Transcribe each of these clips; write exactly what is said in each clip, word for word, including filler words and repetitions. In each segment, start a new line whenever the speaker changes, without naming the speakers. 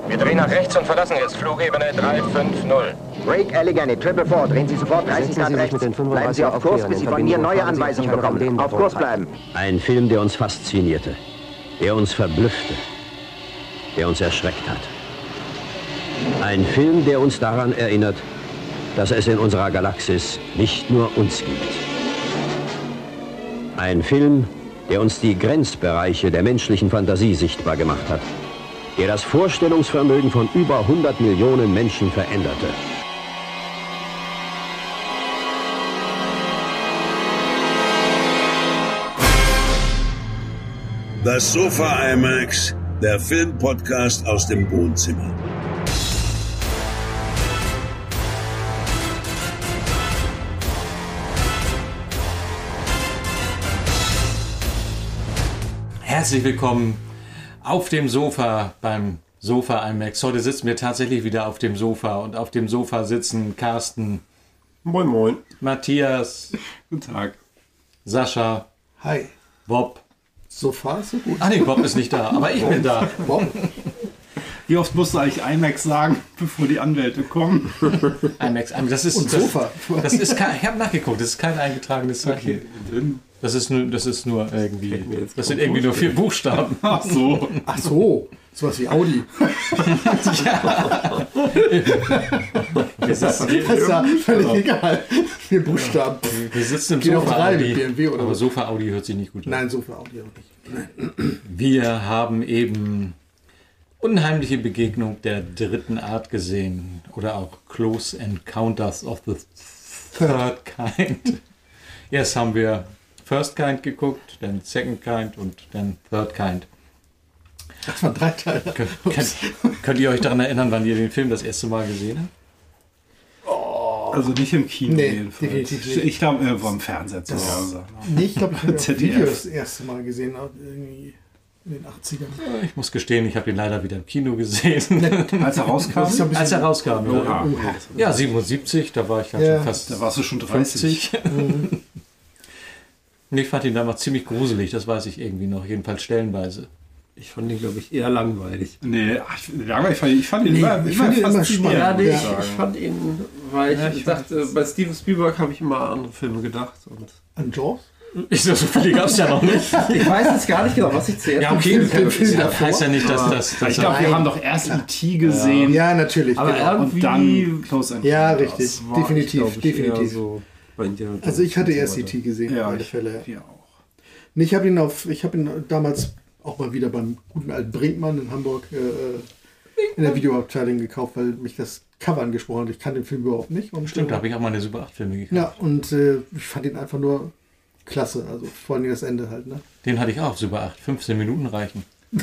Wir drehen nach rechts und verlassen jetzt Flugebene drei fünf null.
Drake, Allegheny, Triple Four, drehen Sie sofort dreißig Grad rechts. Bleiben Sie auf Kurs, bis Sie von mir neue Anweisungen bekommen. Auf Kurs bleiben.
Ein Film, der uns faszinierte, der uns verblüffte, der uns erschreckt hat. Ein Film, der uns daran erinnert, dass es in unserer Galaxis nicht nur uns gibt. Ein Film, der uns die Grenzbereiche der menschlichen Fantasie sichtbar gemacht hat, der das Vorstellungsvermögen von über hundert Millionen Menschen veränderte.
Das Sofa IMAX, der Filmpodcast aus dem Wohnzimmer.
Herzlich willkommen auf dem Sofa beim Sofa IMAX. Heute sitzen wir tatsächlich wieder auf dem Sofa und auf dem Sofa sitzen Carsten.
Moin moin.
Matthias.
Guten Tag.
Sascha.
Hi.
Bob.
Sofa ist so gut.
Ah nee, Bob ist nicht da, aber ich bin da.
Bob.
Wie oft musst du eigentlich IMAX sagen, bevor die Anwälte kommen?
IMAX, IMAX, das ist
Und Sofa.
Das, das ist kein, ich habe nachgeguckt, das ist kein eingetragenes Zeichen.
Okay.
Das ist nur, das ist nur irgendwie, das sind irgendwie nur vier Buchstaben.
Ach so.
Ach so, sowas wie Audi.
Ja. Das ist,
Das ist ja völlig egal. Vier Buchstaben.
wir sitzen im
Geht auf
Sofa
drei
Audi,
mit B M W oder
aber
was?
Sofa Audi hört sich nicht gut an.
Nein, Sofa Audi auch nicht.
Wir haben eben Unheimliche Begegnung der dritten Art gesehen oder auch Close Encounters of the Third Kind. Erst haben wir First Kind geguckt, dann Second Kind und dann Third Kind.
Das waren drei Teile.
Könnt, könnt, könnt ihr euch daran erinnern, wann ihr den Film das erste Mal gesehen habt?
Also nicht im Kino
Nee,
jedenfalls.
definitiv nicht.
Ich glaube, irgendwo am Fernseher zu Hause.
Nee, ich glaube, ich habe
Z D F.
Videos das erste Mal gesehen, irgendwie in den achtzigern.
Ich muss gestehen, ich habe den leider wieder im Kino gesehen.
Als er rauskam?
Das ist ja ein bisschen-
Als er rauskam.
Oh,
Ja,
ja.
ja siebenundsiebzig, da war ich halt
Ja.
schon fast
Da warst du schon dreißig.
fünfzig. Ich fand ihn damals ziemlich gruselig, das weiß ich irgendwie noch, jedenfalls stellenweise.
Ich fand ihn, glaube ich, eher langweilig.
Nee, ach, ich, langweilig, ich fand, ich fand ihn
Nee,
immer,
ich
immer
fand ihn immer
faszinierend.
Ja, nee,
Ja.
ich, ich fand ihn, weil ich,
Ja, ich
dachte, bei Steven Spielberg habe ich immer an andere Filme gedacht. Und
An Jaws?
Ich so, so viele gab es ja noch nicht.
ich weiß jetzt gar nicht genau, was ich zuerst
Ja, okay,
Den Film
das
davor.
heißt ja nicht, dass das...
Ich
das
glaube, wir
Nein.
haben doch erst E T gesehen
Ja, natürlich.
Aber
genau.
er-
und dann Close Encounters.
Ja, richtig.
war ich,
Definitiv,
glaub ich, eher
definitiv.
So bei Indiana Jones
Also ich hatte
und so
erst E
weiter.
T gesehen,
Ja,
auf alle
ich,
Fälle.
wir auch.
Nee, ich habe ihn auf, ich habe ihn damals auch mal wieder beim guten alten Brinkmann in Hamburg äh, in der Videoabteilung gekauft, weil mich das Cover angesprochen hat. Ich kannte den Film überhaupt nicht. Und,
Stimmt, da
äh,
habe ich auch mal eine Super acht Filme gekauft.
Ja, und äh, ich fand ihn einfach nur klasse. Also vor allem das Ende halt, ne?
Den hatte ich auch, Super acht. fünfzehn Minuten reichen.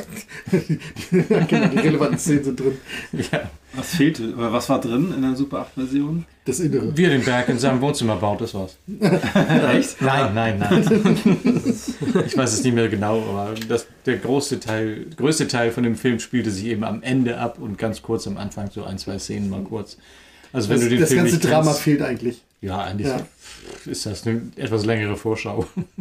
Ja, genau, die relevanten Szenen sind drin.
Ja.
Was fehlte? Oder was war drin in der Super acht Version?
Das Innere.
Wie er den Berg in seinem Wohnzimmer baut, das war's.
Echt?
Nein, nein, nein. Ich weiß es nicht mehr genau, aber das, der große Teil, größte Teil von dem Film spielte sich eben am Ende ab und ganz kurz am Anfang, so ein, zwei Szenen mal kurz. Also wenn
Das,
du den
das
Film
ganze
nicht
Drama
kennst,
fehlt eigentlich.
ja, eigentlich
Ja.
ist das eine etwas längere Vorschau.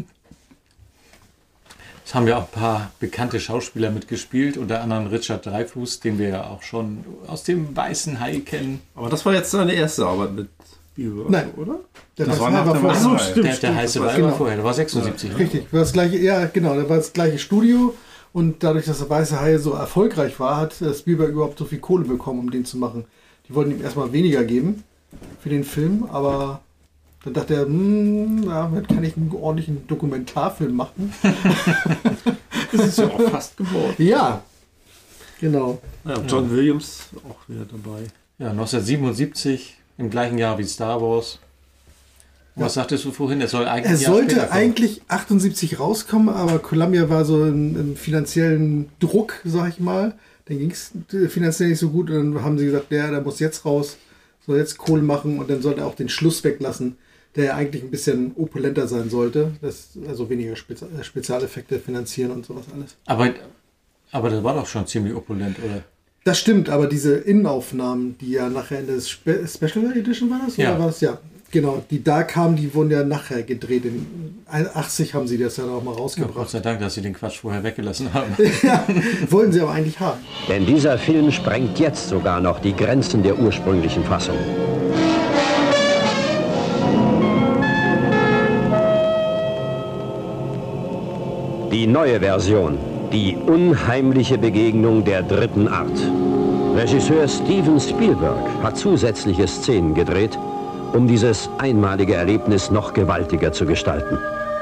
Es haben ja auch ein paar bekannte Schauspieler mitgespielt, unter anderem Richard Dreyfuss, den wir ja auch schon aus dem Weißen Hai kennen.
Aber das war jetzt seine erste Arbeit mit Spielberg,
Nein.
oder?
Der
Das
Weiße
war
Hai
nach
war
dem
vorher.
Weißen
Ach
Hai.
so, stimmt.
Der, der heiße Hai
Genau.
war vorher, der war sechsundsiebzig. ne?
Richtig, war das gleiche, ja genau, da war das gleiche Studio und dadurch, dass der Weiße Hai so erfolgreich war, hat äh, Spielberg überhaupt so viel Kohle bekommen, um den zu machen. Die wollten ihm erstmal weniger geben für den Film, aber dann dachte er, hm, ja, damit kann ich einen ordentlichen Dokumentarfilm machen.
Das ist ja auch fast geworden.
Ja, genau.
Ja, und John Williams auch wieder dabei.
Ja, neunzehnhundertsiebenundsiebzig, im gleichen Jahr wie Star Wars. Und was sagtest du vorhin? Er soll eigentlich
Er
ein Jahr später
sollte
kommen.
eigentlich achtundsiebzig rauskommen, aber Columbia war so im, im finanziellen Druck, sag ich mal. Dann ging es finanziell nicht so gut und dann haben sie gesagt, der, der muss jetzt raus, soll jetzt Kohle machen und dann sollte er auch den Schluss weglassen, der ja eigentlich ein bisschen opulenter sein sollte. Das, also weniger Spezi Spezialeffekte finanzieren und sowas alles.
Aber, aber das war doch schon ziemlich opulent, oder?
Das stimmt, aber diese Innenaufnahmen, die ja nachher in der Spe Special Edition war das?
Ja.
Oder war das? Ja, Genau, die da kamen, die wurden ja nachher gedreht. In achtzig haben sie das ja auch mal
Ja,
rausgebracht.
Gott sei Dank, dass sie den Quatsch vorher weggelassen haben.
Ja, wollten sie aber eigentlich haben.
Denn dieser Film sprengt jetzt sogar noch die Grenzen der ursprünglichen Fassung. Die neue Version, die unheimliche Begegnung der dritten Art. Regisseur Steven Spielberg hat zusätzliche Szenen gedreht, um dieses einmalige Erlebnis noch gewaltiger zu gestalten.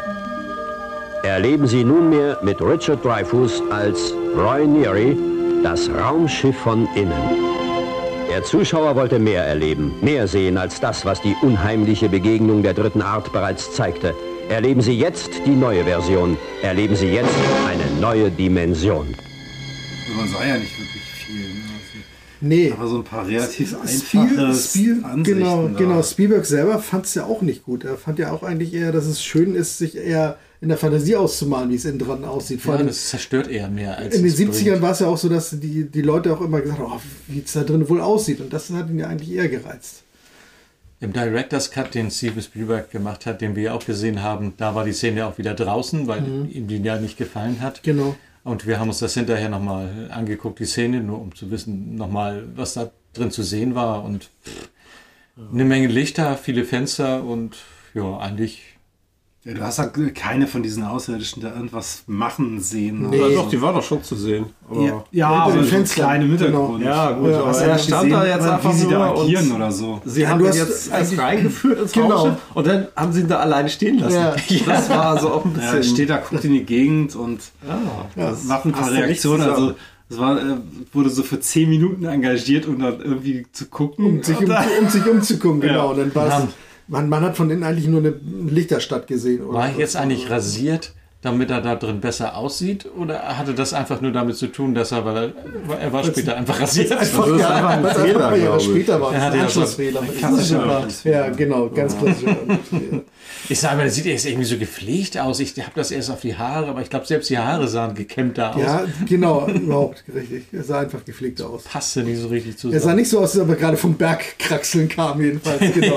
Erleben Sie nunmehr mit Richard Dreyfuss als Roy Neary das Raumschiff von innen. Der Zuschauer wollte mehr erleben, mehr sehen als das, was die unheimliche Begegnung der dritten Art bereits zeigte. Erleben Sie jetzt die neue Version. Erleben Sie jetzt eine neue Dimension.
Also man sah ja nicht wirklich viel. Ne?
Nee.
Aber so ein paar relativ
Spiel,
einfache
Spiel,
Ansichten
genau,
da.
genau. Spielberg selber fand es ja auch nicht gut. Er fand ja auch eigentlich eher, dass es schön ist, sich eher in der Fantasie auszumalen, wie es innen dran aussieht. Vor
Ja,
allem
das zerstört eher mehr als
in den
es bringt.
siebzigern war es ja auch so, dass die, die Leute auch immer gesagt haben, oh, wie es da drin wohl aussieht. Und das hat ihn ja eigentlich eher gereizt.
Im Director's Cut, den Steven Spielberg gemacht hat, den wir ja auch gesehen haben, da war die Szene ja auch wieder draußen, weil
Mhm.
ihm die ja nicht gefallen hat.
Genau.
Und wir haben uns das hinterher nochmal angeguckt, die Szene, nur um zu wissen, nochmal, was da drin zu sehen war. Und pff, eine Menge Lichter, viele Fenster und ja, eigentlich...
Ja, du hast ja keine von diesen Außerirdischen da irgendwas machen sehen.
Nee.
Ja,
oder
doch,
so.
die war doch schon zu sehen. Aber
Ja, ja
Hinter
aber
den
so
Fenstern.
kleine Hintergrund.
Genau.
Ja, gut,
Ja,
aber
Hast du
er
ja
stand
gesehen,
da jetzt einfach
wie sie da
nur und
agieren oder so.
Sie
Ja,
haben
du
ihn
hast
jetzt erst
eigentlich-
reingeführt ins
Genau.
Raumschiff und dann haben sie ihn da alleine stehen lassen.
Ja.
Das war so auch ein
Ja,
bisschen...
steht da, guckt in die Gegend und
ja,
macht ein paar
hast du nichts
Reaktionen.
zu sagen.
Also es war, äh, wurde so für zehn Minuten engagiert, um dann irgendwie zu gucken.
Um sich, um,
Und dann-
um sich umzugucken,
Ja.
genau. Und dann war es,
Ja.
man, man hat von innen eigentlich nur eine Lichterstadt gesehen. Oder
War ich
so.
jetzt eigentlich rasiert, damit er da drin besser aussieht? Oder hatte das einfach nur damit zu tun, dass er, weil er, er war später einfach rasiert?
Einfach,
ist
ja,
einfach ein
weil es
Fehler,
einfach ein paar Jahre
glaube ich.
später war.
Er
Das
hatte
ist ein
ja so
Anschlussfehler.
ein klassischer-
Ja, genau, ganz klassischer.
Ich sage mal, das sieht jetzt irgendwie so gepflegt aus. Ich habe das erst auf die Haare, aber ich glaube, selbst die Haare sahen gekämmter aus.
Ja, genau, überhaupt richtig. Er sah einfach gepflegt aus.
Passte nicht so richtig zusammen.
Er sah nicht so aus, als ob er gerade vom Berg kraxeln kam, jedenfalls. Genau.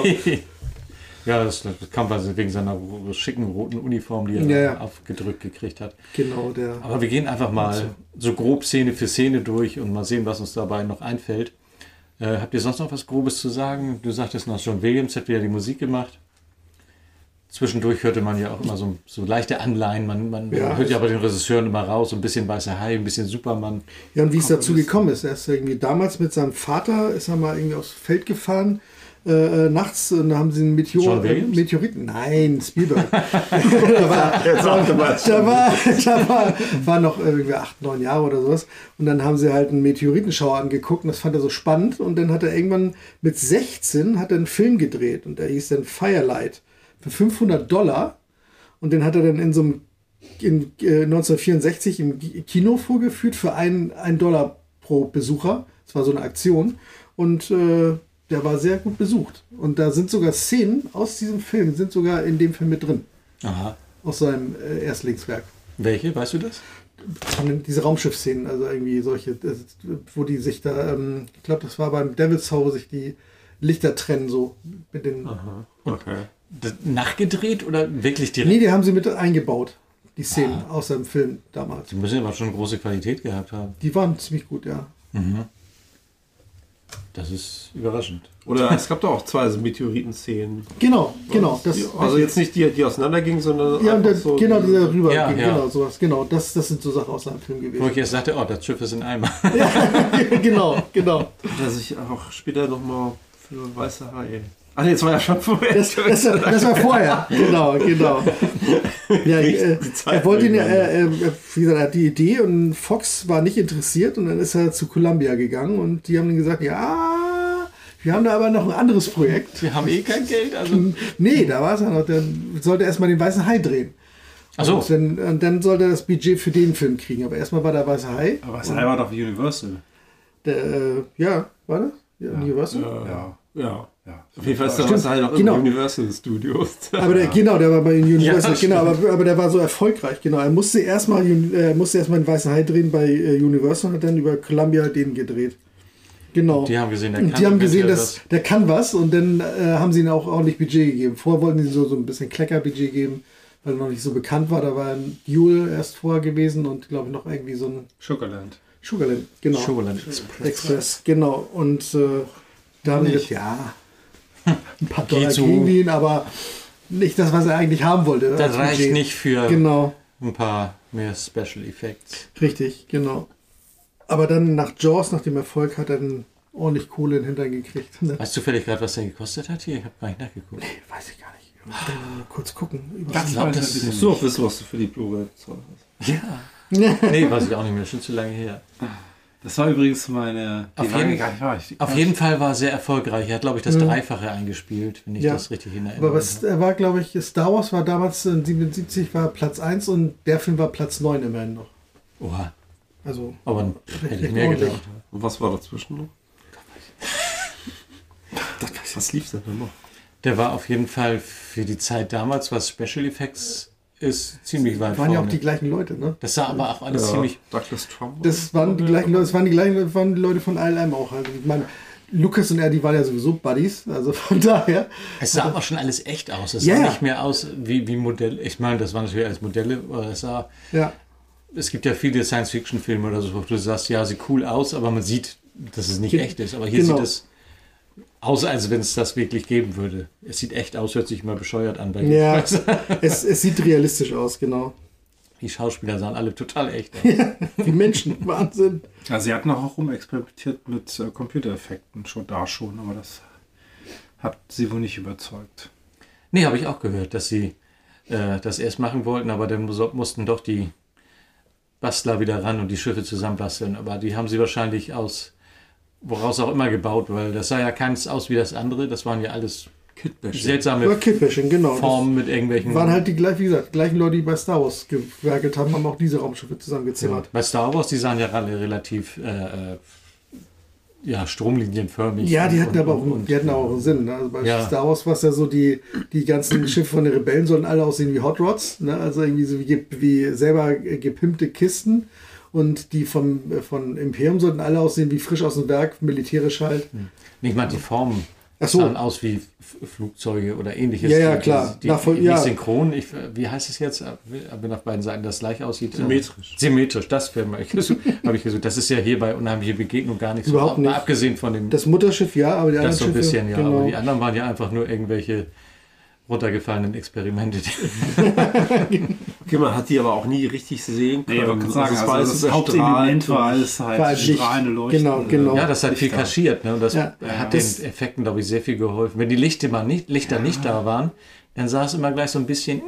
Ja, das, das kam also wegen seiner schicken roten Uniform, die er
Ja, ja.
aufgedrückt gekriegt hat.
Genau, der.
Aber wir gehen einfach mal so grob Szene für Szene durch und mal sehen, was uns dabei noch einfällt. Äh, habt ihr sonst noch was Grobes zu sagen? Du sagtest noch, John Williams hat wieder die Musik gemacht. Zwischendurch hörte man ja auch immer so, so leichte Anleihen. Man, man
Ja.
hört ja bei den Regisseuren immer raus, so ein bisschen Weißer Hai, ein bisschen Superman.
Ja, und wie es dazu gekommen ist. Er ist irgendwie damals mit seinem Vater, ist er mal irgendwie aufs Feld gefahren, äh, nachts, und da haben sie einen Meteor,
John
äh,
Williams?
Meteoriten. Nein, Spielberg. da war, da war, da war, war noch irgendwie acht, neun Jahre oder sowas. Und dann haben sie halt einen Meteoritenschauer angeguckt und das fand er so spannend. Und dann hat er irgendwann mit sechzehn hat er einen Film gedreht und der hieß dann Firelight für fünfhundert Dollar. Und den hat er dann in so einem in, äh, neunzehnhundertvierundsechzig im Kino vorgeführt für einen, einen Dollar pro Besucher. Das war so eine Aktion. Und äh, der war sehr gut besucht. Und da sind sogar Szenen aus diesem Film, sind sogar in dem Film mit drin.
Aha.
Aus seinem äh, Erstlingswerk.
Welche, weißt du das?
Von diese Raumschiffszenen, also irgendwie solche, das, wo die sich da, ähm, ich glaube, das war beim Devil's Tower, sich die Lichter trennen, so mit den.
Okay.
Das nachgedreht oder wirklich direkt?
Nee, die haben sie mit eingebaut, die Szenen aus seinem Film damals.
Die müssen aber schon große Qualität gehabt haben.
Die waren ziemlich gut, ja.
Das ist überraschend.
Oder es gab doch auch zwei so Meteoriten-Szenen.
Genau, genau. Das,
Die, also jetzt nicht die, die auseinandergingen, sondern
ja, und der,
einfach so...
genau, die da rüber
Ja,
ging,
ja.
genau, sowas. Genau, das, das sind so Sachen aus seinem Film
Wo
gewesen.
ich erst sagte, oh, das Schiff ist in Eimer.
genau, genau.
dass ich auch später nochmal für Weiße Hai... Ach nee, das war ja schon vorher.
Das, das, das war vorher, genau, genau. Ja, äh, er wollte ihn ja, äh, äh, wie gesagt, er hat die Idee und Fox war nicht interessiert und dann ist er zu Columbia gegangen und die haben ihm gesagt, ja, wir haben da aber noch ein anderes Projekt.
Wir haben eh kein Geld, also...
Nee, da war es ja noch, dann sollte er erstmal den Weißen Hai drehen.
Ach so.
Und dann, und dann sollte er das Budget für den Film kriegen, aber erstmal war der Weiße Hai.
Aber es war doch Universal.
Der, äh, ja, war das? Ja, Universal?
Ja.
Ja.
Ja.
Auf jeden Fall ist der
Stimmt,
Weiße Hai noch
genau.
in Universal Studios.
Aber der, genau, der war bei Universal,
Ja,
genau, aber, aber der war so erfolgreich, genau. Er musste erstmal äh, musste erstmal einen Weißen Hai drehen bei äh, Universal und hat dann über Columbia den gedreht. Genau.
Die haben gesehen, der kann,
die haben gesehen, dass
was.
der kann was und dann äh, haben sie ihm auch ordentlich Budget gegeben. Vorher wollten sie so, so ein bisschen Klecker-Budget geben, weil er noch nicht so bekannt war. Da war ein Duel erst vorher gewesen und glaube ich noch irgendwie so ein
Sugarland.
Sugarland, genau.
Sugarland Express.
Express, genau. Und äh, da haben sie
Nicht.
gesagt, ja, ein paar Dollar
so.
gegen ihn, aber nicht das, was er eigentlich haben wollte.
Das
als
reicht
Budget.
nicht für
Genau,
ein paar mehr Special Effects.
richtig, genau. Aber dann nach Jaws, nach dem Erfolg, hat er dann ordentlich Kohle in den Hintern gekriegt. Ne?
Weißt du zufällig gerade, was der gekostet hat hier? Ich habe gar nicht nachgeguckt.
Nee, weiß ich gar nicht. Ich muss mal kurz gucken.
Das
glaub,
war
das
das
ist-
musst du auch wissen, was du für die Blu-ray bezahlt hast.
Ja. Nee, weiß ich auch nicht mehr. Schon zu lange her.
Das war übrigens meine...
Auf
die lange
jeden-
gar nicht war. Ich-
Auf jeden Fall war er sehr erfolgreich. Er hat, glaube ich, das Dreifache eingespielt, wenn ich
Ja.
das richtig in
Aber
Erinnerung
was,
habe.
er war, glaube ich, Star Wars war damals in siebenundsiebzig war Platz eins und der Film war Platz neun immerhin noch.
Oha,
Also
aber hätte ich
recht
mehr
ordentlich.
gedacht.
Und was war dazwischen noch? Was lief denn da noch?
Der war auf jeden Fall für die Zeit damals, was Special Effects ist, ziemlich weit
Waren ja auch
vorne.
die gleichen Leute, ne?
Das sah aber auch alles
Ja,
ziemlich...
Douglas Trump.
Das waren die gleichen Leute, das waren die gleichen das waren die Leute von I L M auch. Also ich meine, Lucas und er, die waren ja sowieso Buddies, also von daher.
Es sah aber schon alles echt aus. Es
Ja,
sah
ja.
nicht mehr aus wie, wie Modelle. Ich meine, das waren natürlich alles Modelle, aber es sah...
Ja,
Es gibt ja viele Science-Fiction-Filme oder so, wo du sagst, ja, sieht cool aus, aber man sieht, dass es nicht
Ge-
echt ist. Aber hier
genau.
sieht es aus, als wenn es das wirklich geben würde. Es sieht echt aus, hört sich mal bescheuert an. Bei
ja
dir.
es, es sieht realistisch aus, genau.
Die Schauspieler sahen alle total echt aus.
Die Menschen, Wahnsinn.
Ja, sie hatten auch rumexperimentiert mit äh, Computereffekten schon da schon, aber das hat sie wohl nicht überzeugt.
Nee, habe ich auch gehört, dass sie äh, das erst machen wollten, aber dann muss- mussten doch die Bastler wieder ran und die Schiffe zusammenbasteln. Aber die haben sie wahrscheinlich aus, woraus auch immer gebaut, weil das sah ja keins aus wie das andere. Das waren ja alles seltsame
War Kidbashing, genau.
Formen mit irgendwelchen...
Das waren halt die gleichen, wie gesagt, gleichen Leute, die bei Star Wars gewerkelt haben, haben auch diese Raumschiffe zusammengezimmert.
Bei Star Wars, die sahen ja alle relativ äh, äh, ja, stromlinienförmig.
Ja, die hatten
und,
aber auch,
und, und,
die hatten auch einen Sinn. Ne? Also bei
Ja.
Star Wars war es ja so, die, die ganzen Schiffe von den Rebellen sollen alle aussehen wie Hot Rods. Ne? Also irgendwie so wie, wie selber gepimpte Kisten. Und die vom, äh, von Imperium sollten alle aussehen wie frisch aus dem Werk, militärisch halt.
Ich meine, die Formen
Ach so.
sahen aus wie F- Flugzeuge oder ähnliches.
Ja, ja,
Die-
klar.
Die,
Nachvoll-
die,
ja.
Nicht synchron, ich, wie heißt es jetzt? Wenn auf beiden Seiten das gleich aussieht.
Symmetrisch.
Symmetrisch, das habe ich gesucht. Hab ich gesucht. Das ist ja hier bei Unheimliche Begegnung gar nicht
Überhaupt
so.
nicht.
Mal abgesehen von dem,
Das Mutterschiff, ja, aber die anderen
das so ein
Schiffe,
bisschen, ja.
genau.
Aber die anderen waren ja einfach nur irgendwelche runtergefallenen Experimente.
Okay, man hat die aber auch nie richtig sehen können.
Nee, ich wollte sagen,
es
also
war alles
das
so
Hauptelement
erstrahlt
war
und-
alles halt
War halt Licht.
strahlende Leuchten.
Genau, genau.
Ja, das hat viel kaschiert. Ne? Und das
Ja.
hat
Das-
den Effekten, glaube ich, sehr viel geholfen. Wenn die Lichter, mal nicht, Lichter nicht da waren, dann sah es immer gleich so ein bisschen,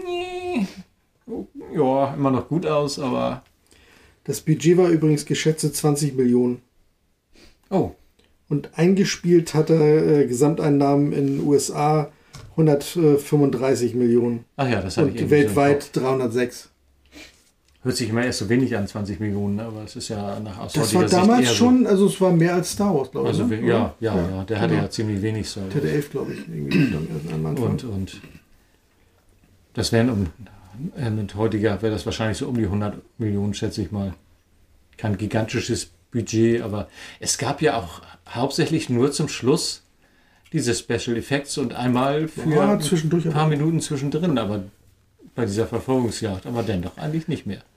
ja, immer noch gut aus, aber
Das Budget war übrigens geschätzte zwanzig Millionen.
oh,
Und eingespielt hat er äh, Gesamteinnahmen in den U S A hundertfünfunddreißig Millionen.
ach ja, das hatte ich
Und
irgendwie so im
weltweit
Kopf.
dreihundertsechs.
Hört sich immer erst so wenig an, zwanzig Millionen, aber es ist ja nach aus
Das war
heutiger Sicht
damals
eher
schon, also es war mehr als Star Wars,
So,
glaube ich.
also
ne?
we- ja, ja, ja, der hatte
genau.
ja ziemlich wenig so.
Der hatte elf, glaube ich, irgendwie am Anfang.
Und, und das wären um, äh, mit heutiger wäre das wahrscheinlich so um die hundert Millionen, schätze ich mal. Kein gigantisches Budget, aber es gab ja auch hauptsächlich nur zum Schluss diese Special Effects und einmal für
Ja, zwischendurch
ein paar
aber.
Minuten zwischendrin, aber bei dieser Verfolgungsjagd, aber dennoch eigentlich nicht mehr.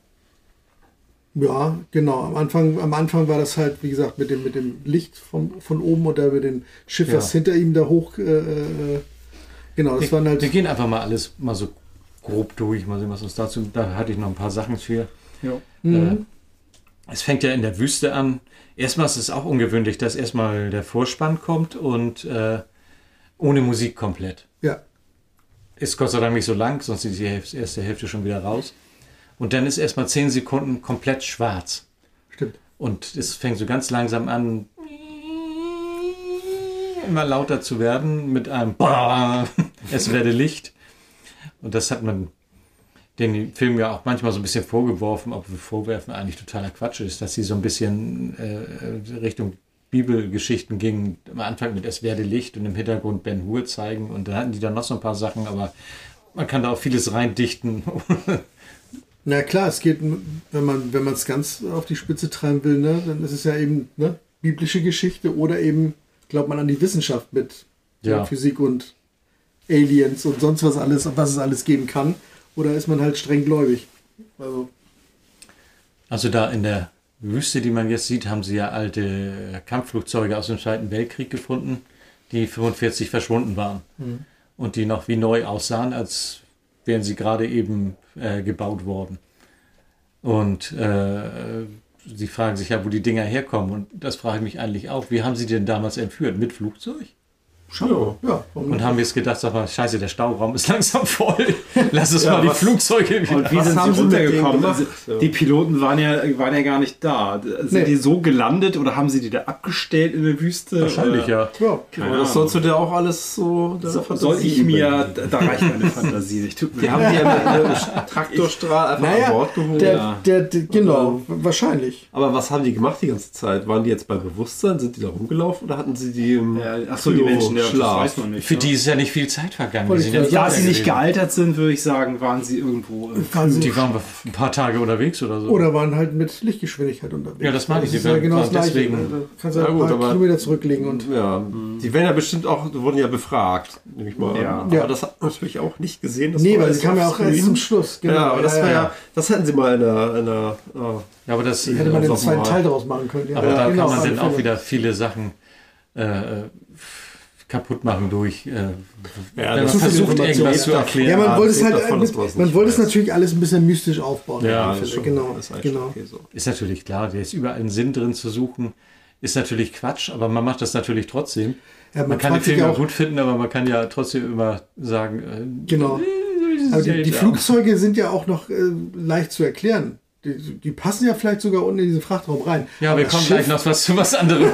Ja, genau. Am Anfang, am Anfang war das halt, wie gesagt, mit dem, mit dem Licht vom, von oben oder mit dem Schiff,
Ja.
was hinter ihm da hoch. Äh, äh, genau, das
Wir,
waren halt.
wir gehen einfach mal alles mal so grob durch, mal sehen, was uns dazu, da hatte ich noch ein paar Sachen für.
Ja.
Mhm.
Äh, es fängt ja in der Wüste an. Erstmal ist es auch ungewöhnlich, dass erstmal der Vorspann kommt und äh, ohne Musik komplett.
Ja,
Ist Gott sei Dank nicht so lang, sonst ist die Hälfte, erste Hälfte schon wieder raus. Und dann ist erstmal zehn Sekunden komplett schwarz.
stimmt.
Und es fängt so ganz langsam an, immer lauter zu werden mit einem Bah, es werde Licht. Und das hat man den Film ja auch manchmal so ein bisschen vorgeworfen, ob wir vorwerfen eigentlich totaler Quatsch ist, dass sie so ein bisschen äh, Richtung Bibelgeschichten gingen. Am Anfang mit Es werde Licht und im Hintergrund Ben Hur zeigen und dann hatten die dann noch so ein paar Sachen, aber man kann da auch vieles reindichten.
Na klar, es geht, wenn man wenn man es ganz auf die Spitze treiben will, ne, dann ist es ja eben ne, biblische Geschichte oder eben glaubt man an die Wissenschaft mit
Ja.
Physik und Aliens und sonst was alles, was es alles geben kann. Oder ist man halt streng gläubig? Also,
Also da in der Wüste, die man jetzt sieht, haben sie ja alte Kampfflugzeuge aus dem Zweiten Weltkrieg gefunden, die fünfundvierzig verschwunden waren.
Mhm.
Und die noch wie neu aussahen, als wären sie gerade eben äh, gebaut worden. Und äh, sie fragen sich ja, wo die Dinger herkommen. Und das frage ich mich eigentlich auch. Wie haben sie denn damals entführt? Mit Flugzeug?
Schon.
ja, warum
Und
nicht?
haben jetzt gedacht, sag mal, scheiße, der Stauraum ist langsam voll. Lass uns
Ja,
mal die
was-
Flugzeuge wieder.
Und wie
Was
sind
haben
sie
sie mit denen
runtergekommen?
gemacht?
Also, die Piloten waren ja, waren ja gar nicht da. Sind
Nee.
die so gelandet oder haben sie die da abgestellt in der Wüste?
Wahrscheinlich,
oder?
ja.
Ja,
Keine
Aber das
Ahnung.
sollst du dir auch alles so... deiner
So,
Fantasie
soll ich mir,
überlegen.
da, da reicht meine Fantasie. Ich tut mir
Die haben die ja mit einem Traktorstrahl einfach an
naja,
Bord geholt.
der,
Ja.
der, der, genau, wahrscheinlich.
Aber was haben die gemacht die ganze Zeit? Waren die jetzt bei Bewusstsein? Sind die da rumgelaufen oder hatten sie die im
Ja, achso, die Menschen, ja, das
Schlaf?
weiß man nicht.
Für
ja.
die ist ja nicht viel Zeit vergangen.
Wollte
Die
ich
sind ja
gerade
Da
nicht
sie nicht
gewesen.
gealtert sind, würde ich sagen, waren sie irgendwo. im
Waren sie-
Die waren ein paar Tage unterwegs oder so.
Oder waren halt mit Lichtgeschwindigkeit unterwegs.
Ja, das meine ich,
Das ist
die
ja
waren-
genau das
waren
Gleiche.
deswegen-
Da kannst du
Ja,
ein
gut,
paar
aber-
Kilometer zurücklegen und
Ja, die werden ja bestimmt auch, wurden ja befragt, nehme ich mal
Ja.
an.
Ja.
Aber das hat man natürlich auch nicht gesehen. Das
nee,
war
weil
alles
sie kam ja
auf
auch erst
Screen.
zum Schluss. Genau.
Ja, aber das
ja,
war
ja.
ja, das hätten sie mal in einer, in einer oh,
Ja, aber das,
Hätte man den
auf
zweiten
einmal.
Teil daraus machen können. Ja,
aber
ja,
da
genau,
kann man
auf
dann
alle
auch
Fälle.
wieder viele Sachen äh, kaputt machen durch, äh,
Ja,
wenn
das
man
ist
versucht,
Information.
irgendwas zu
Ja,
erklären.
Ja, man
Ja,
wollte
das
es
lebt
halt,
davon,
mit,
dass man es
man
nicht
wollte es
weiß.
natürlich alles ein bisschen mystisch aufbauen.
Ja,
auf alle
das
Fälle.
ist schon,
genau,
das ist eigentlich
genau.
okay so.
Ist natürlich klar, der ist überall einen Sinn drin zu suchen. Ist natürlich Quatsch, aber man macht das natürlich trotzdem.
Ja, man
Man kann den
fragt sich
Film ja
auch-
gut finden, aber man kann ja trotzdem immer sagen, äh,
Genau. Aber die, die
seltsam.
Flugzeuge sind ja auch noch äh, leicht zu erklären. Die, die passen ja vielleicht sogar unten in diesen Frachtraum rein.
Ja,
Aber
wir
das
kommen
Schiff,
gleich noch was zu was anderem.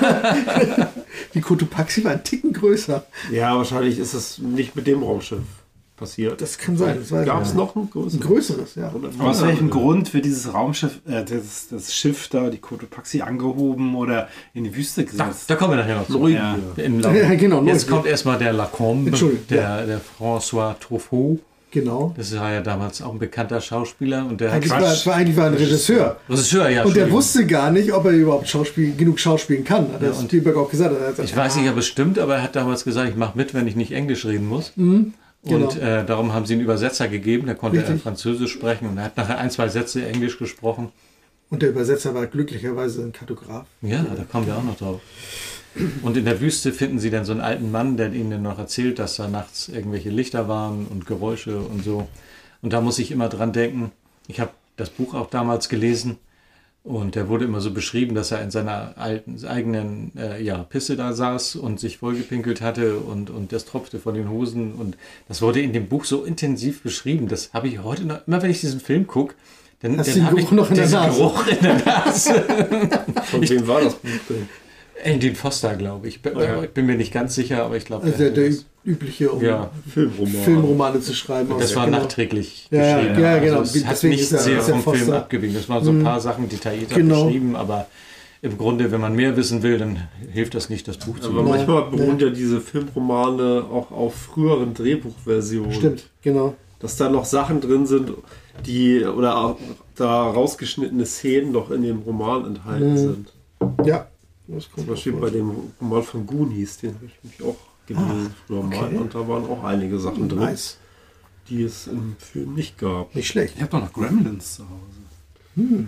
Die Cotopaxi war ein Ticken größer.
Ja, wahrscheinlich ist es nicht mit dem Raumschiff passiert.
Das kann sein. Das weiß
Gab
ich
es
nicht.
noch ein größeres?
Ein größeres, ja.
Aber aus welchem Grund wird dieses Raumschiff, äh, das, das Schiff da, die Cotopaxi, angehoben oder in die Wüste
Da,
gesetzt?
da kommen wir nachher noch zu.
Neugier.
Ja.
Im
Ja, genau,
Jetzt
Neugier.
kommt erstmal der Lacombe,
Entschuldigung,
der, der François Truffaut.
Genau.
Das war ja damals auch ein bekannter Schauspieler. Und der hat
Eigentlich war, war, eigentlich war ein Regisseur.
Regisseur, ja.
Und der
Entschuldigung.
wusste gar nicht, ob er überhaupt Schauspiel, genug schauspielen kann. Hat der
und-
Spielberg auch gesagt. Er hat gesagt,
Ich weiß nicht, ja bestimmt, aber er hat damals gesagt, ich mache mit, wenn ich nicht Englisch reden muss.
genau.
Und äh, darum haben sie einen Übersetzer gegeben, der konnte er
Richtig.
Französisch sprechen und er hat nachher ein, zwei Sätze Englisch gesprochen.
Und der Übersetzer war glücklicherweise ein Kartograf.
Ja, da kommen wir auch noch drauf. Und in der Wüste finden sie dann so einen alten Mann, der ihnen dann noch erzählt, dass da nachts irgendwelche Lichter waren und Geräusche und so. Und da muss ich immer dran denken, ich habe das Buch auch damals gelesen und der wurde immer so beschrieben, dass er in seiner alten, eigenen äh, ja, Pisse da saß und sich vollgepinkelt hatte und, und das tropfte von den Hosen. Und das wurde in dem Buch so intensiv beschrieben. Das habe ich heute noch, immer wenn ich diesen Film gucke, dann,
Hast du
dann
den
habe ich
Geruch noch in der
diesen
Nase?
Geruch in der Nase.
Von wem war das Buch denn?
Dean Foster, glaube ich. Bin,
Ja.
ich bin mir nicht ganz sicher, aber ich glaube,
Also der, der übliche, um
ja,
Filmromane, Filmromane zu schreiben.
das war
genau.
nachträglich
Ja, ja,
geschrieben.
ja, genau.
Also es hat
Deswegen
nicht
ist er-
sehr
ist er
vom Film
Foster.
abgewichen. Das waren so ein paar Sachen detaillierter
Genau.
beschrieben, aber im Grunde, wenn man mehr wissen will, dann hilft das nicht, das Buch zu
Aber
lesen.
manchmal beruhen ja diese Filmromane auch auf früheren Drehbuchversionen.
Stimmt, genau.
Dass da noch Sachen drin sind, die oder auch da rausgeschnittene Szenen noch in dem Roman enthalten
Mhm.
sind.
Ja. Das kommt
Zum Beispiel
auch
bei
vor.
dem Roman von Goonies, den habe ich mich auch gelesen früher mal.
okay.
Und da waren auch einige Sachen drin,
Nice.
die es im Film nicht gab.
Nicht schlecht.
Ich habe doch noch Gremlins zu Hause.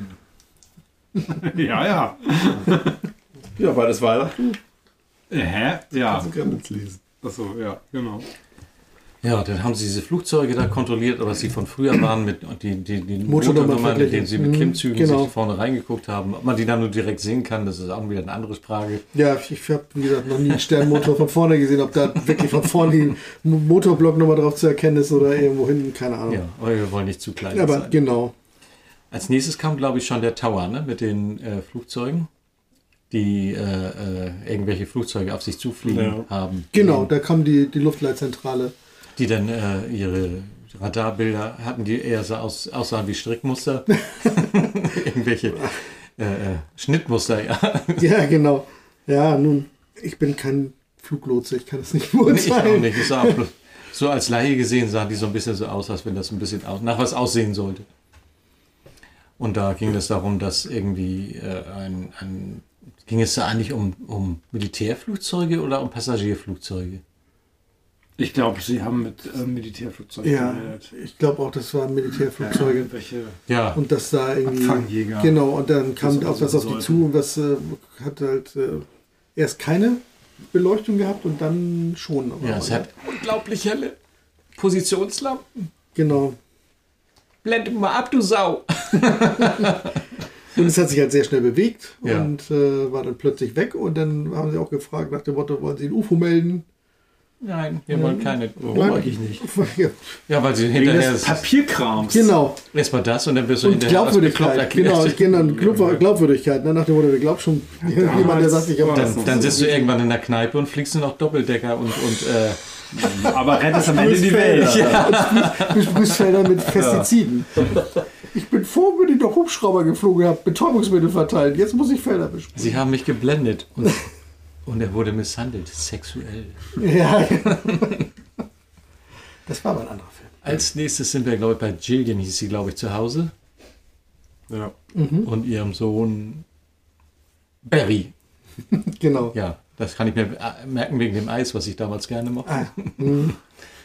ja, ja.
Ja, weil das Weihnachten
Äh, Hä? Ja.
kannst du Gremlins lesen.
Achso, ja, genau.
Ja, dann haben sie diese Flugzeuge da kontrolliert, aber sie von früher waren mit und die, die, die
Motornummern
Motornummern, mit
verglichen.
denen sie mit
Mhm,
Klimmzügen
genau.
sich vorne reingeguckt haben. Ob man die dann nur direkt sehen kann, das ist auch wieder eine andere Frage.
Ja, ich habe, wie gesagt, noch nie einen Sternmotor von vorne gesehen. Ob da wirklich von vorne die Motorblocknummer drauf zu erkennen ist oder irgendwo hinten, keine Ahnung.
Ja, aber wir wollen nicht zu klein
Aber
sein.
genau.
Als nächstes kam, glaube ich, schon der Tower, ne, mit den äh, Flugzeugen, die äh, äh, irgendwelche Flugzeuge auf sich zufliegen
Ja.
haben.
Genau, da kam die, die Luftleitzentrale.
Die dann äh, ihre Radarbilder hatten, die eher so aus, aussahen wie Strickmuster. Irgendwelche äh, äh, Schnittmuster, ja.
Ja, genau. Ja, nun, ich bin kein Fluglotse, ich kann es nicht
Nee, ich auch
beurteilen.
nicht. Ich sah auch bloß, so als Laie gesehen sahen die so ein bisschen so aus, als wenn das ein bisschen aus, nach was aussehen sollte. Und da ging es darum, dass irgendwie äh, ein, ein Ging es da eigentlich um, um Militärflugzeuge oder um Passagierflugzeuge?
Ich glaube, sie haben mit äh, Militärflugzeugen
Ja,
geredet.
ich glaube auch, das waren Militärflugzeuge.
Ja, welche
Ja.
Und das da irgendwie.
Abfangjäger.
Genau, und dann kam
Das
auch was auf die
sollten.
zu und was äh, hat halt äh, erst keine Beleuchtung gehabt und dann schon. Aber
Ja, es hat unglaublich helle Positionslampen.
Genau.
Blende mal ab, du Sau.
Und es hat sich halt sehr schnell bewegt
Ja.
und äh, war dann plötzlich weg. Und dann haben sie auch gefragt nach dem Motto, wollen Sie ein U F O melden?
Nein, wir wollen keine.
Nein.
Eigentlich nicht.
Ja,
Ja, weil sie
Wegen
hinterher
des Papierkrams.
genau.
erstmal das und dann wirst du
Und
hinterher als bekloppt
Glaubwürdigkeit. Genau,
erklärt.
genau Glaub, Glaubwürdigkeit. Ne? Nach dem Motto, der glaubt schon jemand, der sagt, ich habe das.
Dann, dann sitzt du irgendwann in der Kneipe und fliegst nur noch Doppeldecker und, und äh,
Aber rettest am Ende die Welt.
ja.
Besprüßfelder mit Pestiziden. Ich bin froh, wenn ich noch Hubschrauber geflogen habe, Betäubungsmittel verteilt. Jetzt muss ich Felder besprühen.
Sie haben mich geblendet und, und er wurde misshandelt, sexuell.
Ja, das war aber ein anderer Film.
Als nächstes sind wir, glaube ich, bei Gillian, hieß sie, glaube ich, zu Hause.
Ja.
Und ihrem Sohn Barry.
Genau.
Ja, das kann ich mir merken wegen dem Eis, was ich damals gerne mochte.
Ah, mhm.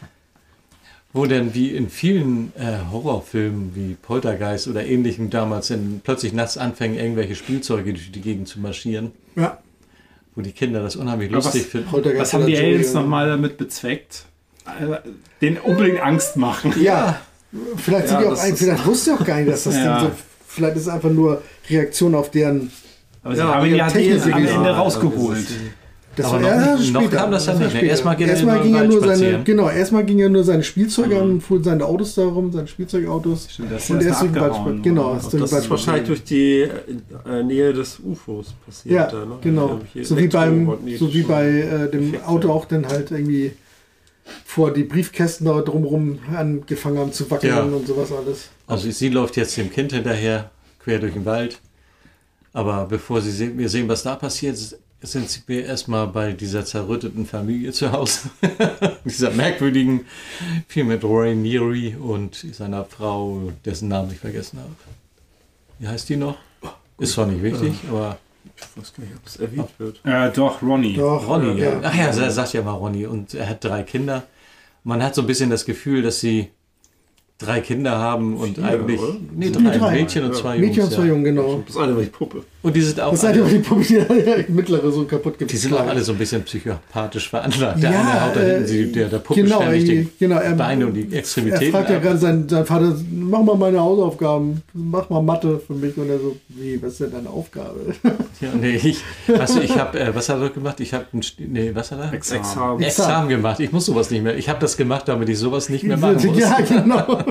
Wo denn wie in vielen äh, Horrorfilmen wie Poltergeist oder ähnlichem damals dann plötzlich nachts anfangen, irgendwelche Spielzeuge durch die Gegend zu marschieren,
Ja,
wo die Kinder das unheimlich
Aber
lustig
was-
finden.
Poltergeist
Was haben
oder
die
Julia.
Aliens nochmal damit bezweckt? Äh, Den unbedingt Angst machen.
Ja, vielleicht, sind
Ja,
die auch
das
ein,
ist-
vielleicht wussten die auch gar nicht, dass das
Ja.
Ding so. Vielleicht ist es einfach nur Reaktion auf deren.
Aber sie
Ja,
haben ihn ja
Technik
am
gewesen.
Ende
Ja,
rausgeholt.
Das
Aber
war
noch
ja
nicht- noch
später.
kam das dann
war
nicht, ne?
später.
Erstmal geht er
erstmal
immer
ging
im
er
Wald
nur seine,
spazieren.
genau, erstmal ging er nur seine Spielzeuge an, fuhren seine Autos darum, seine Spielzeugautos.
Stimmt, das ist
und er ist
erst
durch den Wald
abgehauen,
spazieren. Genau,
oder?
ist
Das
durch den Wald
ist wahrscheinlich durch die äh, Nähe des U F Os passiert.
Ja,
da, ne?
genau.
Irgendwelche
So wie, beim,
elektromagnetischen
so wie bei äh, dem
Effekte.
Auto auch dann halt irgendwie vor die Briefkästen da drumherum angefangen haben zu wackeln
Ja.
und sowas alles.
Also sie läuft jetzt dem Kind hinterher, quer durch den Wald. Aber bevor sie sehen, wir sehen, was da passiert, sind wir erstmal bei dieser zerrütteten Familie zu Hause. Dieser merkwürdigen, viel mit Roy Neary und seiner Frau, dessen Namen ich vergessen habe. Wie heißt die noch? Ist zwar nicht wichtig, aber
Ich weiß gar nicht, ob es erwähnt wird.
Äh, doch, Ronny.
Doch,
Ronny, ja.
ja.
Ach ja, er sagt ja mal Ronny. Und er hat drei Kinder. Man hat so ein bisschen das Gefühl, dass sie drei Kinder haben und
Vier,
eigentlich.
oder?
Nee,
Nee,
drei.
drei.
Ein Mädchen und zwei Jungs.
Mädchen und zwei
ja.
Jungen, genau.
Das eine war die Puppe.
Und die sind auch
Das seid ihr
alle,
die Puppe, die mittlere so kaputt gibt.
die sind auch alle so ein bisschen psychopathisch veranlagt. Der
Ja,
eine haut da
äh,
hinten sie, der, der Puppe
genau,
ständig die
irgendwie, genau, er-
Beine und die
Er
Extremitäten
fragt ja
ab.
gerade seinen, seinen Vater, mach mal meine Hausaufgaben, mach mal Mathe für mich. Und er so, wie, was ist denn deine Aufgabe?
Ja, nee, ich, weißt du, ich habe, äh, was hat er gemacht? Ich habe, nee, was hat er?
Examen.
Examen.
Ein Examen gemacht. Ich muss sowas nicht mehr. Ich habe das gemacht, damit ich sowas nicht mehr machen muss.
Ja, genau.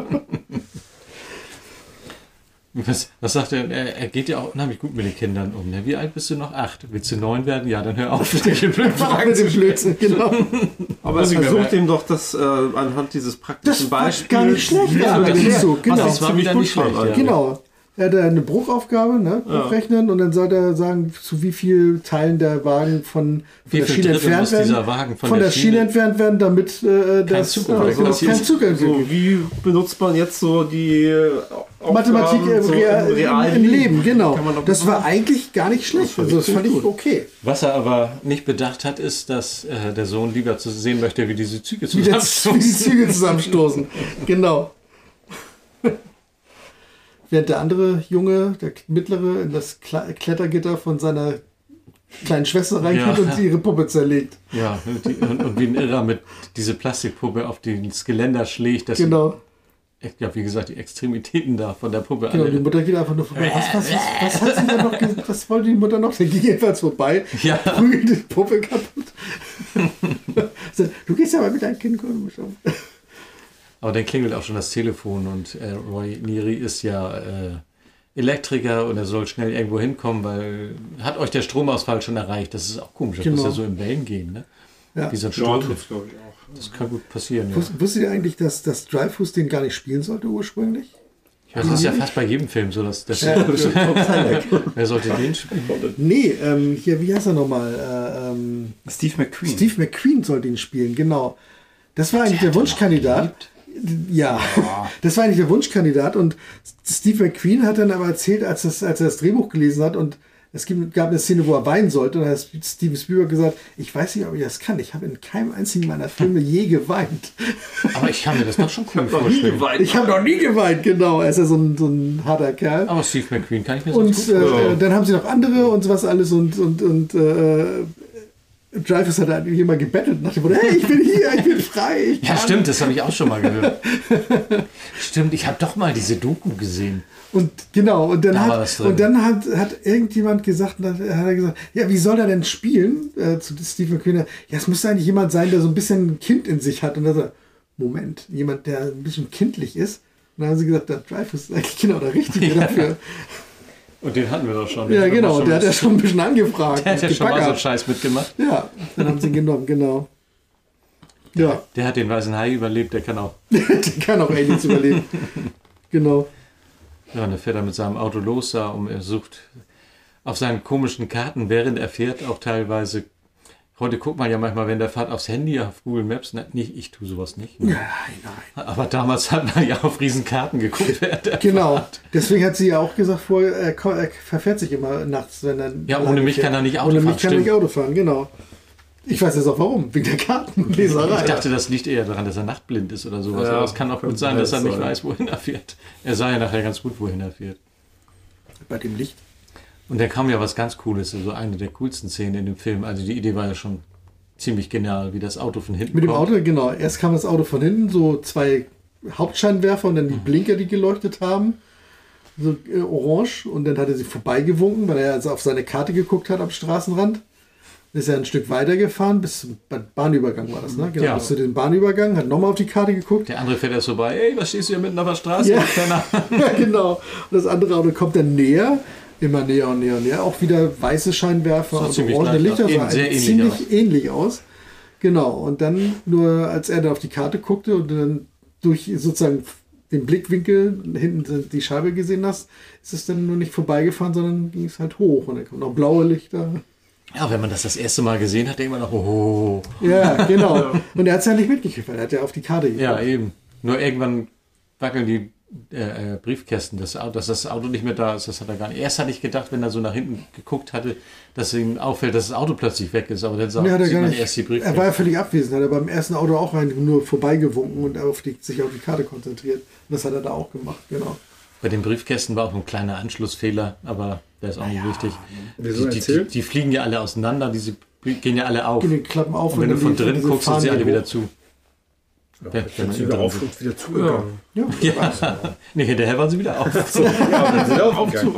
Was, was sagt er? er? Er geht ja auch unheimlich gut mit den Kindern um. Ne? Wie alt bist du noch? Acht. Willst du neun werden? Ja, dann hör auf, solche blöden Fragen
Mit
zu
dem
stellen.
Blödsinn, genau.
Aber es versucht ihm doch das äh, anhand dieses praktischen
Das war
Beispiels.
gar nicht schlecht,
Ja,
aber
das,
das ist so,
was
genau.
ich
Das war
ziemlich
wieder
gut
nicht
fand
schlecht, ja.
eigentlich.
Genau. Er hat eine Bruchaufgabe, ne? Hochrechnen und dann sollte er sagen, zu wie viel Teilen der Wagen von, von
Wie
der
viel
Schiene
Drittel
entfernt
muss
werden.
dieser Wagen von,
Von
der,
der Schiene entfernt werden, damit äh, das
Zug
äh,
übrig
das
ist.
kein Zugang
So,
gibt.
wie benutzt man jetzt so die äh, Aufgaben
Mathematik im,
so
Real,
im realen
im Leben, genau.
Kann man doch
Das war
machen.
eigentlich gar nicht schlecht.
fand
Also
ich
das fand ich
gut.
okay.
Was er aber nicht bedacht hat, ist, dass äh, der Sohn lieber zu sehen möchte, wie diese Züge
Wie, das, wie die
zusammenstoßen.
Züge zusammenstoßen. Genau. Während der andere Junge, der mittlere, in das Kle- Klettergitter von seiner kleinen Schwester reinkommt
Ja.
und ihre Puppe zerlegt.
Ja, die, und, und wie ein Irrer mit diese Plastikpuppe auf das Geländer schlägt, dass
Genau.
ja, wie gesagt, die Extremitäten da von der Puppe
Genau, die
alle.
Mutter geht einfach nur vorbei. Was, was, was, was hat sie denn noch ge- was wollte die Mutter noch? Der ging jedenfalls vorbei,
Ja.
prügelt die Puppe kaputt. So, du gehst aber mit deinem Kind gucken.
Aber dann klingelt auch schon das Telefon und äh, Roy Neary ist ja äh, Elektriker und er soll schnell irgendwo hinkommen, weil hat euch der Stromausfall schon erreicht? Das ist auch komisch, das
Genau.
muss ja so in Wellen gehen, ne?
Ja.
Wie so ein
Ja,
Sturm.
trifft, glaube ich, auch.
Das kann gut passieren, ja.
Wus- Wusstet ihr eigentlich, dass, dass Dreyfus den gar nicht spielen sollte ursprünglich?
Ja, das ist ja fast bei jedem Film so, dass das.
Ja.
Wer sollte den spielen?
Nee, ähm, hier, wie heißt er nochmal? Äh, ähm,
Steve McQueen.
Steve McQueen sollte ihn spielen, genau. Das war eigentlich der, Wunschkandidat. Ja, das war eigentlich der Wunschkandidat und Steve McQueen hat dann aber erzählt, als, das, als er das Drehbuch gelesen hat und Es gibt, gab eine Szene, wo er weinen sollte und da hat Steven Spielberg gesagt, ich weiß nicht, ob ich das kann. Ich habe in keinem einzigen meiner Filme je geweint.
Aber ich kann mir das doch schon cool vorstellen.
Ich habe noch nie geweint, genau. Er ist ja so ein, so ein harter Kerl.
Aber Steve McQueen kann ich mir
Und
so gut
äh, dann haben sie noch andere und sowas alles und, und, und äh, Dreyfuss hat eigentlich immer gebettelt nach dem Motto, hey, ich bin hier, ich bin frei. Ich
Ja,
kann.
stimmt, das habe ich auch schon mal gehört. Stimmt, ich habe doch mal diese Doku gesehen.
Und genau, und dann,
Da war
hat,
was drin.
und dann hat, hat irgendjemand gesagt, dann hat er gesagt, ja, wie soll er denn spielen? Äh, zu Steve McQueen, ja, es müsste eigentlich jemand sein, der so ein bisschen ein Kind in sich hat. Und er sagt, Moment, jemand, der ein bisschen kindlich ist. Und dann haben sie gesagt, der Dreyfuss ist eigentlich genau der Richtige
Ja.
dafür.
Und den hatten wir doch schon.
Ja,
Den
genau,
haben wir
der hat ja
was-
schon ein bisschen angefragt.
Der hat ja
und
schon mal so einen
gebaggert.
Scheiß mitgemacht.
Ja, dann haben sie ihn genommen, genau. Ja,
Der hat den weißen Hai überlebt, der kann auch.
der kann auch Aliens überleben. Genau.
Ja, und dann fährt er mit seinem Auto los da, um er sucht auf seinen komischen Karten, während er fährt, auch teilweise. Heute guckt man ja manchmal, wenn der fährt, aufs Handy, auf Google Maps. Ne, nicht, ich tue sowas nicht. Ne?
Nein, nein.
Aber damals hat man ja auf riesen Karten geguckt, während er
Genau.
fährt.
Deswegen hat sie ja auch gesagt vorher, er, ko- er verfährt sich immer nachts, wenn er.
Ja, ohne mich kann er nicht Auto
Ohne
fahren,
mich kann er nicht
stimmt.
Auto fahren, genau. Ich weiß jetzt auch warum, wegen der Kartenleserei.
Ich dachte, das liegt eher daran, dass er nachtblind ist oder sowas.
Ja,
Aber es kann auch gut
könnte
sein, dass er
sein.
nicht weiß, wohin er fährt. Er sah ja nachher ganz gut, wohin er fährt.
Bei dem Licht.
Und da kam ja was ganz Cooles, also eine der coolsten Szenen in dem Film. Also die Idee war ja schon ziemlich genial, wie das Auto von hinten
Mit dem
kommt.
Auto, genau. Erst kam das Auto von hinten, so zwei Hauptscheinwerfer und dann die Blinker, die geleuchtet haben. So äh, orange. Und dann hat er sie vorbeigewunken, weil er also auf seine Karte geguckt hat am Straßenrand. Ist er ein Stück weiter gefahren, bis zum Ba- Bahnübergang war das, ne? Genau,
Ja.
bis zu dem Bahnübergang, hat nochmal auf die Karte geguckt.
Der andere fährt erst vorbei, ey, was stehst du hier mitten auf der Straße?
Ja.
du Kleiner?
Ja, genau. Und das andere Auto kommt dann näher, immer näher und näher und näher. Auch wieder weiße Scheinwerfer
Sah
und
ziemlich
orange
gleich
Lichter.
aus.
Sah
Eben sehr ähnlich
ziemlich
aus.
ähnlich aus. Genau. Und dann nur, als er dann auf die Karte guckte und dann durch sozusagen den Blickwinkel hinten die Scheibe gesehen hast, ist es dann nur nicht vorbeigefahren, sondern ging es halt hoch. Und dann kommen noch blaue Lichter.
Ja, wenn man das das erste Mal gesehen hat, denkt man noch, oh.
Ja, genau. Und er hat es ja nicht mitgekriegt, weil er hat ja auf die Karte geguckt.
Ja, eben. Nur irgendwann wackeln die äh, äh, Briefkästen, das Auto, dass das Auto nicht mehr da ist, das hat er gar nicht. Erst hatte ich gedacht, wenn er so nach hinten geguckt hatte, dass ihm auffällt, dass das Auto plötzlich weg ist. Aber dann sagt,
Nee, hat er
sieht
gar
man
nicht.
erst die
Er war ja
Briefkästen.
völlig abwesend, hat er beim ersten Auto auch rein nur vorbeigewunken und auf die, sich auf die Karte konzentriert. Und das hat er da auch gemacht, genau.
Bei den Briefkästen war auch ein kleiner Anschlussfehler, aber der ist auch nicht wichtig.
Wieso
Die, die, die,
erzählt?
die fliegen ja alle auseinander, diese gehen ja alle auf.
Die Klappen auf
Und wenn du
dann
von
die-
drin
diese
guckst, sind
fahren
sie alle
hoch.
wieder zu.
Ja,
wenn
wenn
man
sie
innen
wieder
drin
auf und wieder zugegangen.
Ja,
Ja, nee, hinterher waren sie wieder auf.
Ja, dann sind sie auch aufgegangen.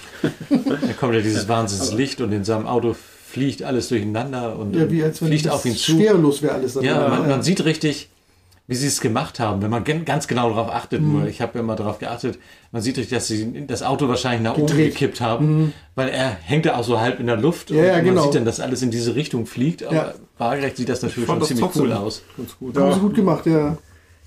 Dann kommt ja dieses Wahnsinnslicht und in seinem Auto fliegt alles durcheinander und
ja, wie als wenn
fliegt
das
auf ihn zu.
schwerelos wäre alles. dann.
Ja, man, man sieht richtig, wie sie es gemacht haben, wenn man gen- ganz genau darauf achtet.
Mhm.
Nur, ich habe ja immer darauf geachtet, man sieht richtig, dass sie das Auto wahrscheinlich nach oben
Gedreht.
gekippt haben, weil er hängt ja auch so halb in der Luft
Ja, ja,
und
genau.
man sieht dann, dass alles in diese Richtung fliegt, aber
Ja.
waagerecht sieht das natürlich schon
fand das
ziemlich
trotzdem
cool aus.
Ganz gut.
Haben sie gut gemacht, ja.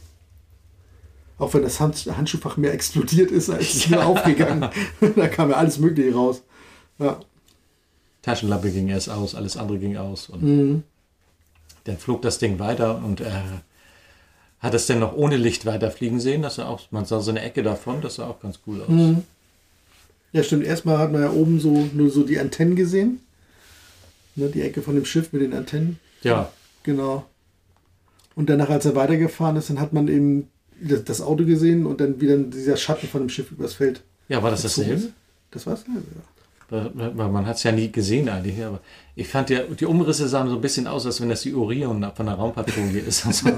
Auch wenn das Hand, Handschuhfach mehr explodiert ist, als es mir aufgegangen. Da kam ja alles Mögliche raus. Ja.
Taschenlampe ging erst aus, alles andere ging aus und
Mhm.
dann flog das Ding weiter und er hat es dann noch ohne Licht weiterfliegen sehen, dass er auch, man sah so eine Ecke davon, das sah auch ganz cool aus.
Mhm. Ja, stimmt. Erstmal hat man ja oben so nur so die Antennen gesehen. Ne, die Ecke von dem Schiff mit den Antennen.
Ja,
Genau. Und danach, als er weitergefahren ist, dann hat man eben das das Auto gesehen und dann wieder dieser Schatten von dem Schiff übers Feld.
ja, war das dasselbe?
Das war's? Ja.
Weil weil man hat es ja nie gesehen eigentlich, aber ich fand ja, die Umrisse sahen so ein bisschen aus, als wenn das die Orion von der Raumpatrouille ist. Also,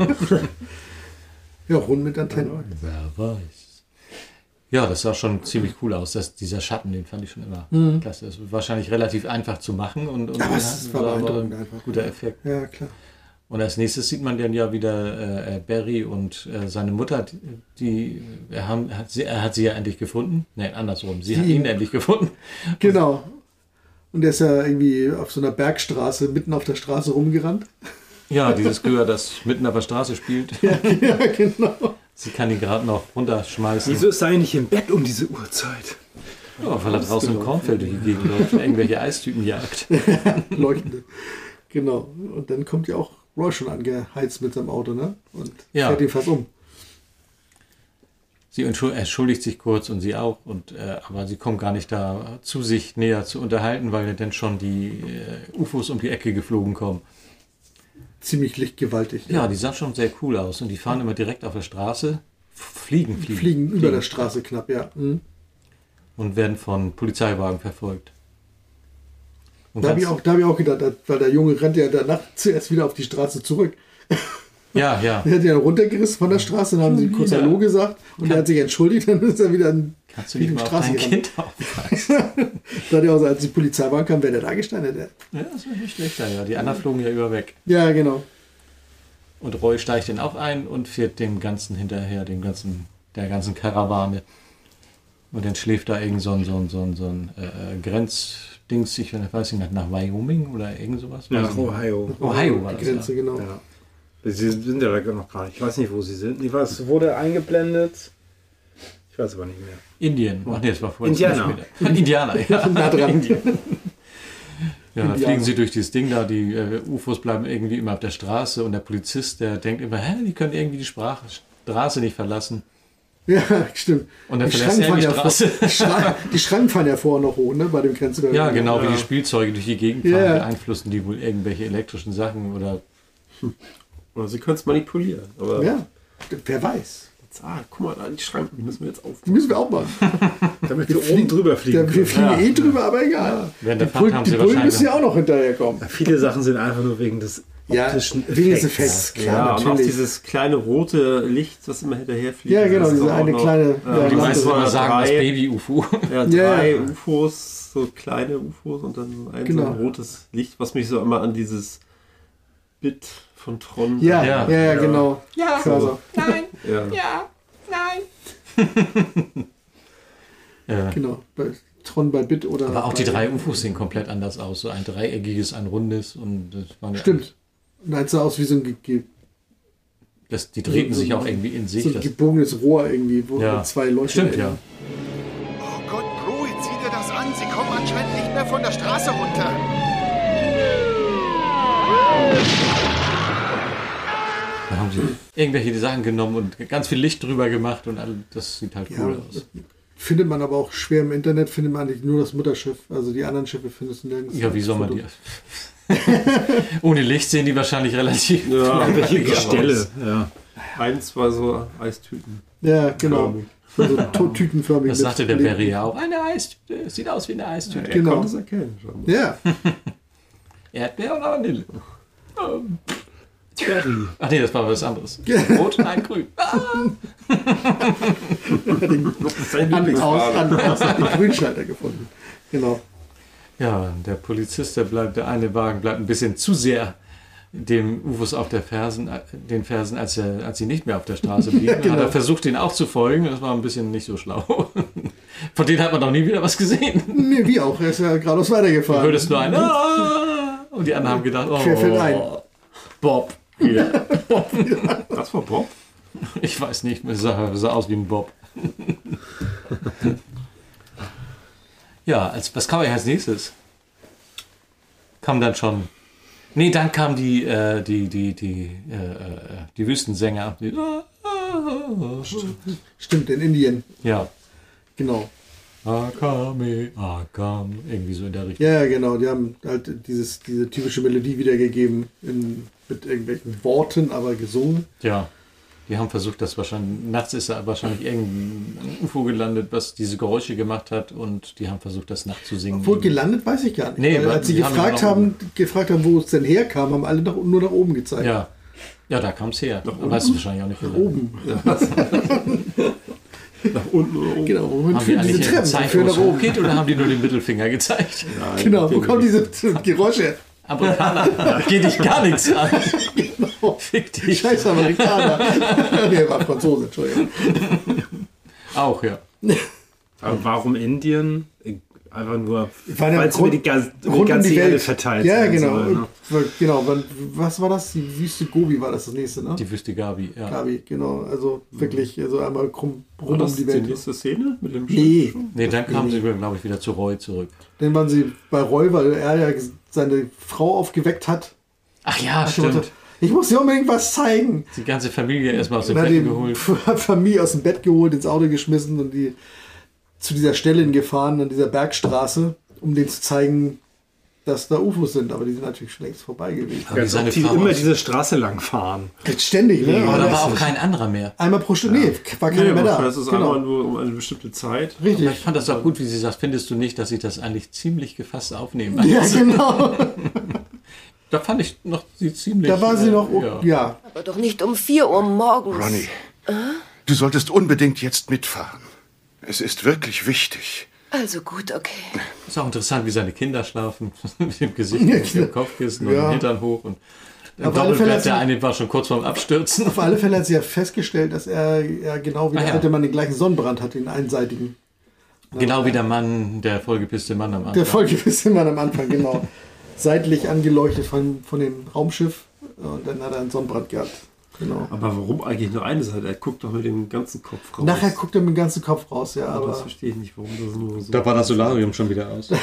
Ja, rund mit Antennen.
wer weiß. Ja, das sah schon ziemlich cool aus. Das, dieser Schatten, den fand ich schon immer klasse. Das ist wahrscheinlich relativ einfach zu machen und, und
Aber es war beeindruckend
ein
einfach.
guter Effekt.
Ja, klar.
Und als nächstes sieht man dann ja wieder äh, Barry und äh, seine Mutter, die, die er, haben, hat sie, er hat sie ja endlich gefunden. Nein, andersrum. Sie hat
Die-
ihn endlich gefunden.
Genau. Und der ist ja irgendwie auf so einer Bergstraße mitten auf der Straße rumgerannt.
Ja, dieses Gehör, das mitten auf der Straße spielt.
Ja, genau.
Sie kann ihn gerade noch runterschmeißen.
Wieso ist er eigentlich im Bett um diese Uhrzeit?
Ja, weil er draußen im Kornfeld durch die Gegend läuft und irgendwelche Eistüten jagt.
Leuchtende. Genau. Und dann kommt ja auch Roy schon angeheizt mit seinem Auto, ne? Und
Ja.
fährt ihn fast um.
sie entschuldigt sich kurz und sie auch, und, äh, aber sie kommen gar nicht da zu sich näher zu unterhalten, weil dann schon die äh, U F Os um die Ecke geflogen kommen.
Ziemlich lichtgewaltig.
Ja, die sahen schon sehr cool aus und die fahren immer direkt auf der Straße, fliegen, fliegen.
Fliegen über fliegen. der Straße knapp, ja. Mhm.
Und werden von Polizeiwagen verfolgt. Und
da habe ich, hab ich auch gedacht, weil der Junge rennt ja danach zuerst wieder auf die Straße zurück.
Ja, ja.
Der hat ja runtergerissen von der Straße, dann haben sie kurz Hallo gesagt und Kann, er hat sich entschuldigt, dann ist er wieder in
Kannst du nicht mal Straße auf dein Kind aufpassen?
Da hat er auch so, als die Polizeiwagen kam, wäre der da gestanden. Der.
Ja, das war nicht schlechter, ja. Die anderen flogen ja über weg.
Ja, genau.
Und Roy steigt den auch ein und fährt dem Ganzen hinterher, dem ganzen, der ganzen Karawane. Und dann schläft da irgend so ein, so ein, so ein, so ein äh, Grenzdings, ich weiß nicht, nach Wyoming oder irgend sowas.
Ja, nach Ohio.
Ohio war
die Grenze,
das, ja.
genau.
Ja. Sie sind ja noch gar nicht. Ich weiß nicht, wo sie sind. Ich weiß, es wurde eingeblendet. Ich weiß aber nicht mehr.
Indien. Ach nee, das war vorhin.
Indianer.
Indianer, ja.
Nah dran.
Indien. Ja, dann fliegen sie durch dieses Ding da, die äh, U F Os bleiben irgendwie immer auf der Straße und der Polizist, der denkt immer, hä, die können irgendwie die Sprache, Straße nicht verlassen.
Ja, stimmt.
Und dann verlässt er die Straße.
Ja vor, die Schranken fahren ja vorher noch hoch, ne, bei dem Grenzübergang.
Ja, genau,
ja.
wie die Spielzeuge durch die Gegend fahren,
ja.
beeinflussen die wohl irgendwelche elektrischen Sachen oder...
Hm. Oder sie können es manipulieren. Aber
ja, wer weiß.
Ah, guck mal, die Schranken, die müssen wir jetzt aufmachen.
Die müssen wir auch machen.
Damit wir oben drüber fliegen.
Da, wir fliegen
ja.
eh drüber, aber egal.
Ja.
Die, Pul die Bullen müssen ja auch noch hinterherkommen.
Ja, viele Sachen sind einfach nur wegen des optischen
ja, wegen des
Effekts.
Effekts.
Klar, ja,
natürlich.
und auch dieses kleine rote Licht, das immer hinterherfliegt.
Ja, genau, diese eine
noch,
kleine...
Ja, ja, die meisten immer sagen, das Baby-U F O.
Ja, drei
ja.
U F Os, so kleine U F Os und dann ein
genau.
so ein rotes Licht, was mich so immer an dieses Bit von Tron...
Ja, ja, ja, ja genau.
Ja,
so.
Nein,
ja,
ja, nein. ja.
Genau, bei Tron bei Bit oder...
Aber auch die drei U F Os sehen komplett anders aus. So ein dreieckiges, ein rundes und das waren
Stimmt. Und eins sah aus wie so ein... Ge
das, die drehten so, sich auch irgendwie in sich.
So ein gebogenes Rohr irgendwie, wo
ja.
zwei Leute...
Stimmt, ja.
Oh Gott, Bro, jetzt sieh dir das an. Sie kommen anscheinend nicht mehr von der Straße runter.
Da haben sie irgendwelche Sachen genommen und ganz viel Licht drüber gemacht und all, das sieht halt cool
ja,
aus.
Findet man aber auch schwer im Internet, findet man eigentlich nur das Mutterschiff. Also die anderen Schiffe findest du nirgends.
Ja, wie soll man die... Ohne Licht sehen die wahrscheinlich relativ...
Ja,
welche Stelle. Ja.
Eins war so Eistüten.
Ja, genau. Also tütenförmig.
Das sagte der Barry ja auch. Eine Eistüte. Sieht aus wie eine Eistüte.
Ja, er
genau.
konnte es erkennen. Schon.
Ja.
Erdbeer oder Vanille? Ähm.
Berry.
Ach nee, das war was anderes. Rot, nein, grün. Ah.
Sein Lieblingsfarbe. An, aus, den Grünschalter gefunden. Genau.
Ja, der Polizist, der bleibt, der eine Wagen bleibt ein bisschen zu sehr dem U F Os auf der Fersen, den Fersen, als, er, als sie nicht mehr auf der Straße blieben. Ja, genau. Hat er versucht, den auch zu folgen. Das war ein bisschen nicht so schlau. Von denen hat man noch nie wieder was gesehen.
Nee, wie auch. Er ist ja geradeaus weitergefahren.
Du hörtest nur ein ah! Und die anderen haben gedacht, oh,
ein.
Bob. Ja.
Bob. Das war Bob?
Ich weiß nicht, es sah, sah aus wie ein Bob. Ja, als, was kam eigentlich als nächstes? Kam dann schon... Nee, dann kam die, äh, die, die, die, äh, die Wüstensänger. Die,
Stimmt, in Indien.
Ja.
Genau.
Akame, Akam, irgendwie so in der Richtung.
Ja, genau. Die haben halt dieses, diese typische Melodie wiedergegeben in, mit irgendwelchen Worten, aber gesungen.
Ja. Die haben versucht, das wahrscheinlich, nachts ist da wahrscheinlich irgendein U F O gelandet, was diese Geräusche gemacht hat und die haben versucht, das nachzusingen.
Obwohl gelandet, weiß ich gar nicht.
Nee,
weil, als sie gefragt haben, gefragt haben, wo es denn herkam, haben alle nach, nur nach oben gezeigt.
Ja, ja, da kam es her.
Nach
weißt du wahrscheinlich auch nicht.
Nach oben. Ja.
Nach unten oder oben.
Genau, wo
haben die eigentlich
diese Treppen
gezeigt, wo es hochgeht oder haben die nur den Mittelfinger gezeigt?
Nein, genau, wo kommen diese Geräusche her?
Amerikaner, geht dich gar nichts an.
Genau.
Fick dich.
Scheiß Amerikaner. Nee, war Franzose, Entschuldigung.
Auch, ja.
Aber warum Indien? Einfach nur,
weil
es über die, ganz, die ganze
die
Erde verteilt
ja,
sein
genau.
soll. Ne?
Genau, was war das? Die Wüste Gobi war das das nächste, ne?
Die Wüste Gabi, ja.
Gabi, genau. Also wirklich, also einmal krumm, rum
war
um die Welt.
Die nächste Szene mit dem Schiff?
Nee.
Nee, dann kamen sie, glaube ich, wieder zu Roy zurück.
Dann waren sie bei Roy, weil er ja seine Frau aufgeweckt hat.
Ach ja, stimmt.
Ich muss dir unbedingt was zeigen.
Die ganze Familie erstmal aus dem
Bett
Bett geholt.
Familie aus dem Bett geholt, ins Auto geschmissen und die zu dieser Stelle gefahren, an dieser Bergstraße, um denen zu zeigen, dass da U F Os sind. Aber die sind natürlich schon längst vorbei gewesen.
Aber die die immer diese Straße lang fahren.
Ständig, ne?
Aber da war auch kein anderer mehr.
Einmal pro Stunde. Nee, war keiner
Nee,
mehr da.
das ist
Genau.
einmal nur um eine bestimmte Zeit.
Richtig.
Aber ich fand das auch gut, wie sie sagt, findest du nicht, dass sie das eigentlich ziemlich gefasst aufnehmen?
Ja, genau.
Da fand ich noch sie ziemlich...
Da war sie noch,
äh,
ja. ja.
Aber doch nicht um vier Uhr morgens.
Ronny, du solltest unbedingt jetzt mitfahren. Es ist wirklich wichtig.
Also gut, okay.
Ist auch interessant, wie seine Kinder schlafen. Mit dem Gesicht auf dem Kopfkissen und
Ja.
dem Hintern hoch. Und im
Auf alle Fälle
Doppelbett,
hat
der
sie-
eine war schon kurz vorm Abstürzen.
Auf alle Fälle hat sie ja festgestellt, dass er ja genau wie
Ah,
der
ja.
alte Mann den gleichen Sonnenbrand hat, den einseitigen.
Genau wie der Mann, der vollgepisste Mann am Anfang.
Der vollgepisste Mann am Anfang, genau. Seitlich angeleuchtet von, von dem Raumschiff. Und dann hat er einen Sonnenbrand gehabt. Genau.
Aber warum eigentlich nur eine Seite? Er guckt doch mit dem ganzen Kopf raus.
Nachher guckt er mit dem ganzen Kopf raus, ja.
aber
Aber
das verstehe ich nicht, warum das nur so...
Da war das Solarium schon wieder aus.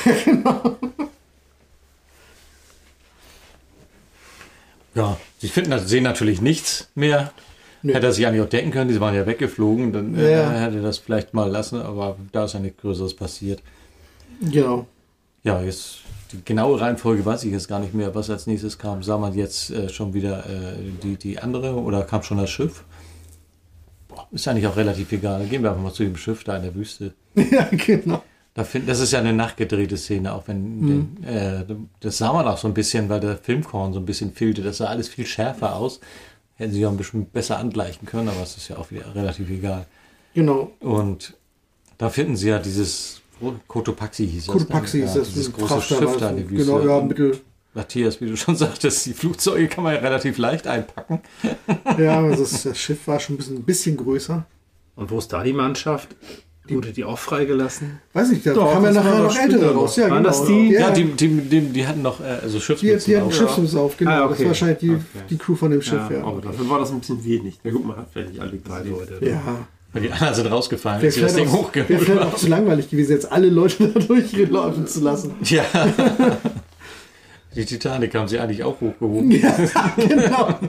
Ja, sie finden, das- sehen natürlich nichts mehr.
Nö.
Hätte er sich eigentlich auch denken können, die waren ja weggeflogen, dann
Ja.
äh, hätte er das vielleicht mal lassen, aber da ist ja nichts Größeres passiert.
genau.
Ja, jetzt die genaue Reihenfolge weiß ich jetzt gar nicht mehr, was als nächstes kam. Sah man jetzt äh, schon wieder äh, die, die andere oder kam schon das Schiff? Boah, ist eigentlich auch relativ egal. Gehen wir einfach mal zu dem Schiff da in der Wüste.
Ja, genau.
Da find, das ist ja eine nachgedrehte Szene, auch wenn
Mhm.
den, äh, das sah man auch so ein bisschen, weil der Filmkorn so ein bisschen fehlte. Das sah alles viel schärfer aus. Hätten sie auch ein bisschen besser angleichen können, aber es ist ja auch wieder relativ egal.
Genau.
Und da finden sie ja dieses Cotopaxi hieß das.
Cotopaxi
ne?
ist
Ja,
das,
dieses
ein
große
Frachter,
Schiff da
also,
in die Wüste.
genau, ja, Mittel.
Matthias, wie du schon sagtest, die Flugzeuge kann man ja relativ leicht einpacken.
Ja, also das, das Schiff war schon ein bisschen, ein bisschen größer.
Und wo ist da die Mannschaft? Wurde die auch freigelassen?
Weiß nicht, da
Doch,
kamen ja
das
nachher
war
noch
doch
ältere
später
raus.
noch.
Ja,
Waren
genau.
das die?
Ja,
Ja,
die, die, die, die hatten noch äh, also
die,
Schiffsmützen
die hatten
auf.
Schiffsmütze auf, genau.
Ah,
Das
okay.
war wahrscheinlich die,
Okay.
die Crew von dem Schiff, ja.
Aber dafür war das ein bisschen wenig. Na gut, man hat vielleicht nicht alle
Drei
gesehen.
Leute.
Ja.
Weil die anderen sind rausgefallen,
Wäre
als sie das
vielleicht,
Ding
auch, wäre
hochgeholt
vielleicht
haben.
auch zu langweilig gewesen, jetzt alle Leute da durchlaufen zu lassen.
Ja. Die Titanic haben sie eigentlich auch hochgehoben.
Ja, genau.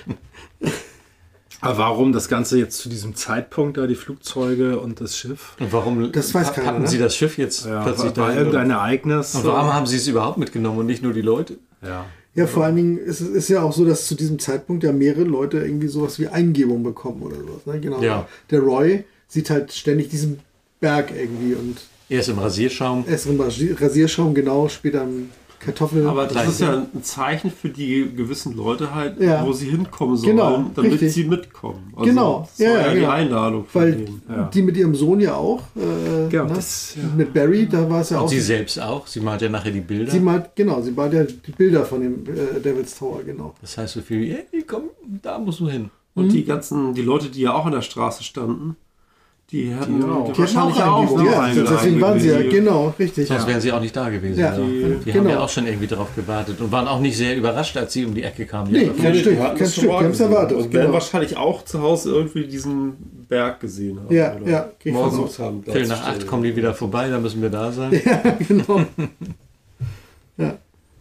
Aber warum das Ganze jetzt zu diesem Zeitpunkt da, die Flugzeuge und das Schiff?
Und warum
Das weiß keiner,
hatten
ne?
sie das Schiff jetzt
Ja,
plötzlich
war, war
dahin?
irgendein Ereignis?
Und warum haben sie es überhaupt mitgenommen und nicht nur die Leute?
Ja.
Ja, vor allen Dingen ist es ist ja auch so, dass zu diesem Zeitpunkt ja mehrere Leute irgendwie sowas wie Eingebung bekommen oder sowas. Ne? Genau.
Ja.
Der Roy sieht halt ständig diesen Berg irgendwie und
Erst im Rasierschaum.
erst im Rasi- Rasierschaum, genau, später im Kartoffel.
Aber das ist ja ein Zeichen für die gewissen Leute halt,
Ja.
wo sie hinkommen sollen,
Genau,
damit
richtig.
sie mitkommen. Also
Genau,
das
ja,
war
ja,
ja die
genau.
Einladung von
Weil
denen.
Ja.
die mit ihrem Sohn ja auch, äh,
Ja,
ne?
das- ja.
mit Barry, da war es ja
Und
auch.
sie selbst auch. Sie malt ja nachher die Bilder.
Sie malt, genau, sie malt ja die Bilder von dem äh, Devil's Tower, genau.
Das heißt so viel wie, hey, komm, da musst du hin.
Und die ganzen, die Leute, die ja auch an der Straße standen, die hatten
Die auch.
die
Die hatten
wahrscheinlich
auch
auch
Eingebung,
noch
ja,
eingeladen
deswegen waren sie ja,
gewesen.
genau, richtig.
Sonst wären sie auch nicht da gewesen.
Ja,
Ja. Die
genau.
haben ja auch schon irgendwie drauf gewartet und waren auch nicht sehr überrascht, als sie um die Ecke kamen.
Nee,
Ja,
kein Stück,
Die hatten
kein
es
Stück, die
schon
haben es
mal
erwartet.
gesehen. Und werden
Genau.
wahrscheinlich auch zu Hause irgendwie diesen Berg gesehen haben.
Ja,
oder
ja, geh ich
mal
von
versucht
aus.
haben,
Viertel nach
darzustellen.
acht kommen die wieder vorbei, da müssen wir da sein.
Ja, genau. Ja.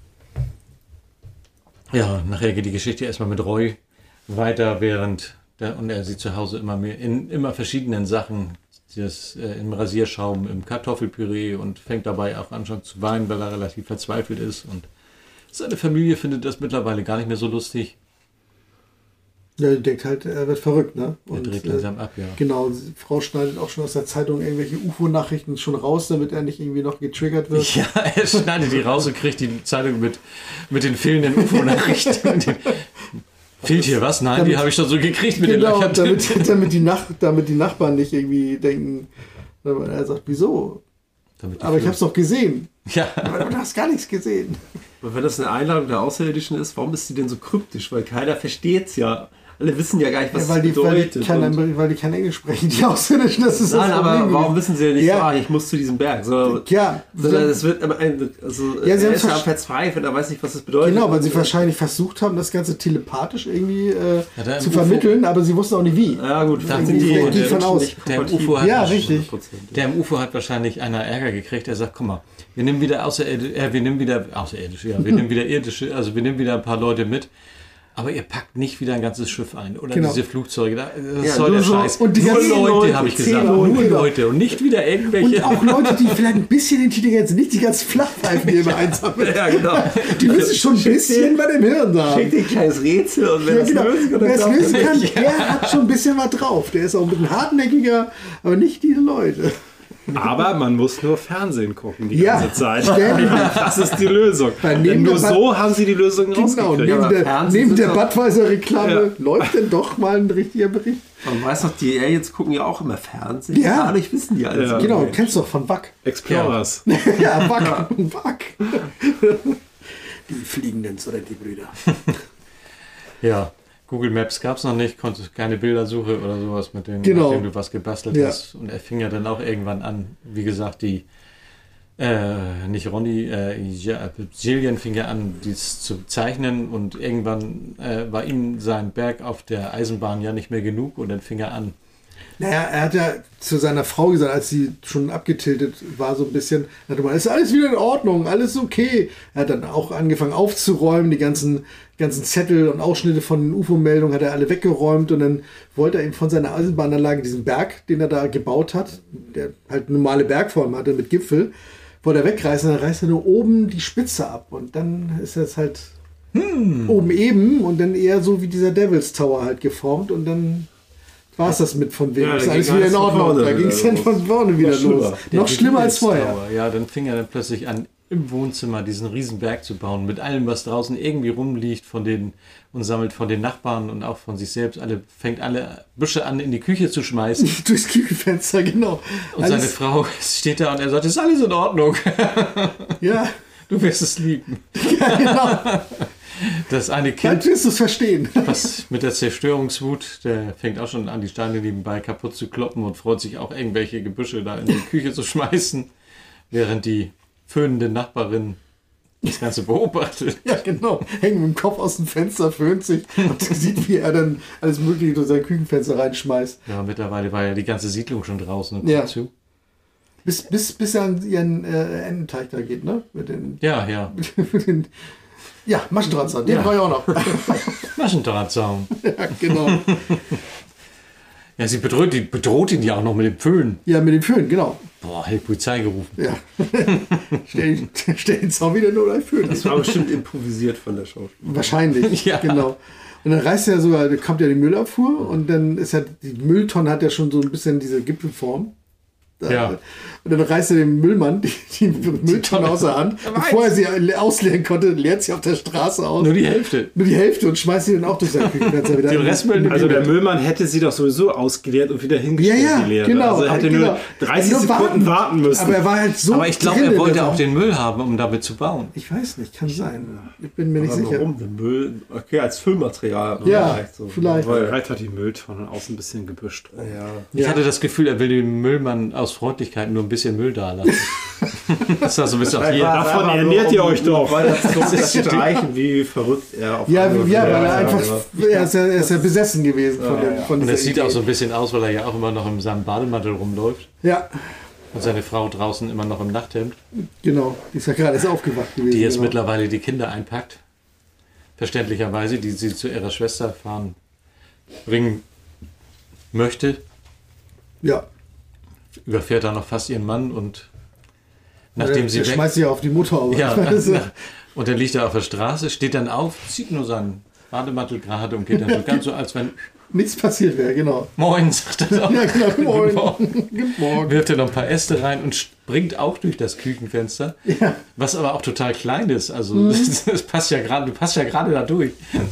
Ja, nachher geht die Geschichte erstmal mit Roy weiter, während der, und er sieht zu Hause immer mehr in immer verschiedenen Sachen, das äh, im Rasierschaum, im Kartoffelpüree und fängt dabei auch an schon zu weinen, weil er relativ verzweifelt ist und seine Familie findet das mittlerweile gar nicht mehr so lustig.
Ja, die denkt halt, er wird verrückt, ne?
Er dreht langsam ab, ja.
Genau, die Frau schneidet auch schon aus der Zeitung irgendwelche U F O-Nachrichten schon raus, damit er nicht irgendwie noch getriggert wird.
Ja, er schneidet die raus und kriegt die Zeitung mit, mit den fehlenden U F O-Nachrichten. Fehlt hier was? Nein,
Damit-
die habe ich schon so gekriegt mit
Genau,
den Löchern.
damit, damit, die Nach damit die Nachbarn nicht irgendwie denken, aber er sagt, wieso?
Damit die
Aber ich
Flo-
habe es doch gesehen.
Ja.
Aber du hast gar nichts gesehen.
Aber wenn das eine Einladung der Außerirdischen ist, warum ist die denn so kryptisch? Weil keiner versteht es ja. Alle wissen ja gar nicht, was
Ja, weil,
es
die, weil,
bedeutet.
die kein,
Und-
weil die kein Englisch sprechen, die Außerirdischen, das ist
Nein,
das
aber
Problem.
warum wissen sie ja nicht,
Ja.
ah, ich muss zu diesem Berg? Sondern,
Ja,
sondern es wird immer ein, also
Ja, sie
er
haben
ist ja
versch-
verzweifelt, er weiß nicht, was das bedeutet.
Genau, weil sie
Und-
wahrscheinlich versucht haben, das Ganze telepathisch irgendwie äh,
Ja, da im
zu
U F O
vermitteln, aber sie wussten auch nicht wie.
Ja gut,
Da
vielleicht
sind
sind
die-
die,
die
von
Menschen
aus.
nicht
Der im
kompatibel.
U F O hat
Ja,
das-
richtig.
Der im U F O hat wahrscheinlich einer Ärger gekriegt. Er sagt, guck mal, wir nehmen wieder außerirdische, äh, wir nehmen wieder außerirdische, ja, wir nehmen wieder irdische, also wir nehmen wieder ein paar Leute mit. aber ihr packt nicht wieder ein ganzes Schiff ein oder
Genau.
diese Flugzeuge. Das
Ja,
soll der
nur so-
Scheiß.
und die
nur
ganzen
Leute,
Leute,
habe ich
zehn
gesagt.
Leute,
Nur
genau.
Leute und nicht wieder irgendwelche.
Und auch Leute, die vielleicht ein bisschen intelligent sind, nicht die ganzen Flachpfeifen, die immer einsammeln.
Ja, genau.
Die müssen schon ein bisschen bei dem Hirn da haben.
Schickt dir ein kleines Rätsel und wenn
Ja,
das
genau.
lösen kann,
Wer es
dann
lösen
klappt
kann,
es.
der hat schon ein bisschen was drauf. Der ist auch ein bisschen hartnäckiger, aber nicht diese Leute.
Aber man muss nur Fernsehen gucken die
Ja,
ganze Zeit.
ständig.
Das ist die Lösung.
Weil
Denn
neben
nur
der Bad-
so haben sie die Lösung
Genau,
rausgekriegt.
neben
aber
der,
Fernsehen
neben
sind
der
doch-
Budweiser-Reklame
Ja.
läuft denn doch mal ein richtiger Bericht.
Man weiß noch, die Aliens gucken ja auch immer Fernsehen.
Ja.
Dadurch wissen die alles.
Ja.
Genau, kennst du doch von Wack.
Explorers.
Ja, Wack. Wack. Die fliegenden oder die Brüder.
Ja, Google Maps gab es noch nicht, konnte keine Bildersuche oder sowas mit denen,
Genau.
nachdem du was gebastelt
Ja.
hast. Und er fing ja dann auch irgendwann an, wie gesagt, die, äh, nicht Ronny, äh, ja, Gillian fing ja an, dies zu zeichnen und irgendwann äh, war ihm sein Berg auf der Eisenbahn ja nicht mehr genug und dann fing er an.
Naja, er hat ja zu seiner Frau gesagt, als sie schon abgetiltet war, so ein bisschen, er hat immer, ist alles wieder in Ordnung, alles okay. Er hat dann auch angefangen aufzuräumen, die ganzen, ganzen Zettel und Ausschnitte von den U F O-Meldungen hat er alle weggeräumt und dann wollte er ihm von seiner Eisenbahnanlage diesen Berg, den er da gebaut hat, der halt normale Bergform hatte mit Gipfel, wollte er wegreißen, dann reißt er nur oben die Spitze ab und dann ist das halt
Hm.
oben eben und dann eher so wie dieser Devil's Tower halt geformt und dann war es das mit von wegen.
Ja,
ist
da
alles
ging
wieder in
alles von
Ordnung.
vorne
Da ging es
wieder
dann
los.
von vorne wieder
Noch schlimmer.
los.
Der
Noch schlimmer als
Devil's
vorher.
Tower. Ja, dann fing er dann plötzlich an, im Wohnzimmer diesen riesen Berg zu bauen, mit allem, was draußen irgendwie rumliegt von den und sammelt von den Nachbarn und auch von sich selbst. Alle fängt alle Büsche an, in die Küche zu schmeißen.
Durchs Küchenfenster, genau.
Und
Alles-
seine Frau steht da und er sagt, ist alles in Ordnung.
Ja,
Du wirst es lieben.
ja genau.
Das eine
Dann
Kind,
wirst du es verstehen.
was mit der Zerstörungswut, der fängt auch schon an, die Steine nebenbei kaputt zu kloppen und freut sich auch, irgendwelche Gebüsche da in die Küche zu schmeißen, während die föhnende Nachbarin das Ganze beobachtet.
Ja, genau. Hängt mit dem Kopf aus dem Fenster, föhnt sich und sieht, wie er dann alles Mögliche durch sein Küchenfenster reinschmeißt.
Ja, mittlerweile war ja die ganze Siedlung schon draußen und
Ja.
guckt zu.
Bis, bis, bis er an ihren äh, Ententeich da geht, ne? Mit den,
Ja, ja.
mit den ja, Maschendrahtzaun, den
Ja.
war ja auch noch.
Maschendrahtzaun.
Ja, genau.
Ja, sie bedroht, die, bedroht ihn ja auch noch mit dem Föhn.
Ja, mit dem Föhn, genau.
Boah, hätte Polizei gerufen.
Ja. stell, stell den Zaun wieder nur ein Föhn.
Das war bestimmt improvisiert von der Schauspielerin.
Wahrscheinlich,
Ja.
genau. Und dann reißt er sogar, da kommt ja die Müllabfuhr und dann ist ja, die Mülltonne hat ja schon so ein bisschen diese Gipfelform. Da-
Ja.
Und dann reißt er dem Müllmann die, die Mülltonne aus der Hand. Bevor er sie ausleeren konnte, leert sie auf der Straße aus.
Nur die Hälfte.
Nur die Hälfte und schmeißt sie dann auch durch sein Küchenfenster wieder.
Den Restmüll nimmt
Also
die
der
mit.
Müllmann hätte sie doch sowieso ausgeleert und wieder
Ja,
hingestellt,
ja,
die Leere.
genau.
Also er hätte
genau.
nur dreißig
Nur
Sekunden warten müssen.
Aber er war halt so
Aber ich glaube,
drin
er
in
wollte
der
auch
Sache.
den Müll haben, um damit zu bauen.
Ich weiß nicht, kann sein. Ich bin mir nicht
Aber
sicher.
warum? Der Müll, okay, als Füllmaterial.
Ja,
vielleicht so.
vielleicht.
Weil halt hat die Mülltonne außen ein bisschen gebüscht.
Ja.
Ich
Ja.
hatte das Gefühl, er will dem Müllmann aus Freundlichkeit nur ein bisschen Müll da lassen. Das war so ein bisschen auf hier.
Davon
Einfach
ernährt
nur,
ihr
um-
euch doch.
Weil das so das streichen, wie verrückt er auf
Ja,
andere
ja, weil
Weise
er einfach,
war.
er ist ja, er ist ja besessen gewesen von, dem, von
Und
dieser
das sieht
Idee.
auch so ein bisschen aus, weil er ja auch immer noch in seinem Bademantel rumläuft.
Ja,
Und seine Frau draußen immer noch im Nachthemd,
genau. Die ist ja gerade erst aufgewacht gewesen.
die jetzt
genau.
mittlerweile die Kinder einpackt. Verständlicherweise, die sie zu ihrer Schwester fahren, bringen möchte.
Ja,
Überfährt dann noch fast ihren Mann und nachdem
der,
sie
der
weg...
schmeißt sie ja auf die Mutter. Aber
Ja,
das ist,
na, und dann liegt er auf der Straße, steht dann auf, zieht nur seinen Bademantel gerade und geht dann so ganz so, als wenn,
nichts passiert wäre, genau.
moin, sagt er auch.
Ja, genau.
Guten
Moin.
Morgen.
Guten Morgen.
Wirft er noch ein paar Äste rein und springt auch durch das Küchenfenster,
Ja.
was aber auch total klein ist. Also
Mhm.
das, das passt ja gerade, du passt ja gerade da durch.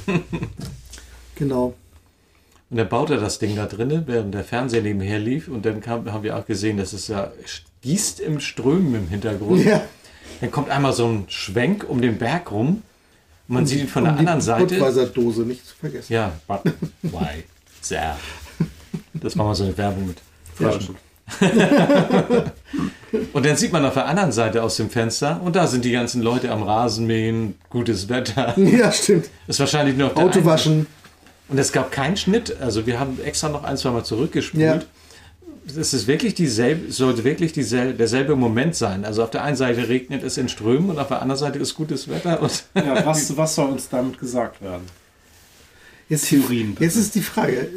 Genau.
Und dann baut er das Ding da drinnen, während der Fernseher nebenher lief. Und dann kam, haben wir auch gesehen, dass es ja gießt im Strömen im Hintergrund.
Ja.
Dann kommt einmal so ein Schwenk um den Berg rum. Und man sieht ihn von der
Um
anderen
die
Seite.
Budweiser-Dose nicht zu vergessen.
Ja, Budweiser. Das war mal so eine Werbung mit Flaschen. Und dann sieht man auf der anderen Seite aus dem Fenster und da sind die ganzen Leute am Rasenmähen, gutes Wetter.
Ja, stimmt.
Ist wahrscheinlich nur auf der
Auto
einen-
waschen.
Und es gab keinen Schnitt. Also wir haben extra noch ein, zwei Mal zurückgespult.
Ja.
Es ist wirklich dieselbe, sollte wirklich dieselbe, derselbe Moment sein. Also auf der einen Seite regnet es in Strömen und auf der anderen Seite ist gutes Wetter. Und
Ja, was, was soll uns damit gesagt werden?
Jetzt,
Theorien. Bitte.
Jetzt ist die Frage, äh,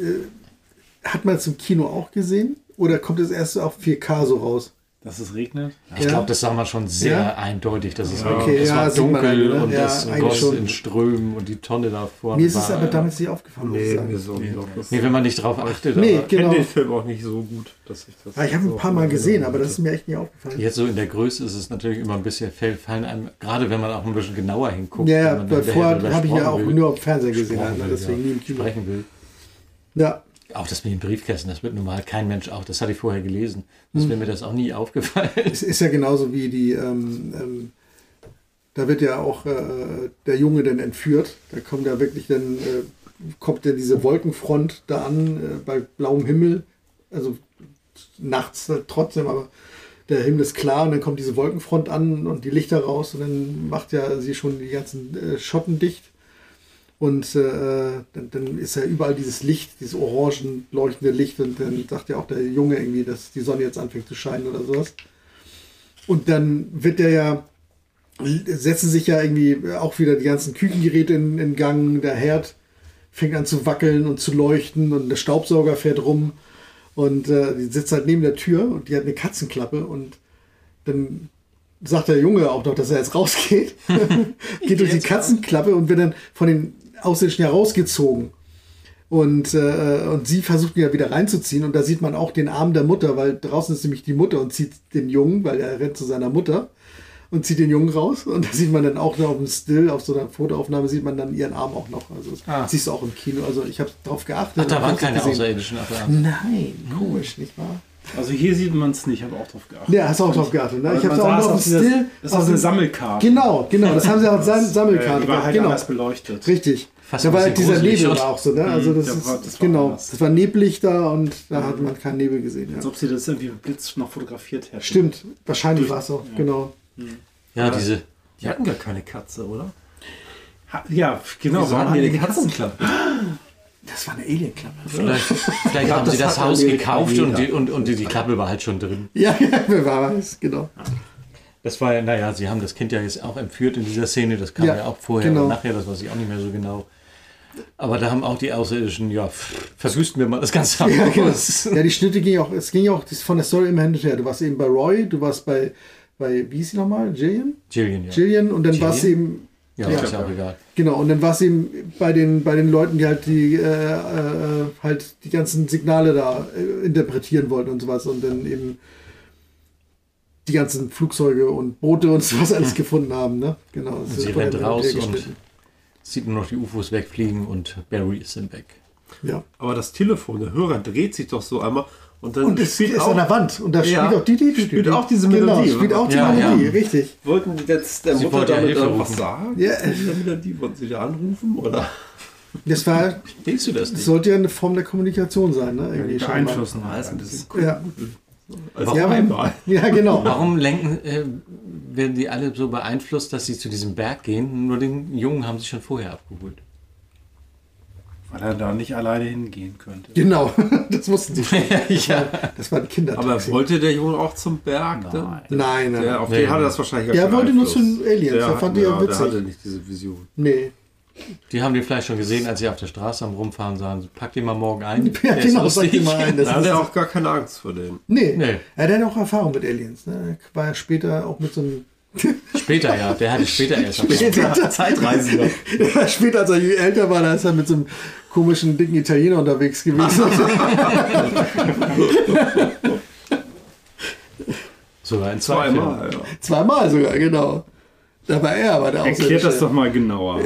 hat man es im Kino auch gesehen oder kommt es erst auf vier K so raus?
Dass es regnet?
Ich
Ja.
glaube, das sah man schon sehr
Ja.
eindeutig, dass es
Ja.
regnet.
Okay,
es
ja,
war
sieht man
dunkel
eigentlich, ne?
und
Ja,
es
eigentlich
goss
schon.
in Strömen und die Tonne da vorne
Mir ist
war,
es aber damals nicht aufgefallen. muss ich
Nee,
sagen.
mir so nicht aufgefallen.
Nee, wenn man nicht drauf achtet.
Nee,
aber
Ich kenne
genau.
den Film auch nicht so gut, dass ich das.
Ja, ich habe ihn ein paar Mal gesehen, aber das ist mir echt nicht aufgefallen.
Jetzt so in der Größe ist es natürlich immer ein bisschen, fallen einem, gerade wenn man auch ein bisschen genauer hinguckt.
Ja,
wenn
ja,
man
weil
hinterher
vorher
drüber
habe ich ja auch
sprechen will.
nur auf Fernseher gesehen,
Sprechen
also
will,
deswegen
ja.
nie im Kino.
Sprechen will.
Ja,
Auch das mit den Briefkästen, das wird normal kein Mensch auch. Das hatte ich vorher gelesen. Das
Hm.
wäre mir das auch nie aufgefallen.
es ist ja genauso wie die, ähm, ähm, da wird ja auch äh, der Junge dann entführt. Da kommt ja wirklich dann, äh, kommt ja diese Wolkenfront da an, äh, bei blauem Himmel. Also nachts äh, trotzdem, aber der Himmel ist klar und dann kommt diese Wolkenfront an und die Lichter raus und dann macht ja sie schon die ganzen äh, Schotten dicht. Und äh, dann, dann ist ja überall dieses Licht, dieses orangen leuchtende Licht und dann sagt ja auch der Junge irgendwie, dass die Sonne jetzt anfängt zu scheinen oder sowas. Und dann wird der ja, setzen sich ja irgendwie auch wieder die ganzen Küchengeräte in, in Gang, der Herd fängt an zu wackeln und zu leuchten und der Staubsauger fährt rum und äh, die sitzt halt neben der Tür und die hat eine Katzenklappe und dann sagt der Junge auch noch, dass er jetzt rausgeht, geht durch die Katzenklappe und wird dann von den Außerirdischen herausgezogen. Und, äh, und sie versucht ihn ja wieder reinzuziehen und da sieht man auch den Arm der Mutter, weil draußen ist nämlich die Mutter und zieht den Jungen, weil er rennt zu seiner Mutter und zieht den Jungen raus und da sieht man dann auch noch auf dem Still, auf so einer Fotoaufnahme sieht man dann ihren Arm auch noch. Also das
Ah.
siehst du auch im Kino. Also ich habe darauf geachtet.
Ach, da
und
waren
hab's
keine
gesehen.
Außerirdischen auf der
Nein, komisch, nicht wahr?
Also hier sieht man es nicht, ich habe auch drauf geachtet.
Ja, hast du auch drauf geachtet, ne?
Aber
Ich habe
man
auch
sah es
noch auf
auf
dem
dieser-
Still.
das ist auch eine Sammelkarte.
Genau, genau, das haben sie auch Sam Sammelkarte.
Die war halt
genau.
anders beleuchtet.
Richtig.
Fast
Da
ein
war halt
bisschen
dieser
gruselig
Nebel
schon.
war auch so, ne? Also das
Mhm,
ist,
das war- das war
genau,
anders.
das war neblig da und da hat man keinen Nebel gesehen.
Als
Ja.
ob sie das irgendwie mit Blitz noch fotografiert hätten.
Stimmt, wahrscheinlich war es so, genau.
Ja, diese.
Die hatten gar keine Katze, oder?
Ha, ja, genau.
Wieso hatten die eine Katzenklappe?
Das war eine Alien-Klappe.
Vielleicht, vielleicht
Ja,
haben
das
sie das
hat
Haus
Amerika
gekauft und
jeder.
die, und, und die, die Klappe war halt schon drin.
Ja, ja, wer weiß, genau.
Das war ja, naja, sie haben das Kind ja jetzt auch entführt in dieser Szene. Das kam
Ja,
ja, auch vorher
genau.
und nachher, das weiß ich auch nicht mehr so genau. Aber da haben auch die Außerirdischen, ja, verwüsten wir mal das Ganze
Ja, genau.
aus.
Ja, die Schnitte ging auch, es ging auch das von der Story immer hin und her. Du warst eben bei Roy, du warst bei, bei wie hieß sie nochmal? Gillian?
Gillian, ja.
Gillian und dann
Gillian?
warst du eben.
Ja,
Ja.
ist ja auch egal.
Genau, und dann war es eben bei den, bei den Leuten, die halt die, äh, äh, halt die ganzen Signale da äh, interpretieren wollten und sowas und dann eben die ganzen Flugzeuge und Boote und sowas alles gefunden haben, ne? Genau.
Und
das
sie
ist von
rennt
der
raus
Serie
und
geschnitten.
sieht nur noch die U F Os wegfliegen und Barry ist dann weg.
Ja.
Aber das Telefon, der Hörer dreht sich doch so einmal und dann
Und es
spielt
ist
auch,
an der Wand und da
Ja.
spielt auch die, die, die,
Spielt
die,
auch diese
Genau,
Melodie,
spielt auch die
Ja,
Melodie,
ja.
richtig.
wollten die jetzt der
Sie
Mutter
wollte ja
damit
Hilfe
dann was
rufen.
sagen?
Ja.
In dieser Melodie wollten sie da anrufen? Oder?
Das war,
Willst du das
das
nicht?
sollte ja eine Form der Kommunikation sein, ne? Irgendwie schon mal.
Beeinflussen halt ein bisschen.
Ja.
Also
Ja,
einmal.
ja, genau.
Warum lenken, äh, werden die alle so beeinflusst, dass sie zu diesem Berg gehen? Nur den Jungen haben sie schon vorher abgeholt.
Weil er da nicht alleine hingehen könnte.
Genau, das wussten sie schon.
ja.
Das war ein Kinder.
Aber wollte der Junge auch zum Berg?
Nein.
Dann?
Nein, nein.
Der, auf
Nee.
den hatte das wahrscheinlich gar
Der
keinen
wollte nur
Einfluss.
zu den Aliens, der fand die ja
Der
witzig.
hatte nicht diese Vision.
Nee.
Die haben den vielleicht schon gesehen, als sie auf der Straße am Rumfahren sahen. Pack den mal morgen ein.
Ja,
Der ist
genau,
lustig.
sag dir mal ein. Das
Da hat
ist,
er auch gar keine Angst vor dem.
nee.
Nee.
Er hat auch Erfahrung mit Aliens. Ne? Er war ja später auch mit so einem.
Später, ja. Der hatte später erst.
Später,
Zeitreisender.
ja, später, als er älter war, da ist er mit so einem komischen, dicken Italiener unterwegs gewesen.
Sogar in zwei Filmen.
Zweimal, ja.
Zweimal sogar, genau. Da war er aber der
Erklärt das
Außerirdische.
doch mal genauer.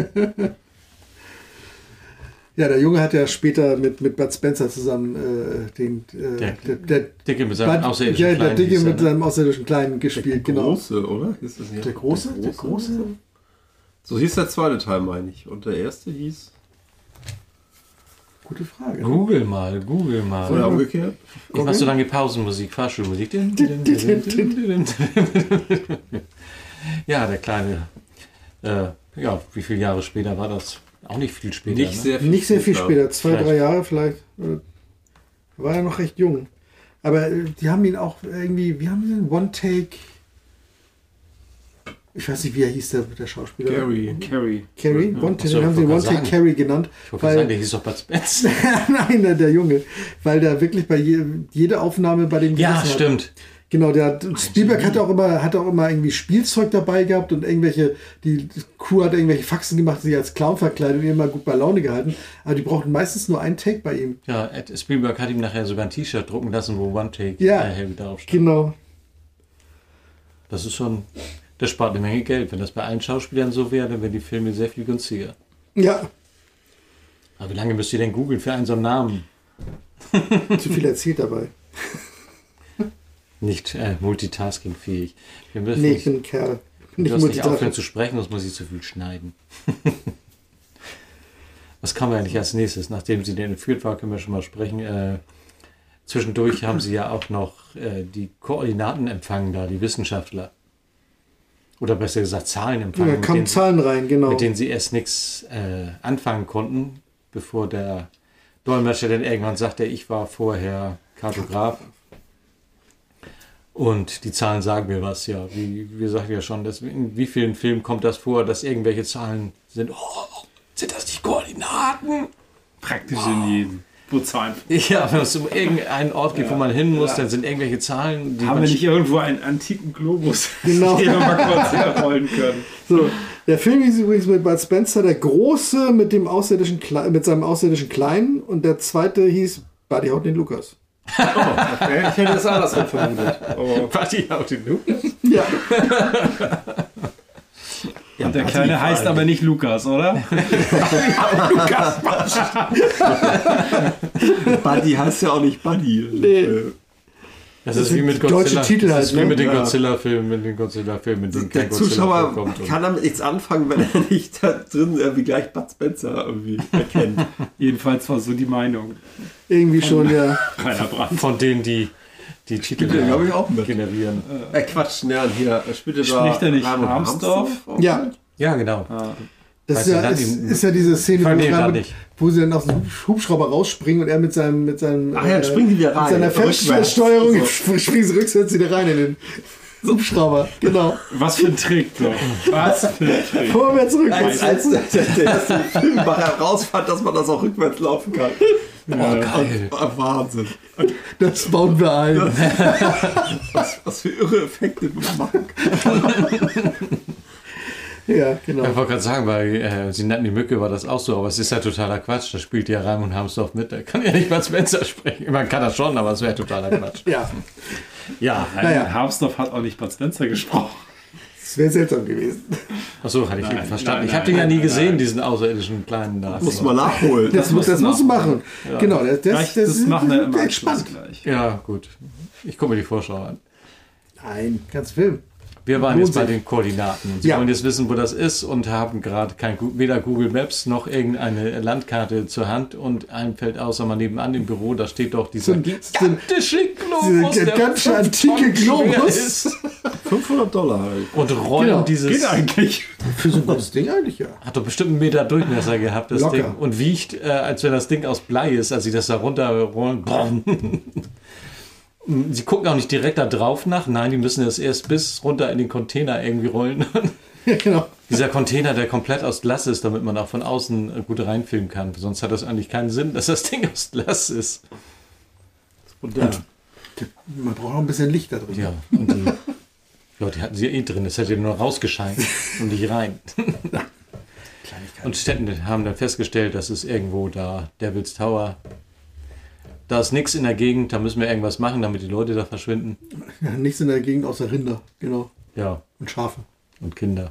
Ja, der Junge hat ja später mit, mit Bud Spencer zusammen äh, den. Äh,
Der-
der, der,
Dicke mit seinem
Bud,
außerirdischen
ja, der
Kleinen
Dicke
hieß er,
mit
ne?
seinem außerirdischen Kleinen gespielt, genau.
Große, oder? Ist das nicht?
Der große? Der große?
So hieß der zweite Teil, meine ich. Und der erste hieß.
Gute Frage.
Google mal, Google mal.
Oder umgekehrt?
Ich mach so lange Pausenmusik, Fahrschulmusik. Ja, der kleine. Äh, ja, wie viele Jahre später war das? Auch nicht viel später.
Nicht
ne?
sehr viel
Nicht sehr viel später, zwei,
Vielleicht.
drei Jahre vielleicht. Äh, War er noch recht jung. Aber äh, die haben ihn auch irgendwie, wie haben sie den One Take? Ich weiß nicht, wie er hieß, der, der Schauspieler.
Gary. Carey.
Carey?
Ja.
One,
Achso,
den haben
ich
sie
wollte
One
gerade
Take
sagen.
Carey genannt.
Ich wollte sagen, der hieß doch Bud Spencer.
Nein, der, der Junge. Weil der wirklich bei je, jede Aufnahme bei dem
Ja,
gesessen
stimmt.
Hat. Genau, der hat, Spielberg hat auch immer, hat auch immer irgendwie Spielzeug dabei gehabt und irgendwelche, die Crew hat irgendwelche Faxen gemacht, sich als Clown verkleidet und ihn immer gut bei Laune gehalten. Aber die brauchten meistens nur einen Take bei ihm.
Ja, Ed Spielberg hat ihm nachher sogar ein T-Shirt drucken lassen, wo One Take
Ja,
äh, Heavy darauf stand.
Genau.
Das ist schon, das spart eine Menge Geld. Wenn das bei allen Schauspielern so wäre, dann wären die Filme sehr viel günstiger.
Ja.
Aber wie lange müsst ihr denn googeln für einen so einen Namen?
Zu viel erzählt dabei.
Nicht äh, multitaskingfähig. Wir müssen
Nee,
nicht,
ich bin ein Kerl. Ich bin
du
nicht
hast nicht aufhören
multitasking.
zu sprechen, sonst muss ich zu viel schneiden. Was kann man eigentlich als nächstes? Nachdem sie den entführt war, können wir schon mal sprechen. Äh, zwischendurch haben sie ja auch noch äh, die Koordinaten empfangen da, die Wissenschaftler. Oder besser gesagt Zahlen empfangen.
Ja, da kamen
mit denen,
Zahlen rein, genau.
mit denen sie erst nichts äh, anfangen konnten, bevor der Dolmetscher dann irgendwann sagte, ich war vorher Kartograf. Und die Zahlen sagen mir was, ja. Wie wir sagen ja schon, dass in wie vielen Filmen kommt das vor, dass irgendwelche Zahlen sind, oh, sind das die Koordinaten?
Praktisch wow. in jedem. Wo Zahlen.
Ja, wenn es um irgendeinen Ort geht, ja, wo man hin muss, ja. dann sind irgendwelche Zahlen,
die haben wir nicht irgendwo einen antiken Globus,
genau.
den wir mal kurz herrollen können.
So, der Film ist übrigens mit Bud Spencer, der Große mit dem außerirdischen Kle- mit seinem außerirdischen Kleinen, und der zweite hieß Buddy haut den Lukas.
Oh, okay. Ich hätte das andersrum vermutet.
Oh. Buddy haut den Lukas?
Ja.
Ja, und der Kleine heißt aber nicht Lukas, oder?
Lukas Buddy heißt ja auch nicht Buddy.
Nee.
Das ist wie mit Godzilla.
Deutsche Titel
das ist wie
halt,
mit den
ja.
Godzilla-Filmen, mit den Godzilla-Filmen, mit denen kein
Der Zuschauer
Godzilla vorkommt.
kann damit nichts anfangen, wenn er nicht da drin irgendwie gleich Bud Spencer irgendwie erkennt.
Jedenfalls war so die Meinung.
Irgendwie schon, ja.
Rainer Brandt.
Von denen, die die Titel
ja, glaube ich, auch mit.
generieren.
Äh, Quatsch, ne, hier spielte da.
Spricht er nicht Harmsdorf?
Ja.
Ja, genau.
Ah.
Das ist ja, ist, ist ja diese Szene, wo,
nee,
mit, wo sie dann aus dem Hubschrauber rausspringen und er mit seinem mit seinem
Ach ja,
äh,
springen die wieder rein.
Mit seiner Fernsteuerung so. Springen sie rückwärts wieder rein in den Hubschrauber. Genau.
Was für ein Trick, ne? Was für ein Trick.
Vorwärts, rückwärts.
Als, als der, der erste Filmmacher herausfand, dass man das auch rückwärts laufen kann.
Oh, geil.
Und, Wahnsinn.
Das bauen wir ein.
was, was für irre Effekte du machen kannst.
Ja, genau.
Ich wollte gerade sagen, bei äh, Sie nannten die Mücke war das auch so, aber es ist ja totaler Quatsch. Da spielt ja Raimund Harmsdorf mit. Da kann ja nicht mal Spencer sprechen. Man kann das schon, aber es wäre totaler Quatsch.
Ja.
Ja,
naja. Harmsdorf hat auch nicht Bud Spencer gesprochen.
Das wäre seltsam gewesen.
Achso, hatte ich
nein,
verstanden.
Nein,
ich habe den ja
nein,
nie
nein,
gesehen,
nein.
diesen außerirdischen kleinen da.
Muss man nachholen.
Das, das, das musst du machen.
Ja.
Genau, das, das,
das,
das,
das machen wir im
das
Anschluss gleich.
Ja, gut. Ich gucke mir die Vorschau an.
Nein, ganz Film.
Wir waren
Lohnt
jetzt bei
sich.
den Koordinaten. Und Sie
Ja.
wollen jetzt wissen, wo das ist und haben gerade kein, weder Google Maps noch irgendeine Landkarte zur Hand. Und einem fällt außer mal nebenan im Büro, da steht doch dieser
So ein-
gigantische Globus,
Dieser
der
ganz
fünf
antike
Tonnen schwer
Globus.
ist.
fünfhundert Dollar halt.
Und rollen
Genau.
dieses...
Geht eigentlich.
Für so ein gutes Ding eigentlich, ja.
Hat doch bestimmt einen Meter Durchmesser gehabt, das
Locker.
Ding. Und wiegt, äh, als wenn das Ding aus Blei ist, als sie das da runterrollen. Sie gucken auch nicht direkt da drauf nach. Nein, die müssen das erst bis runter in den Container irgendwie rollen.
Ja, genau.
Dieser Container, der komplett aus Glas ist, damit man auch von außen gut reinfilmen kann. Sonst hat das eigentlich keinen Sinn, dass das Ding aus Glas ist.
Und der,
Man braucht noch ein bisschen Licht da drin.
Ja, und die, ja, die hatten sie ja eh drin. Das hätte nur rausgescheint und nicht rein. Und Städten haben dann festgestellt, dass es irgendwo da Devil's Tower. Da ist nichts in der Gegend, da müssen wir irgendwas machen, damit die Leute da verschwinden.
Ja, nichts in der Gegend außer Rinder, genau.
Ja,
Und Schafe.
und Kinder.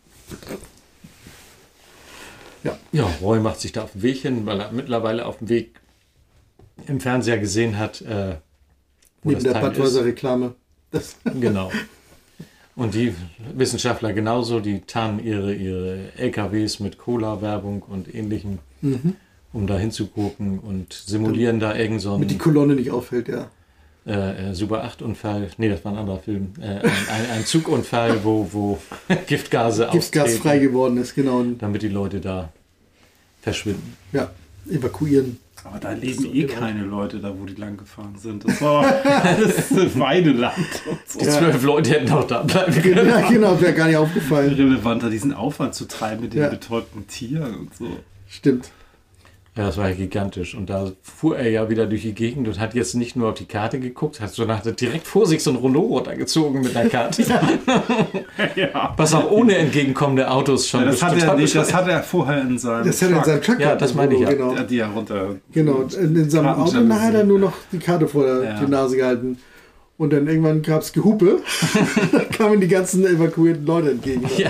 Ja.
Ja, Roy macht sich da auf den Weg hin, weil er mittlerweile auf dem Weg im Fernseher gesehen hat, äh, wo
Neben
das
der
Teil
Badweiser Reklame. Das
ist. Genau. Und die Wissenschaftler genauso, die tarnen ihre, ihre L K Ws mit Cola-Werbung und ähnlichem,
Mhm.
um da hinzugucken und simulieren da irgend so
Damit die
einen
Kolonne nicht auffällt, ja.
äh, äh, Super acht Unfall. Nee, das war ein anderer Film. Äh, ein, ein, ein Zugunfall, wo, wo Giftgase
Giftgas
austreten,
frei geworden ist, genau. Und
damit die Leute da verschwinden.
ja, evakuieren.
Aber da leben so, eh genau. keine Leute da, wo die lang gefahren sind. Das war das ist Weideland. Und so.
Die zwölf Leute hätten auch da bleiben können.
Ja, genau, wäre gar nicht aufgefallen.
Relevanter, diesen Aufwand zu treiben mit den ja. betäubten Tieren und so.
Stimmt.
Ja, das war ja gigantisch. Und da fuhr er ja wieder durch die Gegend und hat jetzt nicht nur auf die Karte geguckt, sondern hat direkt vor sich so ein Rollo runtergezogen mit der Karte. Ja. Was auch ohne entgegenkommende Autos schon...
Ja, das, hat er nicht, das hat er vorher in seinem
das Truck. Das hat er in seinem Truck.
Ja, das meine ich ja.
Genau.
Die er runter...
Genau, und in seinem Auto nachher hat er nur noch die Karte vor der ja. die Nase gehalten. Und dann irgendwann gab es Gehupe. Dann kamen die ganzen evakuierten Leute entgegen.
Ja.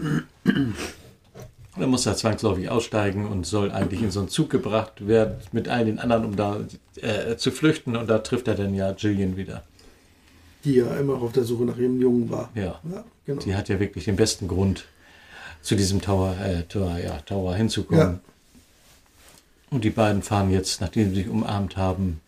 Dann muss er zwangsläufig aussteigen und soll eigentlich in so einen Zug gebracht werden mit all den anderen, um da äh, zu flüchten. Und da trifft er dann ja Gillian wieder.
Die ja immer auf der Suche nach ihrem Jungen war.
Ja, ja genau. Die hat ja wirklich den besten Grund, zu diesem Tower, äh, Tower, ja, Tower hinzukommen. Ja. Und die beiden fahren jetzt, nachdem sie sich umarmt haben,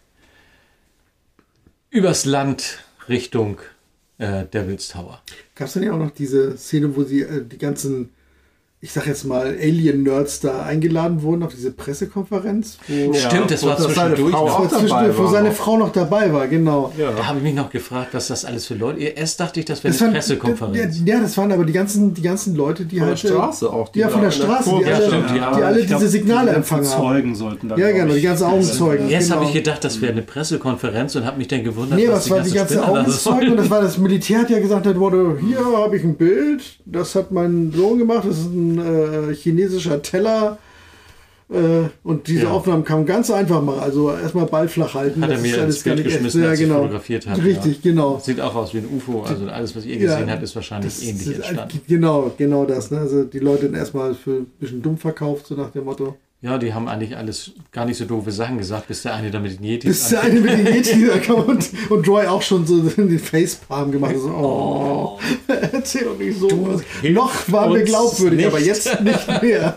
übers Land Richtung äh, Devil's Tower.
Gab es dann ja auch noch diese Szene, wo sie äh, die ganzen... ich sag jetzt mal, Alien-Nerds da eingeladen wurden auf diese Pressekonferenz. Wo
ja, Stimmt, das war zwischendurch
noch. Auch dabei wo war seine Frau noch dabei war, genau.
Ja. Da habe ich mich noch gefragt, was das alles für Leute... Erst dachte ich, das wäre eine waren, Pressekonferenz.
Ja, das waren aber die ganzen, die ganzen Leute, die
von
halt...
Von der Straße auch.
Die ja, von der Straße, die, ja, alle, stimmt, die, die alle diese glaub, Signale die empfangen haben.
Zeugen sollten da,
ja, genau, die ganzen Augenzeugen.
Erst
genau.
habe ich gedacht, das wäre eine Pressekonferenz und habe mich dann gewundert,
nee,
was
die ganze Nee, was war die ganze Augenzeugen und das war das Militär, hat ja gesagt, hat, wurde, hier habe ich ein Bild, das hat mein Sohn gemacht, das ist ein äh, chinesischer Teller äh, und diese ja. Aufnahmen kann man ganz einfach machen. Also erstmal Ball flach halten.
Hat er
das
mir
ist alles
ins Bild geschmissen,
ja,
als
genau.
ich fotografiert habe.
Richtig, ja. genau.
Sieht auch aus wie ein U F O. Also alles, was ihr gesehen ja, habt, ist wahrscheinlich
das,
ähnlich
das,
entstanden.
Genau, genau das. Ne? Also die Leute dann erstmal für ein bisschen dumm verkauft, so nach dem Motto.
Ja, die haben eigentlich alles gar nicht so doofe Sachen gesagt, bis der eine da mit den Yetis...
Bis der eine mit den Yetis da kam und, und Joy auch schon so den Facepalm gemacht hat. So, oh, erzähl doch nicht so. Noch waren wir glaubwürdig, nicht. Aber jetzt nicht mehr.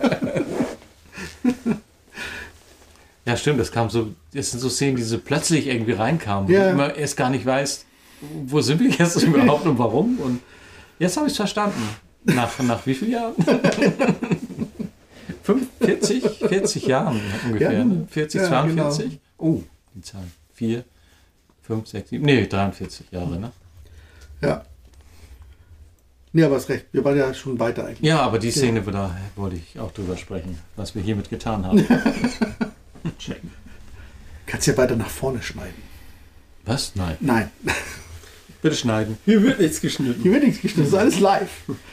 Ja, stimmt, das kam so, das sind so Szenen, die so plötzlich irgendwie reinkamen,
ja.
wo man erst gar nicht weiß, wo sind wir jetzt überhaupt und warum. Und jetzt habe ich es verstanden. Nach, nach wie vielen Jahren? vierzig, vierzig Jahren ungefähr. Ja, vierzig, ja, zweiundvierzig? Genau. Oh, die Zahlen. vier, fünf, sechs, sieben, nee, dreiundvierzig Jahre, ne?
Ja. Nee, aber hast recht. Wir waren ja schon weiter eigentlich.
Ja, aber die Szene, ja. da wollte ich auch drüber sprechen, was wir hiermit getan haben. Checken.
Kannst ja weiter nach vorne schneiden.
Was? Nein.
Nein.
Bitte schneiden.
Hier wird nichts geschnitten.
Hier wird nichts geschnitten. Das ist alles live.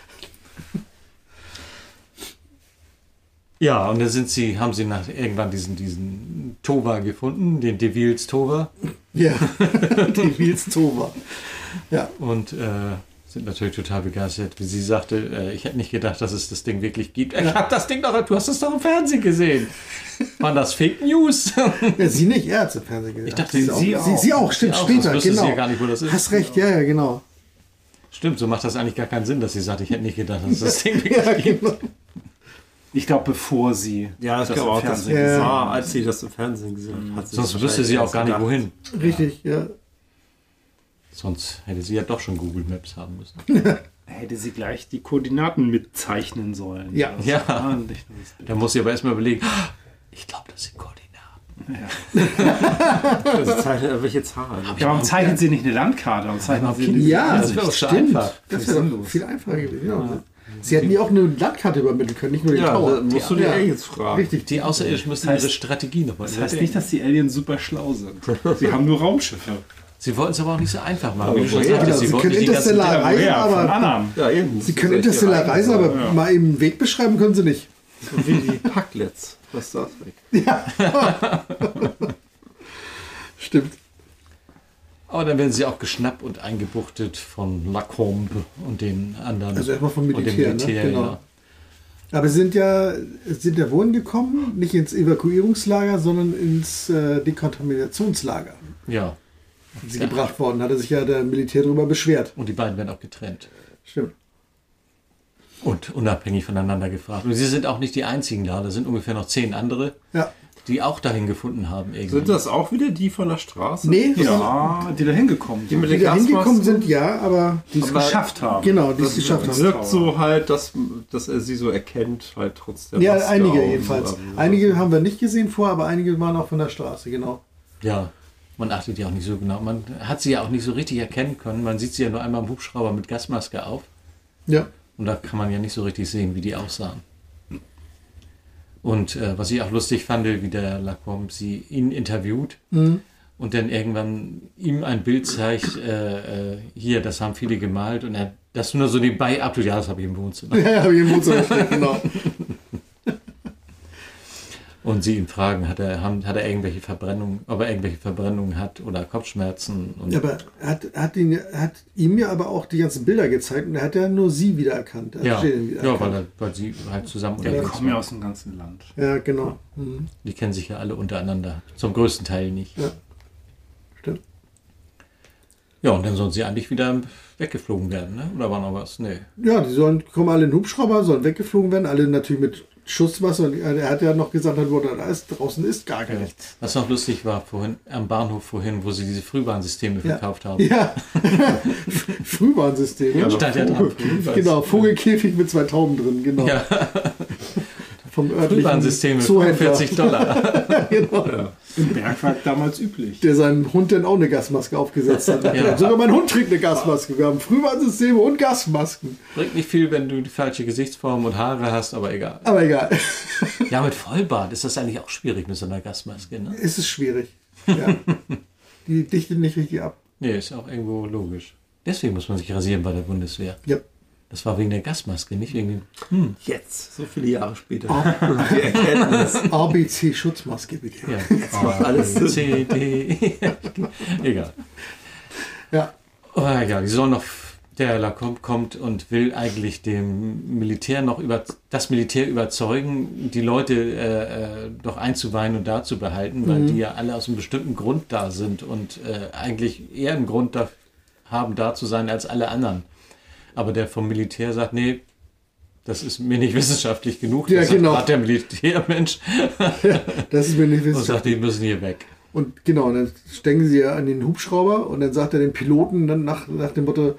Ja, und dann sind sie, haben sie nach irgendwann diesen, diesen Tova gefunden, den Devils Tova.
Ja, Devils Tova. Ja.
Und äh, sind natürlich total begeistert. Wie sie sagte, äh, ich hätte nicht gedacht, dass es das Ding wirklich gibt. Ich habe das Ding doch, du hast es doch im Fernsehen gesehen. Waren das Fake News?
Ja, sie nicht, er hat es im Fernsehen gesehen.
Ich dachte,
sie,
sie,
sie,
auch.
sie, sie auch, stimmt,
sie auch.
später,
das
genau.
Sie ja gar nicht, wo das ist.
Hast recht, ja, ja, genau.
Stimmt, so macht das eigentlich gar keinen Sinn, dass sie sagt, ich hätte nicht gedacht, dass es das Ding wirklich
ja,
gibt.
Genau.
Ich glaube, bevor sie
ja, das,
das
im
auch
Fernsehen
ja.
sah, als sie das im Fernsehen gesehen hat.
Sonst wüsste sie auch gar nicht, wohin.
Richtig, ja.
Sonst hätte sie ja doch schon Google Maps haben müssen.
Hätte sie gleich die Koordinaten mitzeichnen sollen.
Ja, ja. ja. Da muss sie aber erstmal überlegen, ich glaube, das sind Koordinaten.
Ja. Also zeichnet welche Zahlen.
Ja, warum zeichnet sie nicht eine Landkarte? Und zeichnet sie eine
ja,
das
wäre stimmt. Einfach. Das wäre doch viel einfacher gewesen. Ja. Ja. Sie hätten ja auch eine Landkarte übermitteln können, nicht nur den
ja,
Tower.
Da musst du die ja. Aliens fragen.
Richtig.
Die Außerirdischen müssen
das heißt,
ihre Strategie nochmal.
Das heißt nicht, dass die Aliens super schlau sind. Sie haben nur Raumschiffe.
Sie wollten es aber auch nicht so einfach machen.
Wie schon sagte, sie, sie können interstellar reisen, aber
ja, eben.
Sie können interstellar reisen, aber ja. mal eben einen Weg beschreiben können sie nicht.
So wie die Packlets. Was ist das weg?
Ja. Stimmt.
Aber dann werden sie auch geschnappt und eingebuchtet von Lacombe und den anderen.
Also erstmal vom Militär,
Militär
ne? Genau.
Ja.
Aber sie sind ja, sind ja wohin gekommen? Nicht ins Evakuierungslager, sondern ins äh, Dekontaminationslager.
Ja.
Sind sie ja. gebracht worden, hatte sich ja der Militär darüber beschwert.
Und die beiden werden auch getrennt.
Stimmt.
Und unabhängig voneinander gefragt. Und sie sind auch nicht die einzigen da, da sind ungefähr noch zehn andere.
Ja.
die auch dahin gefunden haben. Irgendwie.
Sind das auch wieder die von der Straße?
Nee,
Ja, die da hingekommen
Die
sind.
mit
die
den
da hingekommen
Gasmasken?
sind, ja, aber
Die es
Aber-
geschafft haben.
genau, die es
Das
geschafft haben.
wirkt so halt, dass, dass er sie so erkennt, halt trotz der
Ja,
Maske
einige
auf.
jedenfalls.
Ähm,
Einige haben wir nicht gesehen vorher, aber einige waren auch von der Straße, genau.
Ja, man achtet ja auch nicht so genau. Man hat sie ja auch nicht so richtig erkennen können. Man sieht sie ja nur einmal im Hubschrauber mit Gasmaske auf.
Ja.
Und da kann man ja nicht so richtig sehen, wie die aussahen. Und äh, was ich auch lustig fand, wie der Lacombe sie ihn interviewt
Mhm.
und dann irgendwann ihm ein Bild zeigt, äh, äh, hier, das haben viele gemalt und er das nur so nebenbei ab, ja, das habe ich im Wohnzimmer.
Ja, habe ich im Wohnzimmer stehen, genau.
Und sie ihn fragen, hat er, haben, hat er irgendwelche Verbrennungen, ob er irgendwelche Verbrennungen hat oder Kopfschmerzen. Und
Ja, aber er hat, er hat, ihn, er hat ihm ja aber auch die ganzen Bilder gezeigt und er hat ja nur sie wiedererkannt. Er hat
ja,
Jillian
ja
wiedererkannt.
weil, er, weil sie halt zusammen
Die
unterwegs
kommen ja
waren.
aus dem ganzen Land.
Ja, genau. Mhm.
Die kennen sich ja alle untereinander. Zum größten Teil nicht.
Ja. Stimmt.
Ja, und dann sollen sie eigentlich wieder weggeflogen werden, ne? Oder war noch was? Nee.
Ja, die sollen, kommen alle in den Hubschrauber, sollen weggeflogen werden, alle natürlich mit Schusswasser. Und er hat ja noch gesagt, da ist, draußen ist gar nichts.
Was noch lustig war vorhin, am Bahnhof vorhin, wo sie diese Frühwarnsysteme
Ja.
verkauft haben.
Ja, Frühwarnsystem.
Ja, stand ja dran.
Genau, Vogelkäfig mit zwei Tauben drin, genau.
Ja.
Vom örtlichen
Frühwarnsysteme,
Zoohändler.
fünfundvierzig Dollar.
Genau.
Ja. Im Bergwerk damals üblich.
Der seinem Hund dann auch eine Gasmaske aufgesetzt hat.
Ja.
Sogar mein Hund trägt eine Gasmaske. Wir haben Frühwarnsysteme und Gasmasken.
Bringt nicht viel, wenn du die falsche Gesichtsform und Haare hast, aber egal.
Aber egal.
Ja, mit Vollbart ist das eigentlich auch schwierig mit so einer Gasmaske, ne?
Es ist schwierig. Ja. Die dichtet nicht richtig ab.
Nee, ist auch irgendwo logisch. Deswegen muss man sich rasieren bei der Bundeswehr.
Ja.
Das war wegen der Gasmaske, nicht wegen dem... Hm.
Jetzt, so viele Jahre später. Die Erkenntnis.
A B C Schutzmaske bitte.
Ja,
Das macht alles Sinn.
C, D, egal.
Ja.
Oh, ja, die sollen noch, der Lacombe kommt und will eigentlich dem Militär noch über, das Militär überzeugen, die Leute äh, äh, doch einzuweihen und da zu behalten, weil
Mhm.
die ja alle aus einem bestimmten Grund da sind und äh, eigentlich eher einen Grund da haben, da zu sein als alle anderen. Aber der vom Militär sagt, nee, das ist mir nicht wissenschaftlich genug.
Ja,
das
genau.
hat der Militärmensch.
Das ist mir nicht
Und sagt,
wissenschaftlich.
die müssen hier weg.
Und genau, und dann stecken sie ja an den Hubschrauber und dann sagt er dem Piloten dann nach, nach dem Motto,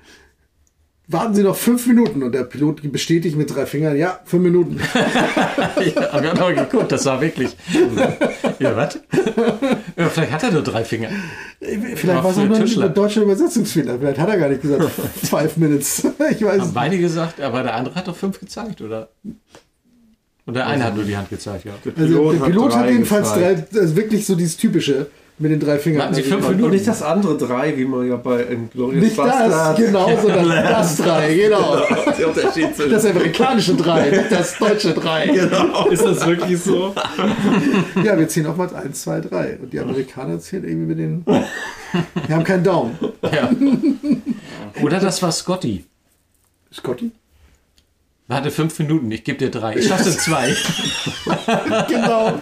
warten Sie noch fünf Minuten. Und der Pilot bestätigt mit drei Fingern, ja, fünf Minuten.
Ja, aber wir haben aber geguckt, das war wirklich. Ja, was? Ja, vielleicht hat er nur drei Finger.
Vielleicht
War
war es
für
auch nur
Tischler.
ein deutscher Übersetzungsfehler. Vielleicht hat er gar nicht gesagt, five minutes. Ich weiß
Haben
es
beide gesagt, aber der andere hat doch fünf gezeigt, oder? Und der eine hat nur die Hand gezeigt, ja.
Also der Pilot hat
drei
jedenfalls drei,
gezeigt.
also wirklich so dieses typische mit den drei Fingern.
Warten Sie fünf
Also,
Minuten.
Und nicht das andere drei, wie man ja bei Inglourious
nicht das,
Bastard-
genau, sondern das drei, genau.
Der Unterschied zwischen
Das amerikanische drei, nicht das deutsche drei.
genau.
Ist das wirklich so?
Ja, wir zählen oftmals eins, zwei, drei. Und die Amerikaner zählen irgendwie mit den... Wir haben keinen Daumen.
Ja. Oder das war Scotty.
Scotty?
Warte fünf Minuten, ich gebe dir drei. Ich schaff's in zwei.
Genau.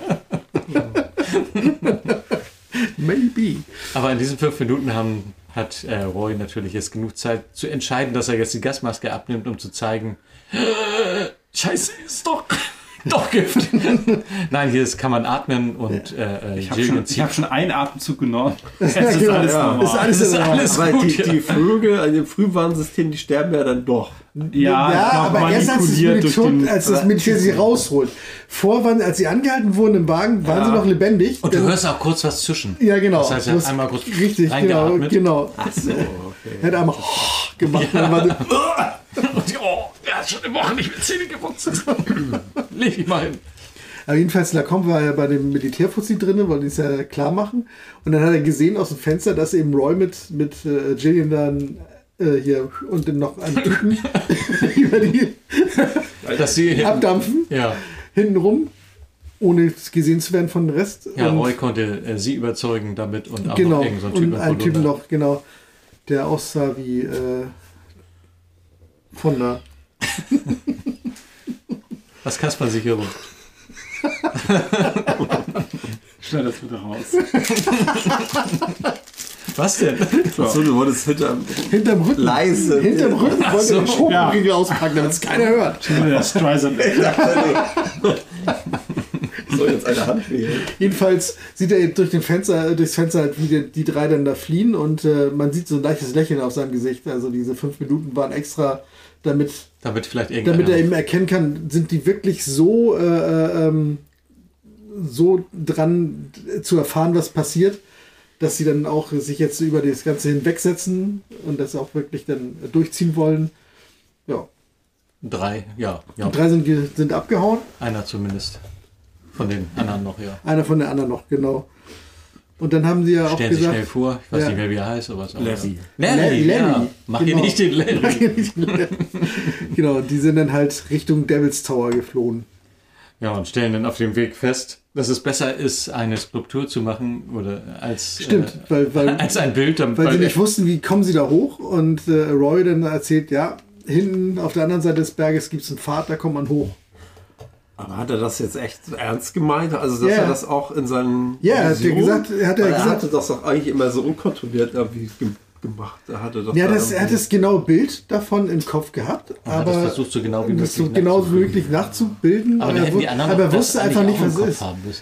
Maybe.
Aber in diesen fünf Minuten haben, hat äh, Roy natürlich jetzt genug Zeit zu entscheiden, dass er jetzt die Gasmaske abnimmt, um zu zeigen, äh, Scheiße, ist doch, doch Gift. Nein, hier ist, kann man atmen und äh,
Ich habe schon,
zieht.
ich hab schon einen Atemzug genommen. Es
Ja,
ist
genau.
alles
Ja.
normal.
Ist alles
Das ist
normal.
alles
Weil
gut.
die, die Vögel an dem Frühwarnsystem, die sterben ja dann doch.
Ja,
Ja,
noch
aber erst als das,
manipuliert durch
Militär,
den-
als das Militär sie rausholt. Vor, waren, als sie angehalten wurden im Wagen, waren sie noch lebendig.
Und du
Dann-
hörst auch kurz was zwischen.
Ja, genau.
Das heißt, er
Du
hat
hast
einmal kurz
richtig, genau,
reingeatmet.
genau.
Ach so, okay.
Er hat einmal gemacht.
Ja.
Dann war sie,
Und die, oh, er hat schon eine Woche nicht mit Zähne geputzt. Leg ich mal hin.
aber jedenfalls, Lacombe war ja bei dem Militärfuzzi drin, wollte es ja klar machen. Und dann hat er gesehen aus dem Fenster, dass eben Roy mit, mit äh, Jillian dann äh, hier und dann noch einen Typen über die
Dass sie
abdampfen,
Ja,
hintenrum, ohne gesehen zu werden von dem Rest.
ja
und,
Roy konnte äh, sie überzeugen damit und auch
genau,
noch irgend so einen Typen
und einen
von
Typen
Lunda.
noch, genau, der aussah wie äh, von da.
Was Kasper sich hier rum.
Schneid das bitte raus.
Was denn?
Achso, du wolltest hinterm
Hinterm Rücken.
leise.
Hinterm Rücken wollte
so,
er den Schokoriegel auspacken, damit es keiner hört.
Der Streisand.
So, jetzt Eine Hand wählen.
Jedenfalls sieht er durch den Fenster, durchs Fenster halt, wie die, die drei dann da fliehen und äh, man sieht so ein leichtes Lächeln auf seinem Gesicht. Also diese fünf Minuten waren extra, damit,
damit, vielleicht
damit er eben erkennen kann, sind die wirklich so, äh, ähm, so dran zu erfahren, was passiert, dass sie dann auch sich jetzt über das Ganze hinwegsetzen und das auch wirklich dann durchziehen wollen. Ja.
Drei, ja. ja.
Die drei sind, sind abgehauen.
Einer zumindest. Von den anderen noch, ja.
Einer von den anderen noch, genau. Und dann haben sie ja auch
Stellen
gesagt...
Sie schnell vor, ich weiß
ja.
nicht mehr, wie er heißt, aber was auch.
Larry.
Larry,
Larry.
ja. Mach hier
Genau.
nicht den Larry.
Mach hier nicht den Larry. Genau, die sind dann halt Richtung Devil's Tower geflohen.
Ja, und stellen dann auf dem Weg fest, dass es besser ist, eine Skulptur zu machen oder als,
Stimmt,
äh,
weil, weil,
als ein Bild.
Weil, weil sie nicht wussten, wie kommen sie da hoch. Und äh, Roy dann erzählt, ja, hinten auf der anderen Seite des Berges gibt es einen Pfad, da kommt man hoch.
Aber hat er das jetzt echt ernst gemeint? Also, dass
Ja.
er das auch in seinen.
Ja, er hat ja gesagt, er hat ja
Weil
gesagt-
hatte das doch eigentlich immer so unkontrolliert irgendwie ge- gemacht. Er hatte das
Ja,
da
das, er hat
irgendwie-
das genaue Bild davon im Kopf gehabt,
Und hat
aber
das versucht, so genau wie
das so
möglich
genau wie
nachzubilden.
möglich nachzubilden.
Aber
aber
dann
er,
hätten die
wu-
anderen
aber
auch
er
das
wusste einfach
eigentlich
nicht,
auch
was
im
es
Kopf
ist.
haben müssen.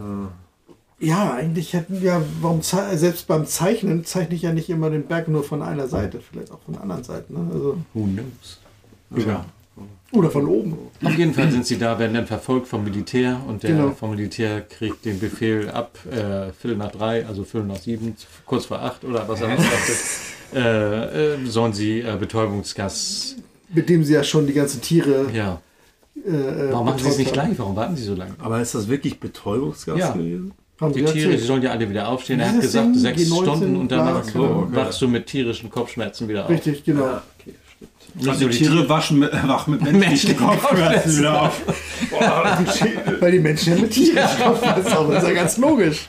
Ja, eigentlich hätten wir, warum ze- selbst beim Zeichnen zeichne ich ja nicht immer den Berg nur von einer Seite, vielleicht auch von anderen Seiten. Ne? Also,
Who knows? Ja.
oder von oben.
Auf jeden Fall sind sie da, werden dann verfolgt vom Militär und der
Genau.
vom Militär kriegt den Befehl ab, äh, Viertel nach drei, also Viertel nach sieben, kurz vor acht oder was er noch sagte, äh, äh, sollen sie äh, Betäubungsgas.
Mit dem sie ja schon die ganzen Tiere.
Ja.
Äh,
Warum machen sie es
betäubt
nicht
haben.
gleich? Warum warten sie so lange?
Aber ist das wirklich Betäubungsgas
Ja.
gewesen?
Haben
Die
sie
Tiere,
erzählt.
die sollen ja alle wieder aufstehen.
Wie
Er
ist
hat
das
gesagt,
Ding?
sechs
G neunzehn,
Stunden und danach
bla, genau.
wachst du mit tierischen Kopfschmerzen wieder auf.
Richtig, genau.
Ah, okay, stimmt.
Nicht
Also
nur
die
die
Tiere waschen mit, wach mit menschlichen Kopfschmerzen wieder auf. Boah, die Tiere.
Weil die Menschen ja mit Tieren schlafen, das ist auch- das ist ja ganz logisch.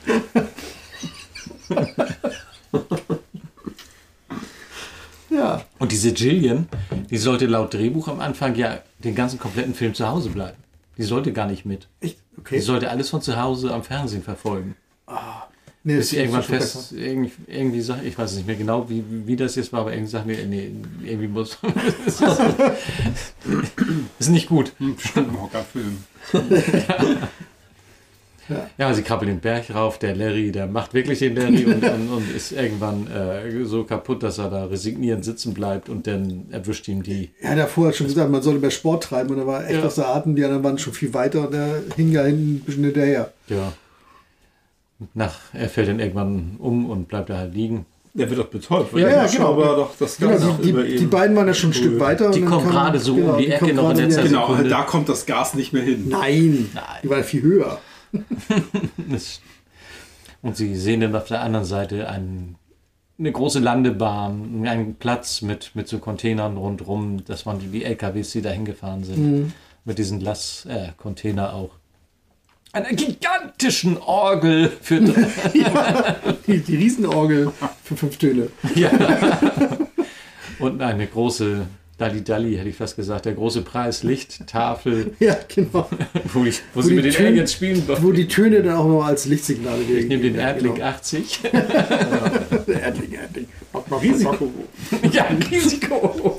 Ja.
Und diese Jillian, die sollte laut Drehbuch am Anfang ja den ganzen kompletten Film zu Hause bleiben. Die sollte gar nicht mit.
Echt?
Die
Okay.
sollte alles von zu Hause am Fernsehen verfolgen.
Nee,
Bis sie irgendwann
ist schon
fest, irgendwie, irgendwie sagt, ich weiß es nicht mehr genau, wie, wie das jetzt war, aber irgendwie sagt mir, nee, irgendwie muss. ist nicht gut.
Bestimmt ein Hockerfilm.
Ja, sie krabbelt den Berg rauf, der Larry, der macht wirklich den Larry und, und, und ist irgendwann äh, so kaputt, dass er da resignierend sitzen bleibt und dann erwischt ihm die.
Er hat ja vorher schon gesagt, man sollte mehr Sport treiben und er war echt
Ja.
aus der Atem, die anderen waren schon viel weiter und er hing ja hinten ein bisschen hinterher.
Ja. Nach, er fällt dann irgendwann um und bleibt da halt liegen.
Der wird doch betäubt.
Ja, ja, genau.
Aber doch das
Genau,
Ganze
die,
über
die,
ihn.
die beiden waren ja schon ein Stück weiter.
Die
und dann
kommen
kam-
gerade so um die Ecke
kommen
noch in
gerade
letzter
Genau,
Sekunde.
da kommt das Gas nicht mehr hin.
Nein, die waren viel höher.
Das- Und sie sehen dann auf der anderen Seite einen, eine große Landebahn, einen Platz mit, mit so Containern rundherum. Das waren die, die L K Ws, die da hingefahren sind.
Mhm.
Mit diesen Glas-Container äh, Container auch. Einer gigantischen Orgel für
Ja, die, die Riesenorgel für fünf Töne.
ja. Und eine große Dalli-Dalli, hätte ich fast gesagt, der große Preis, Lichttafel,
Ja, genau.
wo, ich, wo,
Wo
sie
die
mit den
Töne-
Aliens spielen.
Wo die Töne dann auch noch als Lichtsignale
Ich nehme den
ja,
Erdling
genau.
achtzig.
Erdling, Erdling.
Risiko.
Ja, Risiko.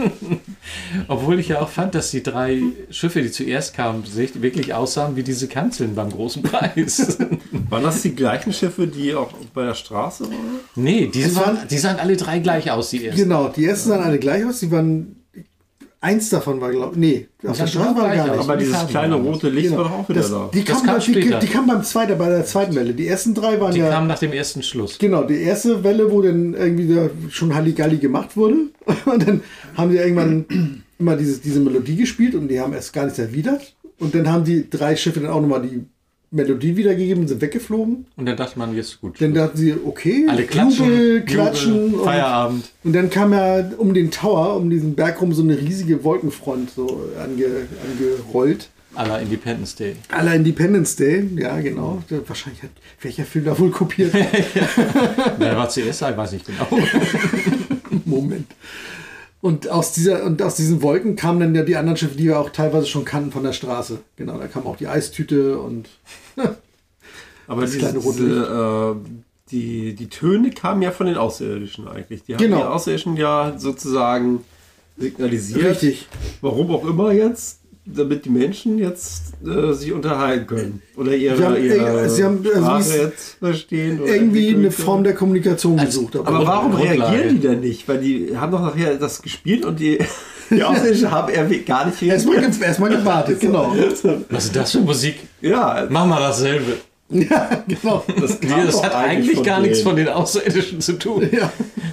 Obwohl ich ja auch fand, dass die drei Schiffe, die zuerst kamen, sich wirklich aussahen wie diese Kanzeln beim großen Preis.
Waren das die gleichen Schiffe, die auch bei der Straße waren?
Nee, die,
Es
waren,
waren-
die sahen alle drei gleich aus, die ersten.
Genau, die ersten sahen alle gleich aus. Die waren. Eins davon war, glaube ich. Nee, auf der
sahen
Straße
genau
war
gleich
gar
aus.
nicht.
Aber dieses
Farben
kleine
waren das.
rote Licht
Genau.
war doch auch wieder
Das,
da.
die,
Das
kam,
kam
die, die,
später.
die kam beim zweiten, bei der zweiten Welle. Die ersten drei waren
Die
ja.
kamen nach dem ersten Schluss.
Genau, die erste Welle, wo dann irgendwie da schon Halligalli gemacht wurde. Und dann haben sie irgendwann immer diese, diese Melodie gespielt und die haben erst gar nichts erwidert. Und dann haben die drei Schiffe dann auch nochmal die Melodie wiedergegeben und sind weggeflogen.
Und dann dachte man, jetzt gut.
Dann dachten sie, okay,
Alle klatschen,
Jubel, klatschen.
Jubel,
und,
Feierabend.
und dann kam ja um den Tower, um diesen Berg rum, so eine riesige Wolkenfront so ange, angerollt.
À la Independence Day.
À la Independence Day, ja genau. Wahrscheinlich hat welcher Film da wohl kopiert.
Wer war zuerst? Ich weiß nicht genau.
Moment. Und aus dieser und aus diesen Wolken kamen dann ja die anderen Schiffe, die wir auch teilweise schon kannten von der Straße. Genau, da kam auch die Eistüte und
Aber
das
diese,
kleine rote
diese, äh, die, die Töne kamen ja von den Außerirdischen eigentlich. Die haben
Genau.
die Außerirdischen ja sozusagen signalisiert.
richtig.
Warum auch immer jetzt, damit die Menschen jetzt äh, sich unterhalten können. Oder ihre,
Sie haben,
ihre
sie haben
Sprache
also
jetzt verstehen. Oder
irgendwie eine
können.
Form der Kommunikation gesucht.
Aber, aber warum Grundlage. reagieren die denn nicht? Weil die haben doch nachher das gespielt und die, die Außerirdischen haben irgendwie gar nicht reagiert.
Erstmal gewartet, genau.
Was ist das für Musik?
Ja.
Mach mal dasselbe.
Ja, genau.
Das, das hat eigentlich gar nichts von den Außerirdischen zu tun.
Ja.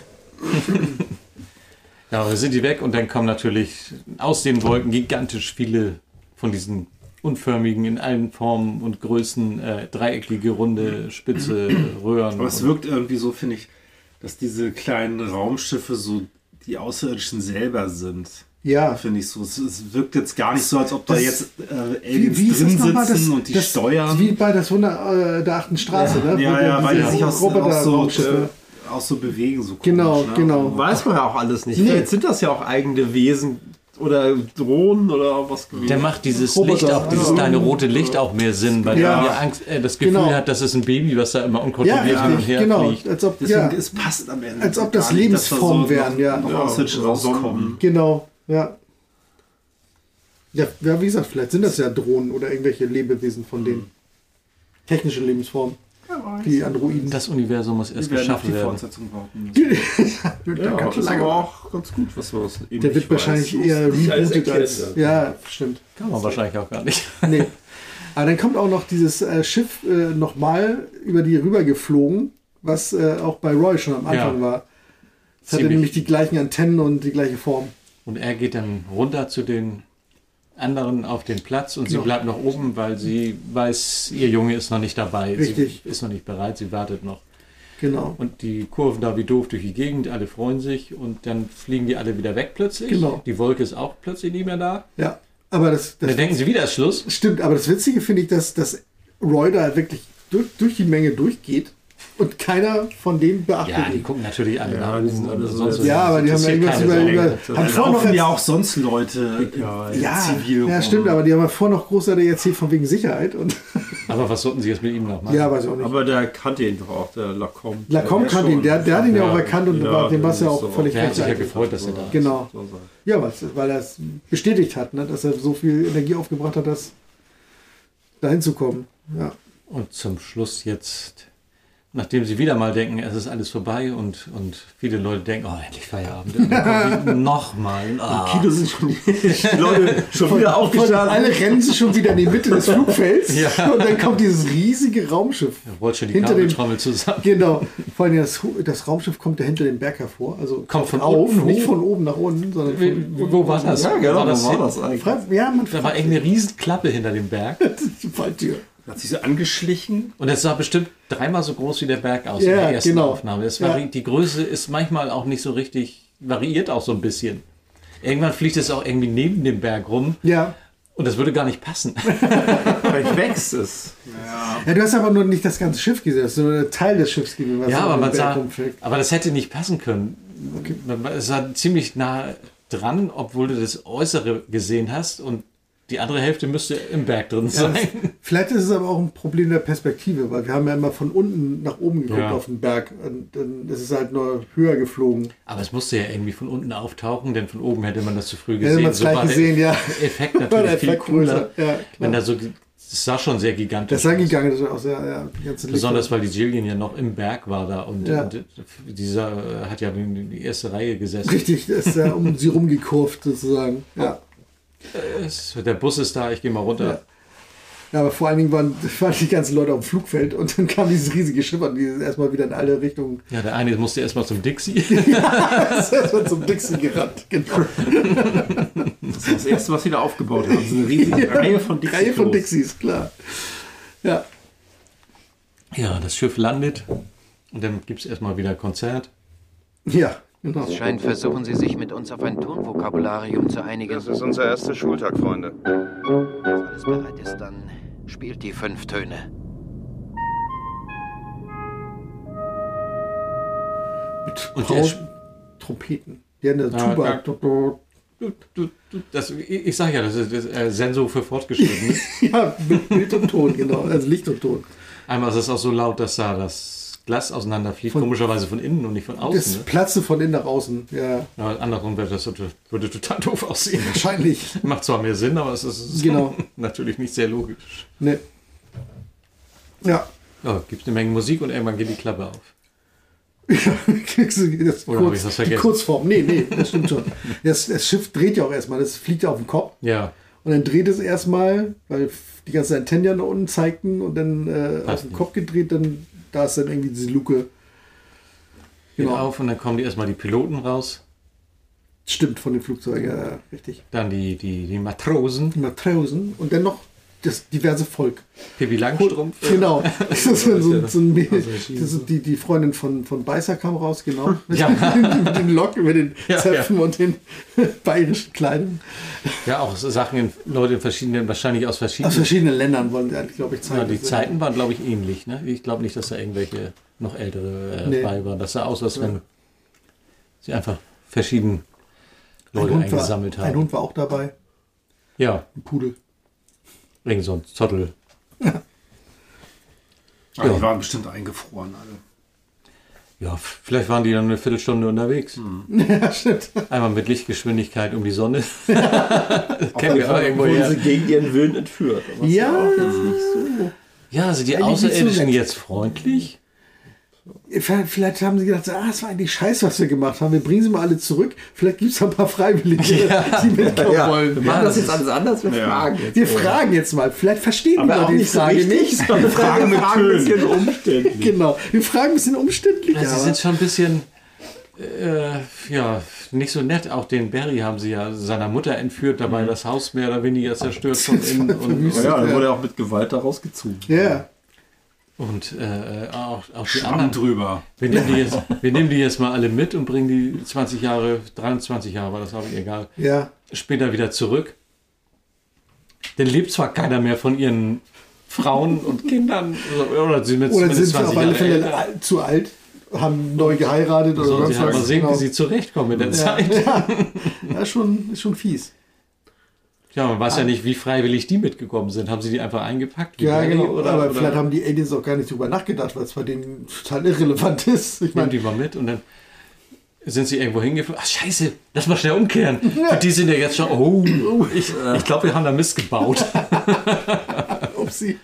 Ja, dann sind die weg und dann kommen natürlich aus den Wolken gigantisch viele von diesen unförmigen, in allen Formen und Größen, äh, dreieckige, runde, spitze Röhren.
Aber es wirkt irgendwie so, finde ich, dass diese kleinen Raumschiffe so die Außerirdischen selber sind.
Ja.
Finde ich so. Es, es wirkt jetzt gar nicht so, als ob da
das,
jetzt äh, Aliens
wie, wie
drin sitzen
das,
und die
das,
steuern.
Wie bei das Wunder äh, der achten Straße,
ja.
ne?
Ja,
Wo
ja,
der,
weil die sich aus, aus so...
Raumschiffe.
auch so bewegen, so
genau,
komisch, ne?
genau.
Weiß man ja auch alles nicht.
Nee.
Vielleicht sind das ja auch eigene Wesen oder Drohnen oder was gewesen.
Der macht dieses
Roboter.
Licht auch, dieses kleine rote Licht auch mehr Sinn, weil
Ja.
er Angst, äh, das Gefühl
Genau.
hat, dass es ein Baby, was da immer unkontrolliert
Ja,
hin und
richtig,
her
genau.
fliegt.
Als ob,
Deswegen,
ja,
es passt am Ende.
als ob das
gar nicht, dass da
Lebensformen
so
wären, ja.
Noch
Ja,
Außerirdische
oder
rauskommen.
Genau, ja. ja. Ja, wie gesagt, vielleicht sind das ja Drohnen oder irgendwelche Lebewesen von denen. Technische Lebensformen. Die Androiden.
Das Universum muss erst
Die werden auf
geschaffen
die
werden.
Fortsetzung warten müssen.
ja,
Ja, ist aber auch ganz gut, was man eben
Der wird
nicht
wahrscheinlich
weiß.
eher
Nicht alles
rebootet
erklärt
als.
werden.
Ja, stimmt.
Kann man wahrscheinlich auch gar nicht.
Nee. Aber dann kommt auch noch dieses äh, Schiff äh, nochmal über die rüber geflogen, was äh, auch bei Roy schon am Anfang
Ja.
war. Es hatte
Ziemlich.
nämlich die gleichen Antennen und die gleiche Form.
Und er geht dann runter zu den anderen auf den Platz und
Genau.
sie bleibt noch oben, weil sie weiß, ihr Junge ist noch nicht dabei.
Richtig.
Sie ist noch nicht bereit, sie wartet noch.
Genau.
Und die kurven da wie doof durch die Gegend, alle freuen sich und dann fliegen die alle wieder weg plötzlich.
Genau.
Die Wolke ist auch plötzlich nicht mehr da.
Ja. Aber das, das
Dann denken sie wieder, ist Schluss.
stimmt, aber das Witzige finde ich, dass, dass Roy da wirklich durch, durch die Menge durchgeht und keiner von denen beachtet
Ja, die
ihn.
gucken natürlich alle
Ja,
nach
die
oben
sind alle
oder
so
sonst
jetzt-
was.
Ja, aber die haben ja
Interessiert
irgendwas
keine
über,
Sau.
über
Da
haben vorher noch
laufen ja
erz-
auch sonst Leute
Ja,
in
ja,
Zivil
ja,
rum.
stimmt, aber die haben ja vorher noch großartig erzählt von wegen Sicherheit und
Aber was sollten sie jetzt mit ihm noch machen?
ja, weiß ich auch nicht.
Aber der kannte ihn doch auch, der Lacombe.
Lacombe
der
kannte ihn,
schon.
der, der hat ihn ja, auch
Ja,
erkannt und
ja,
war, dem war es ja
das
auch
ist so.
völlig
Der hat sich ja
rechtzeitig.
gefreut, dass er da ist.
Genau.
So sein.
Ja, weil, weil er es bestätigt hat, ne, dass er so viel Energie aufgebracht hat, dass dahin zu kommen. Ja.
Und zum Schluss jetzt, nachdem sie wieder mal denken, es ist alles vorbei und, und viele Leute denken, oh, endlich Feierabend. Und dann kommt nochmal.
Im
Ah.
Kino sind schon die Leute schon wieder
Von
aufgestanden.
alle rennen sie schon wieder in die Mitte des Flugfelds
Ja.
und dann kommt dieses riesige Raumschiff.
Er rollt schon die
Hinter dem-
Kabeltrommel zusammen.
Genau. Vor allem das, Hu- das Raumschiff kommt ja hinter dem Berg hervor. Also
Kommt von
auf,
unten
nicht
hoch.
von oben nach unten, sondern
Wie-
von
wie- Wo war das?
Ja, genau,
war das,
wo war
hin?
das eigentlich?
Fragt- Ja, man
Da war irgendeine riesen Klappe hinter dem Berg.
die Falltür.
Hat sich so angeschlichen.
Und es sah bestimmt dreimal so groß wie der Berg aus in
Ja,
der ersten
genau.
Aufnahme. Das war,
Ja.
Die Größe ist manchmal auch nicht so richtig, variiert auch so ein bisschen. Irgendwann fliegt es auch irgendwie neben dem Berg rum
Ja.
und das würde gar nicht passen.
Vielleicht wächst es.
Ja, du hast aber nur nicht das ganze Schiff gesehen, das ist nur ein Teil des Schiffs gewesen, was
Ja,
auf
aber
dem
man
Berg
sah,
rumfliegt.
aber das hätte nicht passen können. Es war ziemlich nah dran, obwohl du das Äußere gesehen hast und die andere Hälfte müsste im Berg drin sein.
Vielleicht ist es aber auch ein Problem der Perspektive, weil wir haben ja immer von unten nach oben geguckt
Ja.
auf den Berg und dann ist es halt nur höher geflogen.
Aber es musste ja irgendwie von unten auftauchen, denn von oben hätte man das zu früh
Hätte
gesehen.
man es gleich
war
gesehen,
der
ja.
Effekt
War
natürlich
der
viel
Effekt
cooler.
größer. Ja, klar.
Wenn da so, es sah schon sehr gigantisch
Das sah
aus.
gegangen aus, ja, ja, die ganze Lichter.
Besonders, weil die Jillian ja noch im Berg war da und,
Ja.
und dieser äh, hat ja in die erste Reihe gesessen.
Richtig, das ist ja um sie rumgekurvt sozusagen. Ja.
Es, der Bus ist da, ich gehe mal runter.
Ja. Ja, aber vor allen Dingen waren, waren die ganzen Leute auf dem Flugfeld und dann kam dieses riesige Schiff und die ist erstmal wieder in alle Richtungen.
Ja, der eine musste erstmal zum Dixie.
ist erstmal zum Dixie gerannt. Genau.
Das ist das Erste, was sie da aufgebaut haben. So eine riesige Reihe von Dixies.
Reihe von Dixies, klar. Ja.
Ja, das Schiff landet und dann gibt es erstmal wieder Konzert.
Ja, genau.
Es scheint, versuchen Sie sich mit uns auf ein Tonvokabularium zu einigen.
Das ist unser erster Schultag, Freunde.
Wenn alles bereit ist, dann spielt die fünf Töne.
Mit
Und
Frau-
der Sch-
Trompeten. Die haben eine
Ja,
Tuba.
ja. Du, du, du, das, ich ich sage ja, das ist das äh, Sensor für Fortgeschrittene.
Ja, mit Bild und Ton, genau. Also Licht und Ton.
Einmal ist es auch so laut, dass da das Glas auseinanderfliegt,
Von-
komischerweise von innen und nicht von außen.
Das
Ne?
Platze von innen nach außen, ja.
Aber andersrum würde das würde total doof aussehen.
Wahrscheinlich.
Macht zwar mehr Sinn, aber es ist
Genau.
natürlich nicht sehr logisch.
Ne. Ja.
Ja, gibt eine Menge Musik und irgendwann geht die Klappe auf.
Das ist
Oder hab ich
kurz,
das
die
vergessen?
Kurzform. Nee, nee, das stimmt schon. Das, das Schiff dreht ja auch erstmal, das fliegt ja auf den Kopf.
Ja.
Und dann dreht es erstmal, weil die ganzen Antennen ja nach unten zeigten und dann äh, auf den Kopf gedreht, dann da ist dann irgendwie diese Luke.
Geht
Genau.
auf und dann kommen die erstmal die Piloten raus.
Stimmt, von den Flugzeugen, ja, ja, richtig.
Dann die, die, die Matrosen.
Die Matrosen und dann noch das diverse Volk.
Pippi Langstrumpf.
Genau. Das ist so, so, so ein,
Also
das ist die, die Freundin von, von Beißer kam raus, genau. Mit,
Ja.
mit den Locken, mit den
Ja,
Zöpfen
ja.
und den bayerischen Kleidern.
Ja, auch so Sachen, in, Leute in verschiedenen, wahrscheinlich aus verschiedenen...
Aus verschiedenen Ländern wollen die eigentlich, glaube ich, zeigen.
Ja, die Zeiten waren, glaube ich, ähnlich. Ne? Ich glaube nicht, dass da irgendwelche noch ältere äh,
Nee.
bei waren. Das sah aus, als wenn sie einfach verschieden
Ein
Leute
Hund, war,
eingesammelt haben.
ein Hund war auch dabei.
Ja.
Ein Pudel.
Irgend so ein Zottel.
Aber
Ja.
die waren bestimmt eingefroren alle.
Ja, f- vielleicht waren die dann eine Viertelstunde unterwegs.
Ja, stimmt.
Einmal mit Lichtgeschwindigkeit um die Sonne. Kennen wir auch irgendwo
Wurden
her.
sie gegen ihren Willen entführt. Was
Ja.
auch jetzt nicht so.
Ja, sind die
Eigentlich nicht so
Außerirdischen
nett.
jetzt freundlich?
Vielleicht haben sie gedacht, ah, das war eigentlich scheiße, was wir gemacht haben. Wir bringen sie mal alle zurück. Vielleicht gibt es ein paar Freiwillige, die mitkommen
Ja,
wollen.
wir machen das jetzt alles anders, wir
Ja.
fragen jetzt.
Wir fragen jetzt mal. Vielleicht verstehen
Aber
die
auch
Leute die
nicht so
Frage
richtig,
nicht.
sondern wir fragen mit ein bisschen umständlich.
Genau. Wir fragen ein bisschen umständlich.
Ja, sie
aber-
sind schon ein bisschen, äh, ja, nicht so nett. Auch den Barry haben sie ja seiner Mutter entführt, dabei das Haus mehr oder weniger zerstört von innen. Und,
verwüstet.
Ja, dann
Ja.
wurde er auch mit Gewalt da rausgezogen.
Ja.
und äh, auch, auch die
Schwamm
anderen.
drüber.
Wir nehmen, die jetzt, wir nehmen die jetzt mal alle mit und bringen die zwanzig Jahre, dreiundzwanzig Jahre, war das auch egal,
Ja.
später wieder zurück. Dann lebt zwar keiner mehr von ihren Frauen und Kindern, oder sie mit
Oder
zumindest
sind wir auf
zwanzig
alle
Jahre
Fälle
älter.
al- zu alt, haben neu geheiratet oder
Sollen sie
sonst
halt mal
was.
sehen,
Genau.
wie sie zurechtkommen mit der
Ja.
Zeit.
Ja. Ja, ist schon, ist schon fies.
Ja, man weiß ja nicht, wie freiwillig die mitgekommen sind. Haben sie die einfach eingepackt? wie
Ja,
Barry,
genau.
Oder,
aber
oder
vielleicht haben die Aliens auch gar nicht drüber nachgedacht, weil es bei denen total irrelevant ist. Ich
nehmen
meine,
die mal mit und dann sind sie irgendwo hingeflogen. Ach scheiße, lass mal schnell umkehren. Für die sind ja jetzt schon, oh, ich, ich glaube, wir haben da Mist gebaut.
upsie.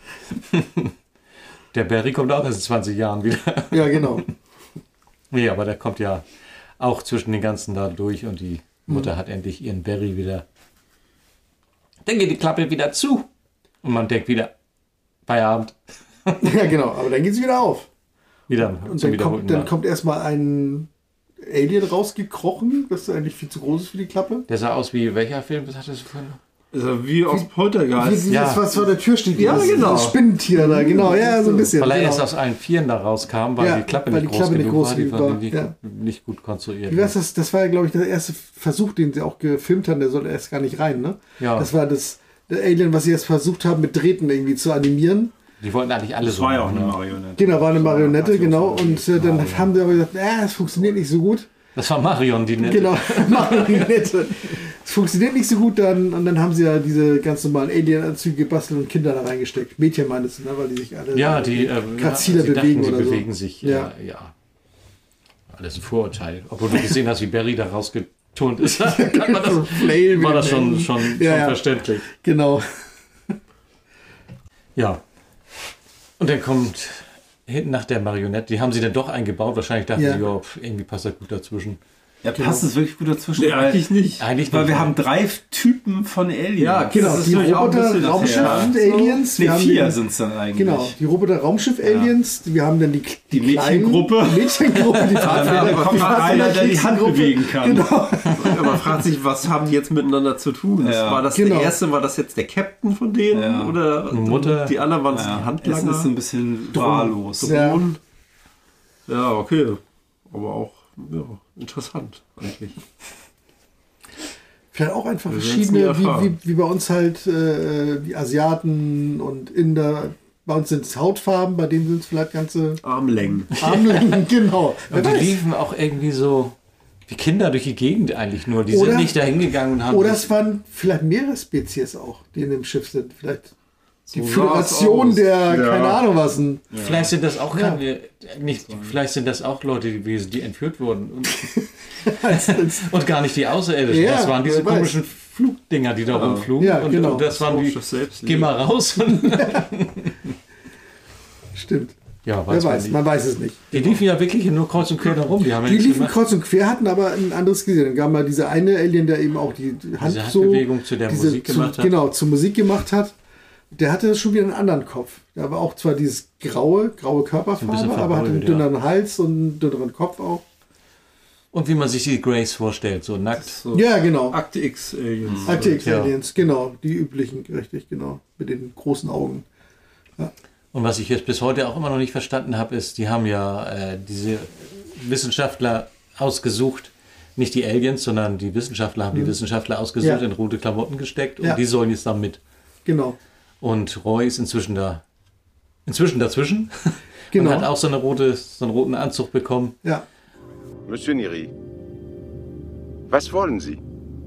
Der Barry kommt auch erst in zwanzig Jahren wieder.
Ja, genau.
Nee, aber der kommt ja auch zwischen den ganzen da durch und die Mutter hat endlich ihren Barry wieder. Dann geht die Klappe wieder zu und man denkt wieder, Feierabend.
Ja, genau. Aber dann geht sie wieder auf.
Wieder
Und
zum
dann
Wiederholten
kommt, dann
Mal.
kommt erstmal ein Alien rausgekrochen, das eigentlich viel zu groß ist für die Klappe.
Der sah aus wie, welcher Film? Was hattest du vorhin?
Also wie aus
Wie
Poltergeist.
dieses,
ja.
was vor der Tür steht.
Ja,
dieses,
genau.
Das Spinnentier da, genau. Ja, so ein bisschen.
Weil er
genau.
erst aus allen Vieren da rauskam, weil
Ja,
die Klappe
weil
nicht
die
groß
Klappe nicht
genug
groß
war. Die
genug
war
war,
nicht,
ja.
nicht gut konstruiert.
Wie war's das? Das war ja, glaube ich, der erste Versuch, den sie auch gefilmt haben. Der sollte erst gar nicht rein, ne?
Ja.
Das war das, der Alien, was sie erst versucht haben, mit Drähten irgendwie zu animieren.
Die wollten eigentlich alle
Das
so
war ja auch
machen,
eine
ne?
Marionette.
Genau, war eine Marionette,
Ja,
genau.
so
Und äh, dann
Mario.
haben sie aber gesagt, äh, es funktioniert nicht so gut.
Das war Marion, die nette.
Genau, Marionette. Es funktioniert nicht so gut, dann, und dann haben sie ja diese ganz normalen Alien-Anzüge gebastelt und Kinder da reingesteckt. Mädchen meinst du, ne? Weil die sich alle
Ja, die äh,
Grazile
sie
bewegen
dachten,
oder
sie
so.
bewegen sich.
Ja.
Ja. ja. Alles ein Vorurteil. Obwohl du gesehen hast, wie Barry da rausgeturnt ist, kann man das,
So Flail mit
war
den
das schon,
Händen.
schon, schon
Ja, ja.
verständlich.
Genau.
Ja. Und dann kommt hinten nach der Marionette, die haben sie dann doch eingebaut. Wahrscheinlich dachten
Ja.
sie, ja, pf, irgendwie passt das gut dazwischen.
Ja, passt es wirklich gut dazwischen?
Nee,
weil,
eigentlich nicht.
Eigentlich
weil
nicht.
wir haben drei Typen von Aliens.
Ja,
Genau,
Das ist
die
natürlich auch ein
Roboter,
bisschen das
Raumschiff-Aliens.
Nee,
wir haben
vier
den-
sind es dann eigentlich.
Genau, die Roboter-Raumschiff-Aliens. Wir haben dann die,
Die
kleinen-
Mädchengruppe.
Die Mädchengruppe, die
Ja, da kommt mal einer, der die Hand bewegen kann.
Genau.
Ja, man fragt sich, was haben die jetzt miteinander zu tun?
Ja.
War das
Genau.
der erste, war das jetzt der Captain von denen?
Ja.
Oder
Mutter.
die anderen waren es
Ja,
die
Essen
Handlanger?
ist ein bisschen wahllos.
Ja.
Drohnen? Ja, okay. Aber auch ja, interessant eigentlich.
Vielleicht auch einfach
Wir werden's nie
verschiedene, wie,
erfahren.
wie, wie bei uns halt äh, die Asiaten und Inder. Bei uns sind es Hautfarben, bei denen sind es vielleicht ganze
Armlängen.
Armlängen, genau. Wer
Und die
weiß.
liefen auch irgendwie so wie Kinder durch die Gegend eigentlich nur. Die
Oder-
sind nicht dahin gegangen und haben.
Oder es waren vielleicht mehrere Spezies auch, die in dem Schiff sind. Vielleicht die Föderation der, ja. keine Ahnung was. Ein,
ja. Vielleicht sind das auch keine, ja. nicht, vielleicht sind das auch Leute gewesen, die entführt wurden. Und, und gar nicht die Außerirdischen. Ja, das waren diese komischen weiß. Flugdinger, die da ja. rumflogen. Ja, und, genau. und das waren die, geh mal raus.
Stimmt.
Ja,
weiß Wer weiß, man, man weiß es nicht.
Die liefen ja wirklich nur kreuz und quer da rum. Die, haben
die liefen gemacht. kreuz und quer, hatten aber ein anderes gesehen. Dann gab mal dieser eine Alien, der eben auch die Hand
diese
so...
Handbewegung zu der Musik
zu,
gemacht hat.
Genau, zur Musik gemacht hat. Der hatte schon wieder einen anderen Kopf. Der war auch zwar dieses graue, graue Körperfarbe, aber hatte einen dünneren ja. Hals und einen dünneren Kopf auch.
Und wie man sich die Grays vorstellt, so nackt. So
ja, genau.
Akte X Aliens.
Mhm. Akte X Aliens, ja. genau. Die üblichen, richtig, genau. Mit den großen Augen. Ja.
Und was ich jetzt bis heute auch immer noch nicht verstanden habe, ist, die haben ja äh, diese Wissenschaftler ausgesucht, nicht die Aliens, sondern die Wissenschaftler haben mhm. die Wissenschaftler ausgesucht, ja. in rote Klamotten gesteckt und ja. die sollen jetzt dann mit.
Genau.
Und Roy ist inzwischen da, inzwischen dazwischen
genau.
und hat auch so, eine rote, so einen roten Anzug bekommen.
Ja.
Monsieur Neri, was wollen Sie?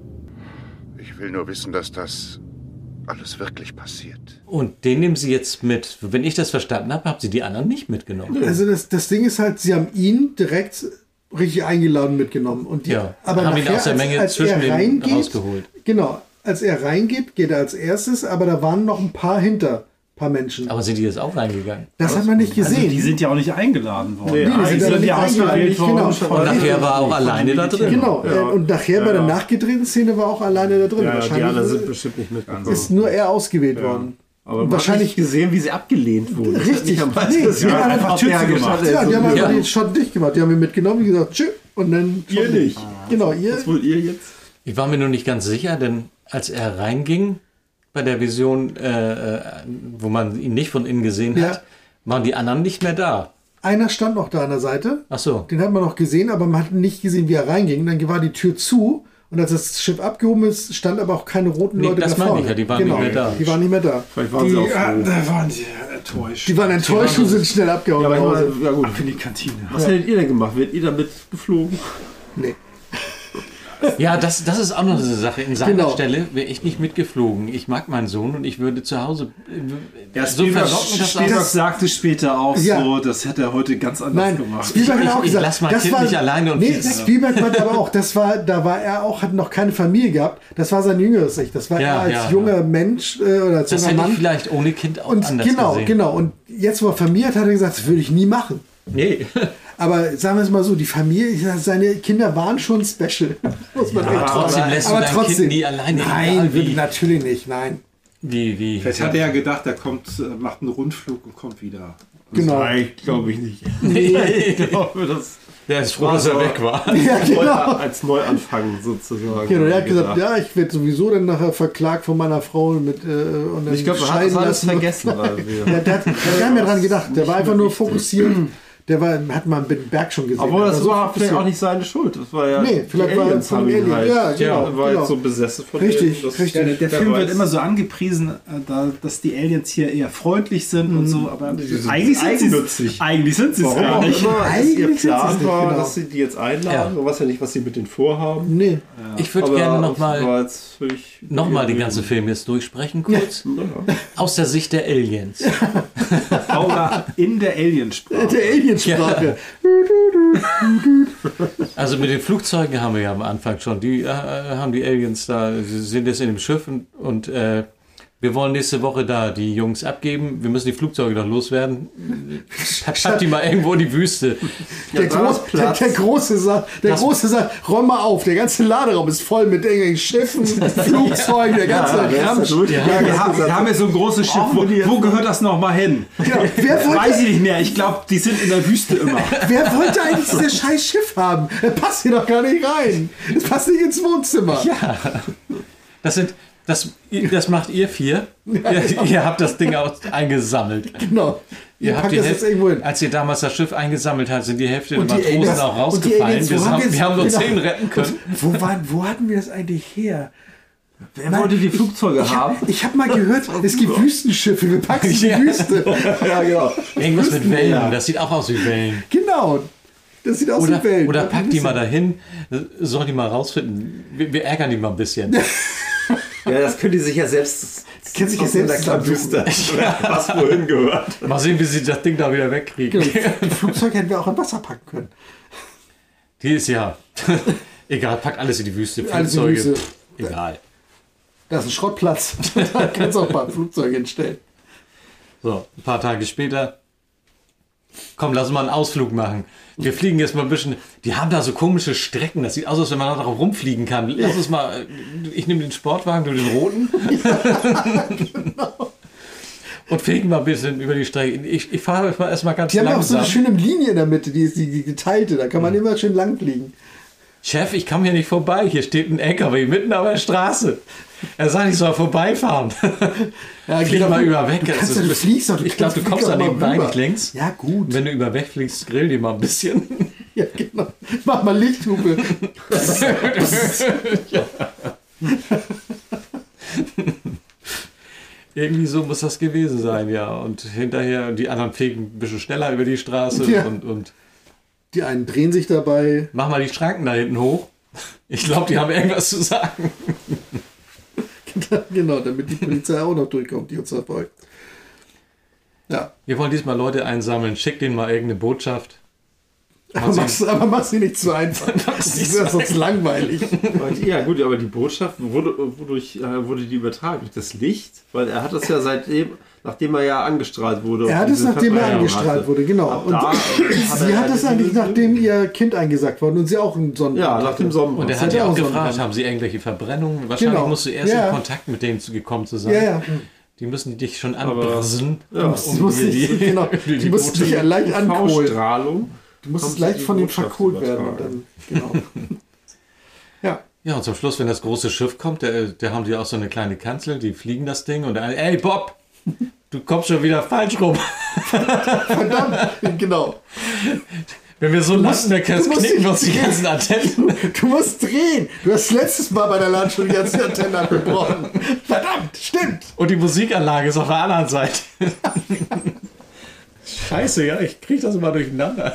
Ich will nur wissen, dass das alles wirklich passiert.
Und den nehmen Sie jetzt mit. Wenn ich das verstanden habe, haben Sie die anderen nicht mitgenommen.
Also das, das Ding ist halt, Sie haben ihn direkt richtig eingeladen mitgenommen. Und die,
ja,
aber
haben ihn aus der Menge
als, als
zwischen
er reingeht,
den rausgeholt.
Genau, als er reingeht, geht er als erstes, aber da waren noch ein paar hinter. Paar Menschen.
Aber sind die jetzt auch reingegangen?
Das hat man nicht gesehen.
Also die sind ja auch nicht eingeladen worden.
Nee, die sind, sind ja ausgewählt worden. Genau.
Und nachher war auch alleine da drin.
Genau. Ja. Und nachher ja, bei der nachgedrehten Szene war auch alleine da drin.
Ja,
wahrscheinlich
die anderen sind bestimmt nicht mitgegangen.
Ist nur er ausgewählt ja. worden.
Aber man wahrscheinlich hat nicht gesehen, wie sie abgelehnt wurden.
Richtig.
Nee,
die
ja,
haben einfach
Tür gemacht.
Ja, die haben einfach
ja.
den Shot dicht gemacht. Die haben ihn mitgenommen und gesagt, tschüss. Und dann
ihr nicht.
Genau, ihr.
Was wollt ihr jetzt?
Ich war mir nur nicht ganz sicher, denn als er reinging, bei der Vision, äh, wo man ihn nicht von innen gesehen
ja.
hat, waren die anderen nicht mehr da.
Einer stand noch da an der Seite.
Ach so.
Den hat man noch gesehen, aber man hat nicht gesehen, wie er reinging. Dann war die Tür zu und als das Schiff abgehoben ist, stand aber auch keine roten
nee,
Leute
das
da vorne.
Ich ja, die waren
genau.
nicht mehr da.
Die waren nicht mehr da.
Vielleicht waren
die,
sie auch
ja,
da waren sie enttäuscht.
Die waren enttäuscht und sind schnell abgehauen.
Ja, aber
nach Hause.
ja gut.
Ab in die Kantine.
Was ja. hättet ihr denn gemacht? Werdet ihr damit geflogen?
Nee.
Ja, das, das ist auch noch eine Sache. In seiner
genau.
Stelle wäre ich nicht mitgeflogen. Ich mag meinen Sohn und ich würde zu Hause
ja,
so verlocken, dass
Spielberg sagte später auch
ja.
so, das hätte er heute ganz anders
Nein,
gemacht.
Spielberg hat auch
ich,
gesagt,
ich lass mein
das
Kind
war,
nicht alleine. Und
nee, Spielberg meinte aber auch, das war, da war er auch, hat noch keine Familie gehabt. Das war sein jüngeres Ich. Das war
ja,
er als
ja,
junger
ja.
Mensch äh, oder als
das
junger
hätte
Mann.
Ich vielleicht ohne Kind auch
und
anders
genau,
gesehen.
Genau, und jetzt, wo er Familie hat, hat er gesagt, das würde ich nie machen.
Nee.
Aber sagen wir es mal so, die Familie, seine Kinder waren schon special. Muss man
ja, aber trotzdem lässt
aber
du dein
trotzdem,
Kind nie alleine.
Nein, würde natürlich nicht, nein.
Wie, wie?
Vielleicht hat er ja gedacht, er kommt, macht einen Rundflug und kommt wieder.
Genau.
Nein, glaube ich nicht.
Nee, ich glaube, das... Der ist froh, dass er weg war.
Ja, genau.
Als Neuanfang sozusagen.
Genau, er hat gesagt, ja, ich werde sowieso dann nachher verklagt von meiner Frau mit äh, und dann
ich glaube, er hat das alles vergessen. Weil wir
ja, der hat, wir haben ja dran gedacht, der war einfach nur fokussiert. Der war, hat man den Berg schon gesehen.
Aber das
also
war vielleicht auch nicht seine Schuld. Das war ja
nee, vielleicht war er von Alien.
Halt.
Ja, genau.
Ja, war
genau.
jetzt so besessen von
richtig,
dem,
richtig.
Ja, der, der Film weiß. wird immer so angepriesen, dass die Aliens hier eher freundlich sind mhm. und so, aber
sind
eigentlich sind sie eigentlich sind sie es gar nicht.
Immer,
eigentlich
ihr Plan
sind
war,
genau.
dass sie die jetzt einladen. Du weißt ja nicht, was sie mit denen vorhaben.
Nee.
Ja. Ich würde gerne nochmal noch mal den ganzen Film jetzt durchsprechen, kurz. Ja. Aus der Sicht der Aliens.
Oder in der Aliensprache.
Der Aliensprache. Ja.
Also mit den Flugzeugen haben wir ja am Anfang schon. Die äh, haben die Aliens da, sie sind jetzt in dem Schiff und, und äh, wir wollen nächste Woche da die Jungs abgeben. Wir müssen die Flugzeuge doch loswerden. Pack die mal irgendwo in die Wüste.
Der, ja, Groß, der, der Große sagt, der Große sagt, räum mal auf, der ganze Laderaum ist voll mit irgendwelchen Schiffen, Flugzeugen, der ganze
ja,
Kram.
Ja, ja, wir, haben, wir haben ja so ein großes Schiff. Wo, wo gehört das nochmal hin?
Genau. Wer wollte,
weiß ich nicht mehr. Ich glaube, die sind in der Wüste immer.
Wer wollte eigentlich dieses scheiß Schiff haben? Der passt hier doch gar nicht rein. Das passt nicht ins Wohnzimmer.
Ja, das sind... Das, das macht ihr vier. Ja, ihr, ihr habt das Ding auch eingesammelt.
Genau.
Ihr habt die Hälfte, als ihr damals das Schiff eingesammelt habt, sind die Hälfte der Matrosen das, auch rausgefallen. Aliens, wir, haben, wir haben nur genau. zehn retten können.
Wo, waren, wo hatten wir das eigentlich her?
Wer Nein, wollte die Flugzeuge
ich
haben?
Hab, ich habe mal gehört, es gibt Wüstenschiffe. Wir packen sie in die Wüste.
Ja, genau.
Irgendwas mit Wellen. Das sieht auch aus wie Wellen.
Genau. Das sieht aus
oder,
wie Wellen.
Oder packt die mal dahin. Soll die mal rausfinden. Wir, wir ärgern die mal ein bisschen.
Ja, das können die sich ja selbst.
Kennt sich ja selbst
Klabüster, was wohin gehört.
Mal sehen, wie sie das Ding da wieder wegkriegen.
Genau. Ein Flugzeug hätten wir auch im Wasser packen können.
Die ist ja. Egal, pack alles in die Wüste.
Alles in die
Flugzeuge.
Wüste.
pff, Egal.
Da ist ein Schrottplatz. Da kannst du auch ein paar Flugzeuge hinstellen.
So, ein paar Tage später. Komm, lass uns mal einen Ausflug machen. Wir fliegen jetzt mal ein bisschen. Die haben da so komische Strecken. Das sieht aus, als wenn man da drauf rumfliegen kann. Lass uns mal. Ich nehme den Sportwagen, du den roten. Ja, genau. Und fliegen mal ein bisschen über die Strecke. Ich, ich fahre erstmal ganz
die
langsam.
Die haben auch so eine schöne Linie in der Mitte, die ist die, die geteilte. Da kann man immer schön lang fliegen.
Chef, ich komme hier nicht vorbei. Hier steht ein L K W mitten auf der Straße. Er sagt, ich soll vorbeifahren.
Ja,
Flieg
genau.
mal über weg.
Du kannst,
also,
du fliegst doch, du
ich glaube, du kommst an dem Bein nicht längs.
Ja, gut.
Wenn du über weg fliegst, grill dir mal ein bisschen.
Ja, genau. Mach mal Lichthupe.
Ja. Irgendwie so muss das gewesen sein, ja. Und hinterher, die anderen fliegen ein bisschen schneller über die Straße.
Ja.
Und, und
die einen drehen sich dabei.
Mach mal die Schranken da hinten hoch. Ich glaube, die haben irgendwas zu sagen.
Genau, damit die Polizei auch noch durchkommt, die uns verfolgt. Ja.
Wir wollen diesmal Leute einsammeln. Schick denen mal irgendeine Botschaft.
Aber mach's, aber mach sie nicht zu einfach. Das ist ja sonst langweilig.
Ja gut, aber die Botschaft, wurde, wodurch äh, wurde die übertragen? Durch das Licht? Weil er hat das ja seitdem, nachdem er ja angestrahlt wurde.
Er hat es, nachdem er angestrahlt wurde, genau. Und
da,
sie hat es eigentlich, nachdem ihr Kind eingesackt wurde und sie auch einen Sonnenbrand.
Ja, nach dem Sonnenbrand.
Und er hat ja auch gefragt, haben sie irgendwelche Verbrennungen? Wahrscheinlich
genau.
musst du erst
ja.
in Kontakt mit denen gekommen zu sein.
Ja, ja.
Die müssen dich schon anbrisen.
Ja,
um
muss
die,
die, genau, die, die mussten dich ja leicht ankohlen. Du musstest leicht von dem verkohlt werden. Und dann, genau. Ja.
Ja, und zum Schluss, wenn das große Schiff kommt, der, der haben die auch so eine kleine Kanzel, die fliegen das Ding und dann, ey Bob, du kommst schon wieder falsch rum.
Verdammt, genau.
Wenn wir so landen, dann knicken wir uns die ganzen Antennen.
Du musst drehen. Du hast letztes Mal bei der Landschule die ganzen Antennen abgebrochen. Verdammt, stimmt.
Und die Musikanlage ist auf der anderen Seite. Scheiße, ja, ich krieg das immer durcheinander.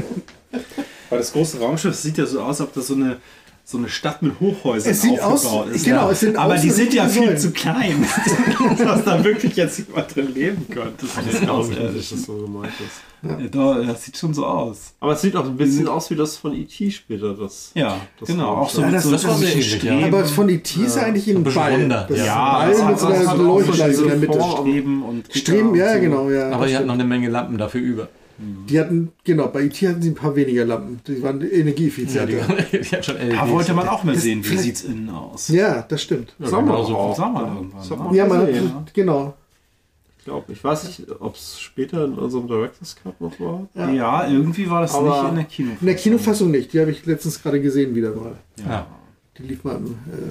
Weil das große Raumschiff sieht ja so aus, als ob das so eine, so eine Stadt mit Hochhäusern
es sieht
aufgebaut
aus,
ist.
Genau,
ja.
es sind
Aber die sind ja viel
Säulen.
zu klein, dass da wirklich jetzt jemand drin leben könnte.
Das ist außerirdisch, dass das so gemeint ist.
Ja. Ja, doch, das sieht schon so aus.
Aber es sieht auch ein bisschen aus wie das von E T später. Das,
ja,
das
genau. Auch so
ja,
mit
das,
so
das war
komischen
sehr
Streben.
Aber von E T ist ja eigentlich ein Ball.
Runder.
Das
Ja,
Ball
das
mit so
hat- das
einer
hat auch
Leuchtleiste
so
in der Mitte.
Streben und
Streben, ja,
und so.
genau. Ja,
Aber die hatten
stimmt.
noch eine Menge Lampen dafür über.
Die hatten, genau, bei E T hatten sie ein paar weniger Lampen. Die waren
Ja,
energieeffizienter.
die, die hat schon L E Ds.
Da wollte man auch mal
Das-
sehen, wie
vielleicht-
sieht es innen aus.
Ja, das stimmt.
Ja,
Sommer
genau so.
auch.
Sommer irgendwann.
Das hat
ne?
man
Ja, man
gesehen.
hat, genau.
Ich glaube, ich weiß nicht, ob es später in unserem Director's Cut noch war.
Ja.
Ja, irgendwie war das
Aber
nicht in der Kinofassung.
In der Kinofassung nicht. Die habe ich letztens gerade gesehen wieder mal.
Ja.
Die lief mal im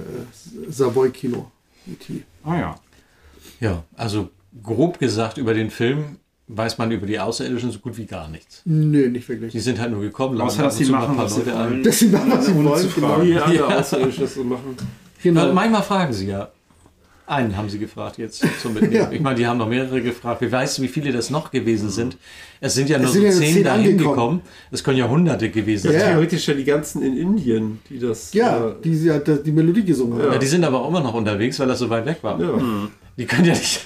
äh, Savoy-Kino. E T.
Ah ja.
Ja, also grob gesagt über den Film weiß man über die Außerirdischen so gut wie gar nichts.
Nö, nicht wirklich.
Die sind halt nur gekommen, laden
Außer, dass
ab und
sie
zu mal
machen,
ein paar
was sie
Leute
wollen.
ein.
Das sind machen, was sie
Ohne
wollen.
zu fragen.
Genau.
Wie
Ja.
alle Außerirdisches so machen.
Weil
genau.
manchmal fragen sie ja. Einen haben sie gefragt jetzt zum Mitnehmen.
Ja.
Ich meine, die haben noch mehrere gefragt. Wer weiß, wie viele das noch gewesen sind. Es sind ja nur
Es
so
sind ja nur
zehn
zehn
dahin
angekommen.
gekommen. Es können ja Hunderte gewesen
Ja.
sein.
Theoretisch ja die ganzen in Indien, die das.
Ja,
äh,
die, die, die, die Melodie gesungen haben.
Ja, die sind aber auch immer noch unterwegs, weil das so weit weg war.
ja.
Die können ja nicht.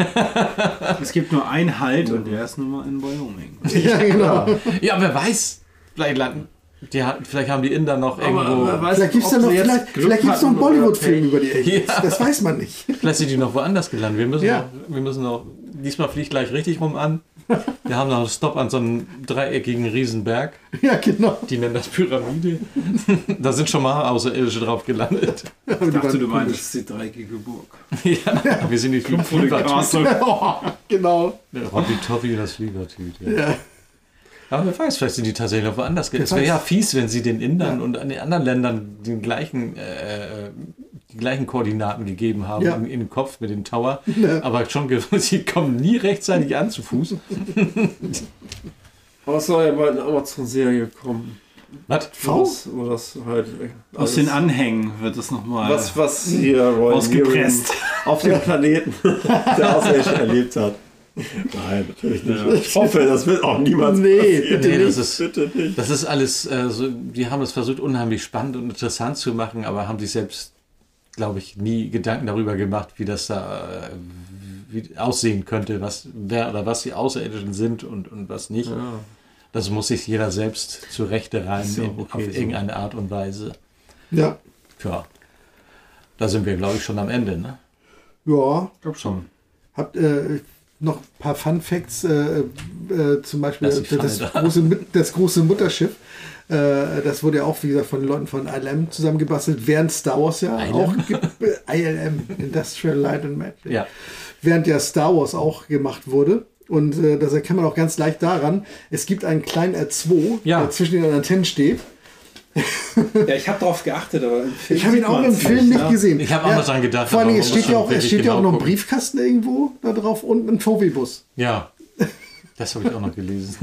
Es gibt nur einen Halt und der ist nun mal in Wyoming.
Ja, genau.
Ja, wer weiß. Vielleicht landen. Die, hat- vielleicht haben die Inder noch
Aber
irgendwo.
wer weiß,
Vielleicht gibt es
ob
da noch,
sie jetzt
vielleicht,
Glück
vielleicht gibt's noch einen
hatten oder
Bollywood-Film
Pech.
über die Aliens.
Ja.
Das weiß man nicht.
Vielleicht sind die noch woanders gelandet. Wir müssen,
Ja.
noch, wir müssen noch. Diesmal fliegt gleich richtig rum an. Wir haben noch einen Stopp an so einem dreieckigen Riesenberg.
Ja, genau.
Die nennen das Pyramide. Da sind schon mal Außerirdische drauf gelandet.
Aber
Ich
die
dachte,
waren
du meinst,
komisch.
es ist die dreieckige Burg.
Ja, wir sind die
Castle.
Oh, genau.
Robby Toffee, das Fliegertüt. Ja.
Ja.
Aber wer weiß, vielleicht sind die tatsächlich noch woanders.
Wer
Es wäre
weiß.
ja fies, wenn sie den Indern
Ja.
und an den anderen Ländern den gleichen, äh, die gleichen Koordinaten gegeben haben
Ja.
in, in den Kopf mit dem Tower.
Ja.
Aber schon, ge- sie kommen nie rechtzeitig an zu Fuß.
Aber es soll ja bald eine Amazon-Serie kommen.
Was?
Wo das, wo das halt.
Aus
alles-
den Anhängen wird es nochmal
Was, was hier Roy
ausgepresst.
Nearing auf dem Planeten der Außerirdische erlebt hat. Nein, natürlich nicht. Ich hoffe, das wird auch niemals
Nee,
passieren.
bitte
Nee, das
nicht.
ist,
Bitte nicht.
das ist alles, äh, so, die haben es versucht, unheimlich spannend und interessant zu machen, aber haben sich selbst glaube ich, nie Gedanken darüber gemacht, wie das da äh, wie aussehen könnte, was wer oder was die Außerirdischen sind und, und was nicht. Ja. Das muss sich jeder selbst zurechte reimen in, okay, auf so. irgendeine Art und Weise.
Ja.
Ja. Da sind wir, glaube ich, schon am Ende, ne?
Ja.
Ich glaube schon.
Habt äh, noch ein paar Fun Facts, äh, äh, zum beispiel das, das,
da.
große, das große Mutterschiff. Äh, das wurde ja auch, wie gesagt, von den Leuten von I L M zusammengebastelt, während Star Wars ja
I L M?
auch äh, I L M, Industrial Light and Magic.
Ja.
Während ja Star Wars auch gemacht wurde. Und äh, das erkennt man auch ganz leicht daran, es gibt einen kleinen R zwei,
ja.
der zwischen den Antennen steht.
Ja, ich habe darauf geachtet, aber im Film
ich habe ihn auch im Film nicht, nicht gesehen.
Ich habe auch
ja,
mal dran gedacht.
Vor allem, es steht ja auch, es steht
genau
ja auch noch ein
gucken.
Briefkasten irgendwo da drauf und ein V W-Bus.
Ja, das habe ich auch noch gelesen.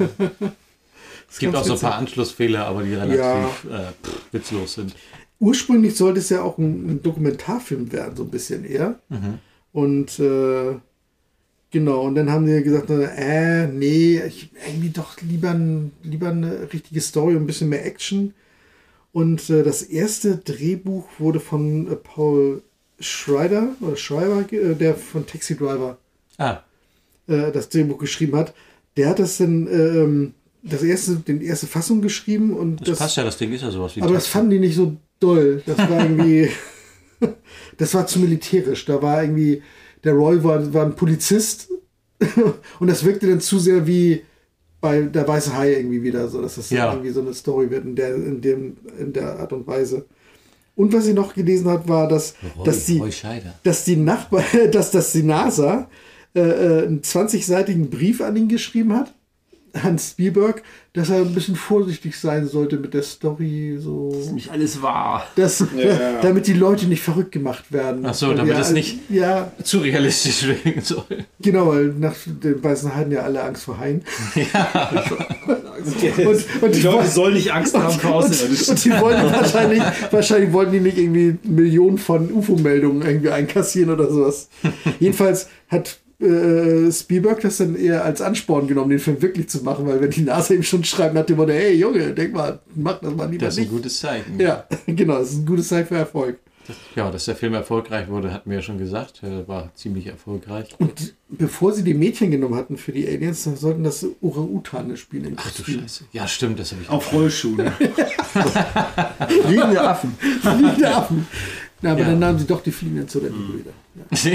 Es gibt auch so ein paar Anschlussfehler, aber die relativ ja. äh, pff, witzlos sind.
Ursprünglich sollte es ja auch ein, ein Dokumentarfilm werden, so ein bisschen eher.
Mhm.
Und äh, genau, und dann haben sie gesagt, äh, nee, ich, irgendwie doch lieber, ein, lieber eine richtige Story und ein bisschen mehr Action. Und äh, das erste Drehbuch wurde von äh, Paul Schreiber, oder Schreiber, äh, der von Taxi Driver
ah.
äh, das Drehbuch geschrieben hat. Der hat das dann, ähm, das erste, den erste Fassung geschrieben. Und
das,
das
passt ja, das Ding ist ja sowas wie
aber Taxi. Das fanden die nicht so doll. Das war irgendwie, das war zu militärisch. Da war irgendwie, der Roy war, war ein Polizist und das wirkte dann zu sehr wie bei der Weiße Hai irgendwie wieder, so dass das ja. irgendwie so eine Story wird in der, in dem, in der Art und Weise. Und was ich noch gelesen habe, war, dass,
Roy,
dass die, dass die Nachbar, dass, dass die NASA äh, einen zwanzigseitigen Brief an ihn geschrieben hat, an Spielberg, dass er ein bisschen vorsichtig sein sollte mit der Story. So.
Das ist nicht alles wahr.
Das,
ja, ja.
Damit die Leute nicht verrückt gemacht werden.
Ach so, damit
ja,
es nicht
ja,
zu realistisch wirken soll.
Genau, weil nach den Weißen hatten ja alle Angst vor Haien.
Ja.
und, und
die Leute sollen nicht Angst haben vor Außerirdischen.
Und die wollten wahrscheinlich, wahrscheinlich wollten die nicht irgendwie Millionen von U F O-Meldungen irgendwie einkassieren oder sowas. Jedenfalls hat Spielberg das dann eher als Ansporn genommen, den Film wirklich zu machen, weil wenn die NASA ihm schon schreibt nach dem Motto, hey Junge, denk mal, mach das mal lieber nicht.
Das ist ein gutes Zeichen.
Ja, genau, das ist ein gutes Zeichen für Erfolg.
Das, ja, dass der Film erfolgreich wurde, hatten wir ja schon gesagt. Er war ziemlich erfolgreich.
Und bevor sie die Mädchen genommen hatten für die Aliens, dann sollten das Orang-Utane spielen.
Ach du Scheiße. Ja, stimmt, das habe ich
auf Rollschuhen.
Fliegende Affen. Fliegende Affen. Na, aber ja. Dann nahmen sie doch die fliegenden Zolettenbrüder. Ja.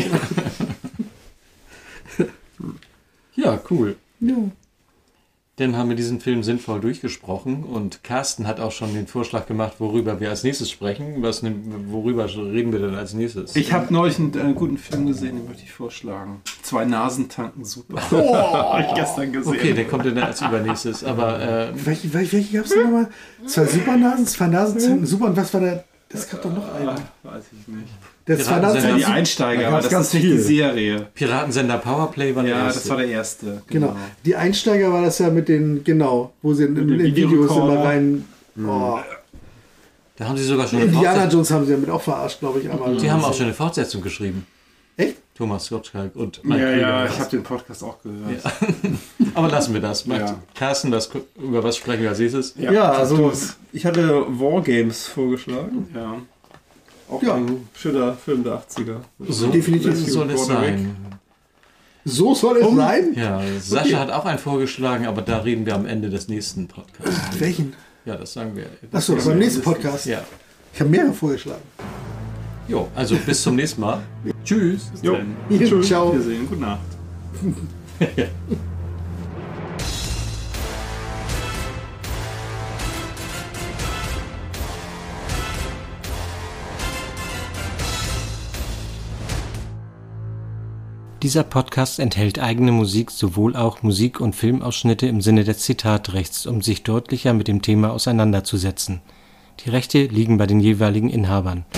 Ja, cool.
Ja.
Dann haben wir diesen Film sinnvoll durchgesprochen und Carsten hat auch schon den Vorschlag gemacht, worüber wir als nächstes sprechen. Was, worüber reden wir denn als nächstes?
Ich habe neulich einen, einen guten Film gesehen, den möchte ich vorschlagen. Zwei Nasentanken, super.
Oh,
habe ich gestern gesehen.
Okay, der kommt dann als übernächstes. Aber, äh,
welche welche, welche gab es denn nochmal? Zwei Supernasen, zwei Nasentanken, super. Und was war der? Das gab doch noch einen.
Weiß ich nicht.
Der
Piratensender, die Einsteiger, aber das
ganz
ist nicht die Serie.
Piratensender Powerplay war der
ja,
erste.
das war der erste.
Genau. genau. Die Einsteiger war das ja mit den, genau, wo sie in, in, in Videos immer rein. Oh.
Da haben sie sogar schon eine
Indiana Jones haben sie damit auch verarscht, glaube ich. Einmal.
Die haben auch schon eine Fortsetzung geschrieben.
Echt?
Thomas Gottschalk und
Mike Ja, ja, ich habe den Podcast auch gehört.
Ja. Aber lassen wir das. Ja. Carsten, was, über was sprechen wir als nächstes?
Ja, ja also ich hatte Wargames vorgeschlagen.
Ja.
Auch ja. ein schöner Film der achtziger.
So definitiv soll es sein.
So soll es um, sein?
Ja, Sascha okay. hat auch einen vorgeschlagen, aber da reden wir am Ende des nächsten Podcasts.
Welchen?
Ja, das sagen wir.
Achso, beim nächsten Podcast?
Ja.
Ich habe mehrere vorgeschlagen.
Jo, also bis zum nächsten Mal. Tschüss.
Jo.
Tschüss. Ciao.
Wiedersehen. Gute Nacht.
Dieser Podcast enthält eigene Musik, sowohl auch Musik- und Filmausschnitte im Sinne des Zitatrechts, um sich deutlicher mit dem Thema auseinanderzusetzen. Die Rechte liegen bei den jeweiligen Inhabern.